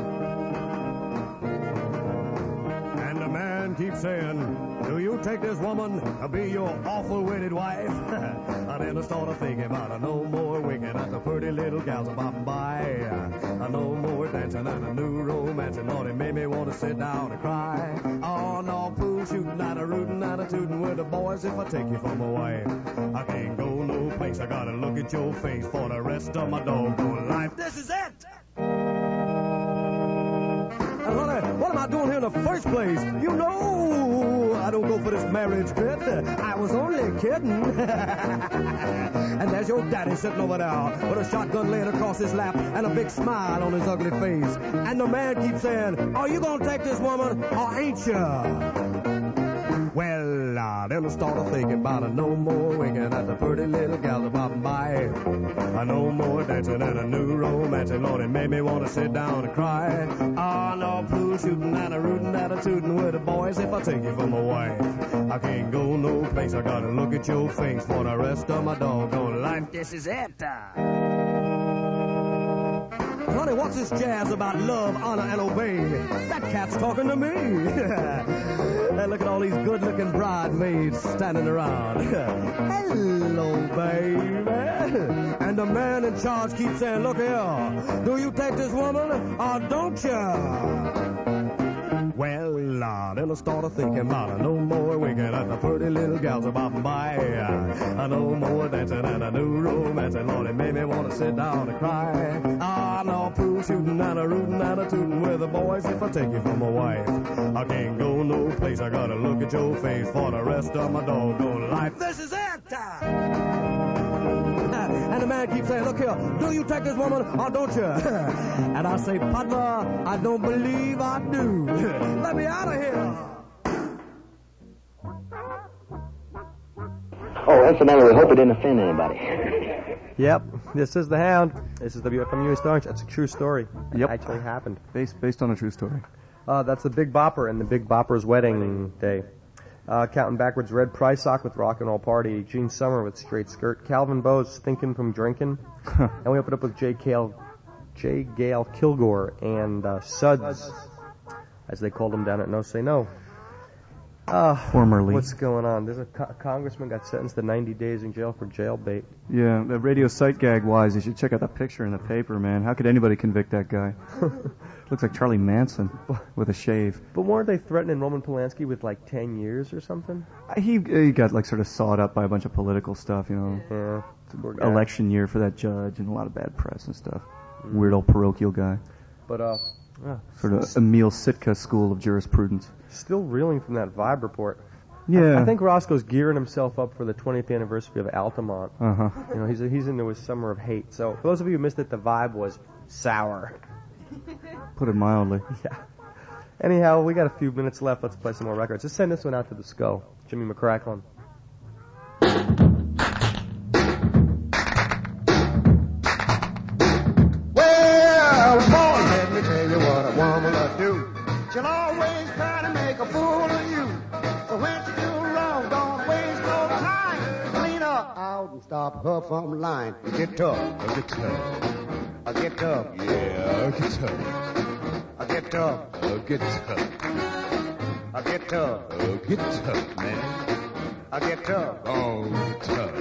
And the man keeps saying, do you take this woman to be your awful wedded wife? And then I started thinking about no more winking at the pretty little gals about by. No more dancing and a new romance, and Lord, it made me want to sit down and cry. Oh, no, poo, shooting and a rootin' and a tootin' with the boys if I take you for my wife. I can't go no place, I gotta look at your face for the rest of my doggone life. This is it! And honey, what am I doing here in the first place? You know I don't go for this marriage bit. I was only kidding. And there's your daddy sitting over there with a shotgun laying across his lap and a big smile on his ugly face. And the man keeps saying, are you gonna take this woman or ain't you? Well, then I started thinking about no more winking at the pretty little gal about by. No more dancing and a new romance, and Lord, it made me want to sit down and cry. Oh, no, blue shooting and a rootin' and a tootin' with the boys if I take you for my wife. I can't go no place, I gotta look at your face for the rest of my doggone life. This is it. Honey, what's this jazz about love, honor, and obey? That cat's talking to me. And look at all these good-looking bridesmaids standing around. Hello, baby. And the man in charge keeps saying, look here, do you take this woman or don't you? Well, then I started thinking about no more winking at the pretty little gals about by. No more dancing and a new romance, and Lord, it made me want to sit down and cry. No poo shooting and a rootin' and a tootin' with the boys if I take you for my wife. I can't go no place, I gotta look at your face for the rest of my doggone life. This is it! And the man keeps saying, look here, do you take this woman or don't you? And I say, partner, I don't believe I do. Let me out of here. Oh, incidentally, we hope it didn't offend anybody. Yep, this is the Hound. This is WFMU East Orange. That's a true story. It actually happened. Based on a true story. That's the Big Bopper and the Big Bopper's wedding day. Counting backwards, Red Prysock with Rock and Roll Party, Gene Summer with Straight Skirt, Calvin Bowes Thinking from Drinking, and we open up with J. Gale Kilgore and Suds, as they called him down at No Say No. Formerly. What's going on? There's a congressman got sentenced to 90 days in jail for jailbait. Yeah, the radio sight gag wise, you should check out that picture in the paper, man. How could anybody convict that guy? Looks like Charlie Manson with a shave. But weren't they threatening Roman Polanski with like 10 years or something? He got like sort of sawed up by a bunch of political stuff, you know. Yeah. Election year for that judge and a lot of bad press and stuff. Weird old parochial guy. But sort of Emil Sitka school of jurisprudence. Still reeling from that Vibe report. Yeah. I think Roscoe's gearing himself up for the 20th anniversary of Altamont. Uh-huh. You know, he's into his summer of hate. So for those of you who missed it, the Vibe was sour. Put it mildly. Yeah. Anyhow, we got a few minutes left. Let's play some more records. Let's send this one out to the skull. Jimmy McCracklin. Well, boy, let me tell you what a woman will do. She'll always try to make a fool of you. So when you do wrong, don't waste no time. Clean her out and stop her from lying. Get tough. Get tough. Get tough. Yeah, get tough. Get tough. Get tough. Get tough. Get tough, man. Get tough. Oh, get tough.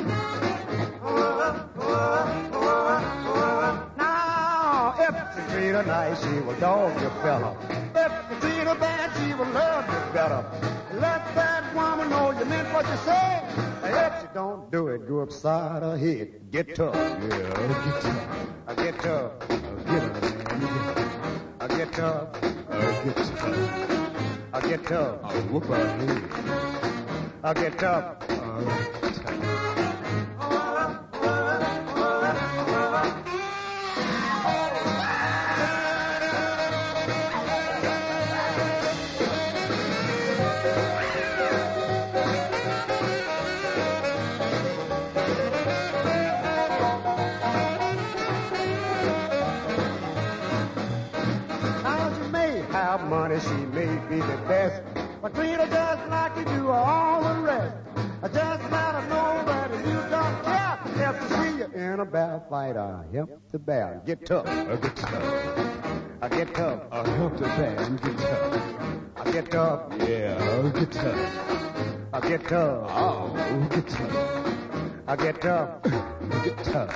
Now, if you treat her nice, she will dog you fella. If you treat her bad, she will love you better. Let that woman know you meant what you said. If you don't do it, go upside her head. Get tough. Yeah, get tough. Get tough. Get tough. Get tough. Get tough. I'll whoop her head. Get tough. Money, she may be the best, but treat her just like you do all the rest. Just let her know that you don't care. If you see you in a bad fight, I'll help the bear. Get tough. Get tough. Get tough. I'll help the bear. Get tough. Get tough. Yeah, get tough. Get tough. Oh, get tough. Get tough. Get tough.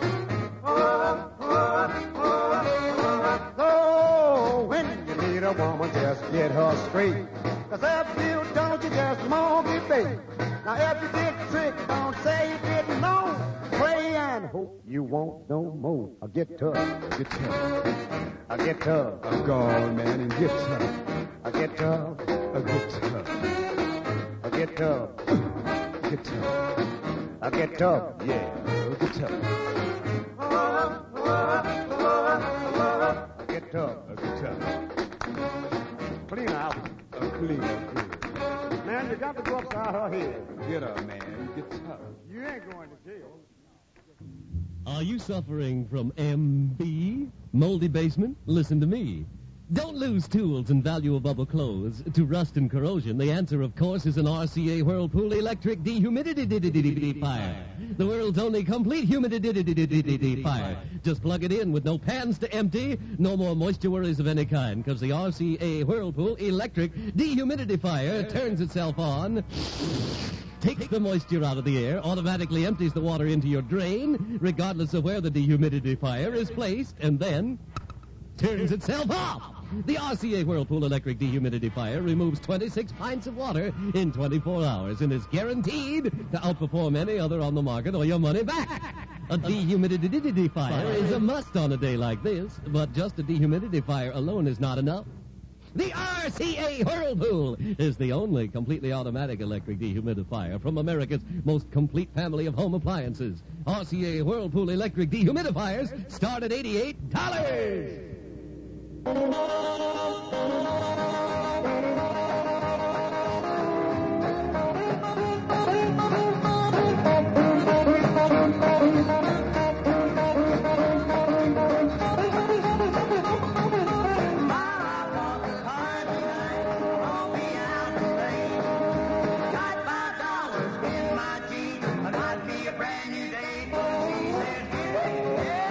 A woman, just get her straight. Cause if you don't, you just won't be bait. Now if you did the trick, don't say you didn't know. Pray and hope you won't no more. Get tough. Get tough. Get tough. I'm gone, man, and get tough. Get tough. Get tough. Get tough. Get tough. Get tough. Yeah, get tough. Get tough. Get tough. Clean out. Clean. Man, you got to go upside her head. Get her, man. Get tough. You ain't going to jail. Are you suffering from MB? Moldy basement? Listen to me. Don't lose tools and valuable clothes to rust and corrosion. The answer, of course, is an RCA Whirlpool electric dehumidifier. The world's only complete humidifier. Just plug it in with no pans to empty, no more moisture worries of any kind, because the RCA Whirlpool electric dehumidifier turns itself on, takes the moisture out of the air, automatically empties the water into your drain, regardless of where the dehumidifier is placed, and then turns itself off. The RCA Whirlpool electric dehumidifier removes 26 pints of water in 24 hours and is guaranteed to outperform any other on the market or your money back. A dehumidifier is a must on a day like this, but just a dehumidifier alone is not enough. The RCA Whirlpool is the only completely automatic electric dehumidifier from America's most complete family of home appliances. RCA Whirlpool electric dehumidifiers start at $88.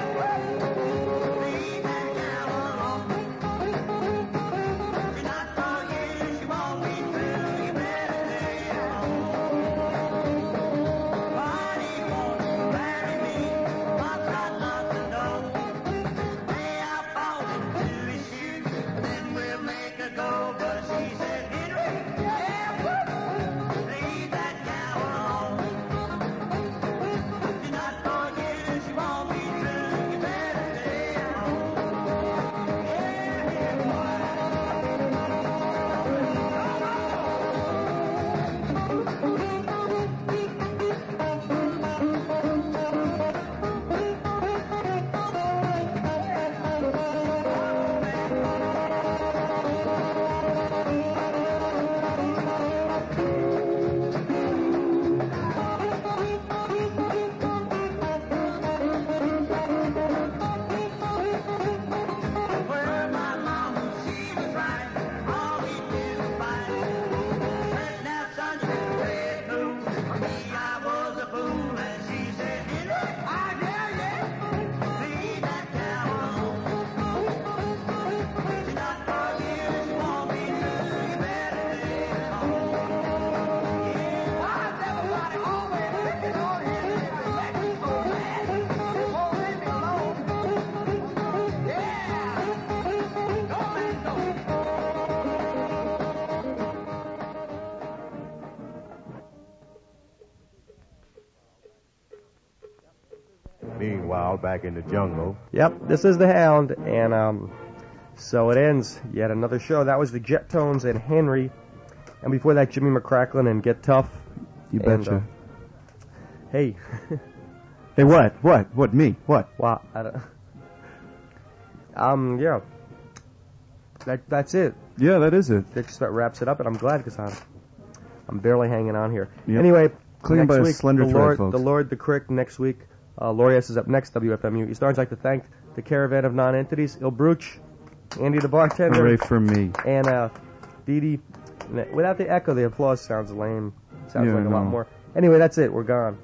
Not Meanwhile, back in the jungle. Yep, this is the Hound, and so it ends. Yet another show. That was the Jet Tones and Henry, and before that, Jimmy McCracklin and Get Tough. You And, betcha. Hey. Hey, what? What? Me? What? Wow. Yeah. That's it. Yeah, that is it. That just about wraps it up, and I'm glad because I'm barely hanging on here. Yep. Anyway, Clinging next by a week, slender the thread, Lord, folks. the Lord, the Crick next week. Laurie S. is up next, WFMU East Orange. I'd like to thank the Caravan of Non-Entities, Il Bruch, Andy the Bartender. Hooray for me. And Dee Dee. Without the echo, the applause sounds lame. Sounds Yeah, like I a lot know. more. Anyway, that's it. We're gone.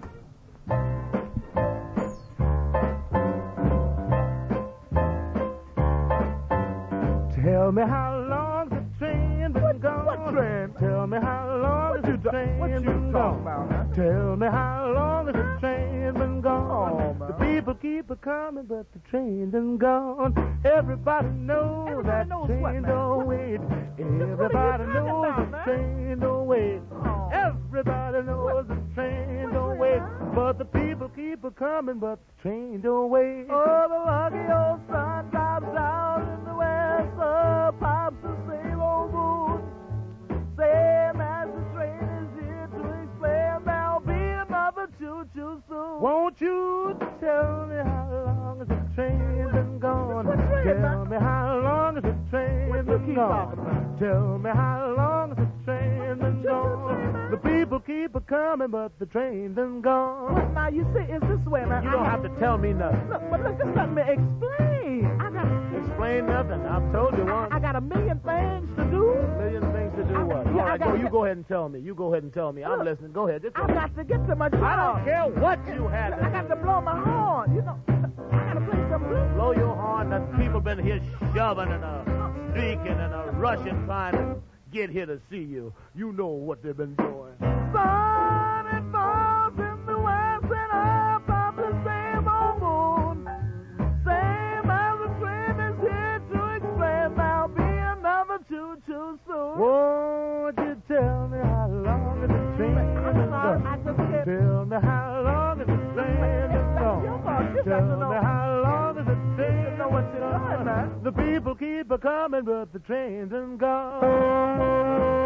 Tell me how long the train been gone. What train? Tell me how long the train been gone. Tell me how long has the train been gone. The people keep a coming, but the train been gone. Everybody knows that train don't wait. Everybody knows the train don't wait. Everybody knows the train don't wait. But the people keep a coming, but the train don't wait. Oh, the lucky old sun drops down in the west. Pops the same old moon. Same as the train is here to explain. There'll be another choo-choo soon. Won't you tell me how long has the train been gone? Tell me how long has the train been gone? Tell me how long has the train been gone? The people keep a coming, but the train been gone. Well, now you see, it's this way, man. You don't have to tell me nothing. Look, but look, just let me explain. I got explain nothing. I've told you once. I got a million things to do. A million things to do what? All right, you go ahead and tell me. You go ahead and tell me. I'm listening. Go ahead. I got to get to my job. I don't care what you have. I got to blow my horn. You know, I got to play some blues. Blow your horn. The people been here shoving and streaking and rushing, trying to get here to see you. You know what they've been doing. Sun, it falls in the west and up on the same old moon. Same as the train is here to explain. There'll be another choo-choo soon. Won't you tell me how long is the train been gone? Tell me how long is the train been gone? Tell me how long is the train been gone? The people keep a coming, but the train's been gone.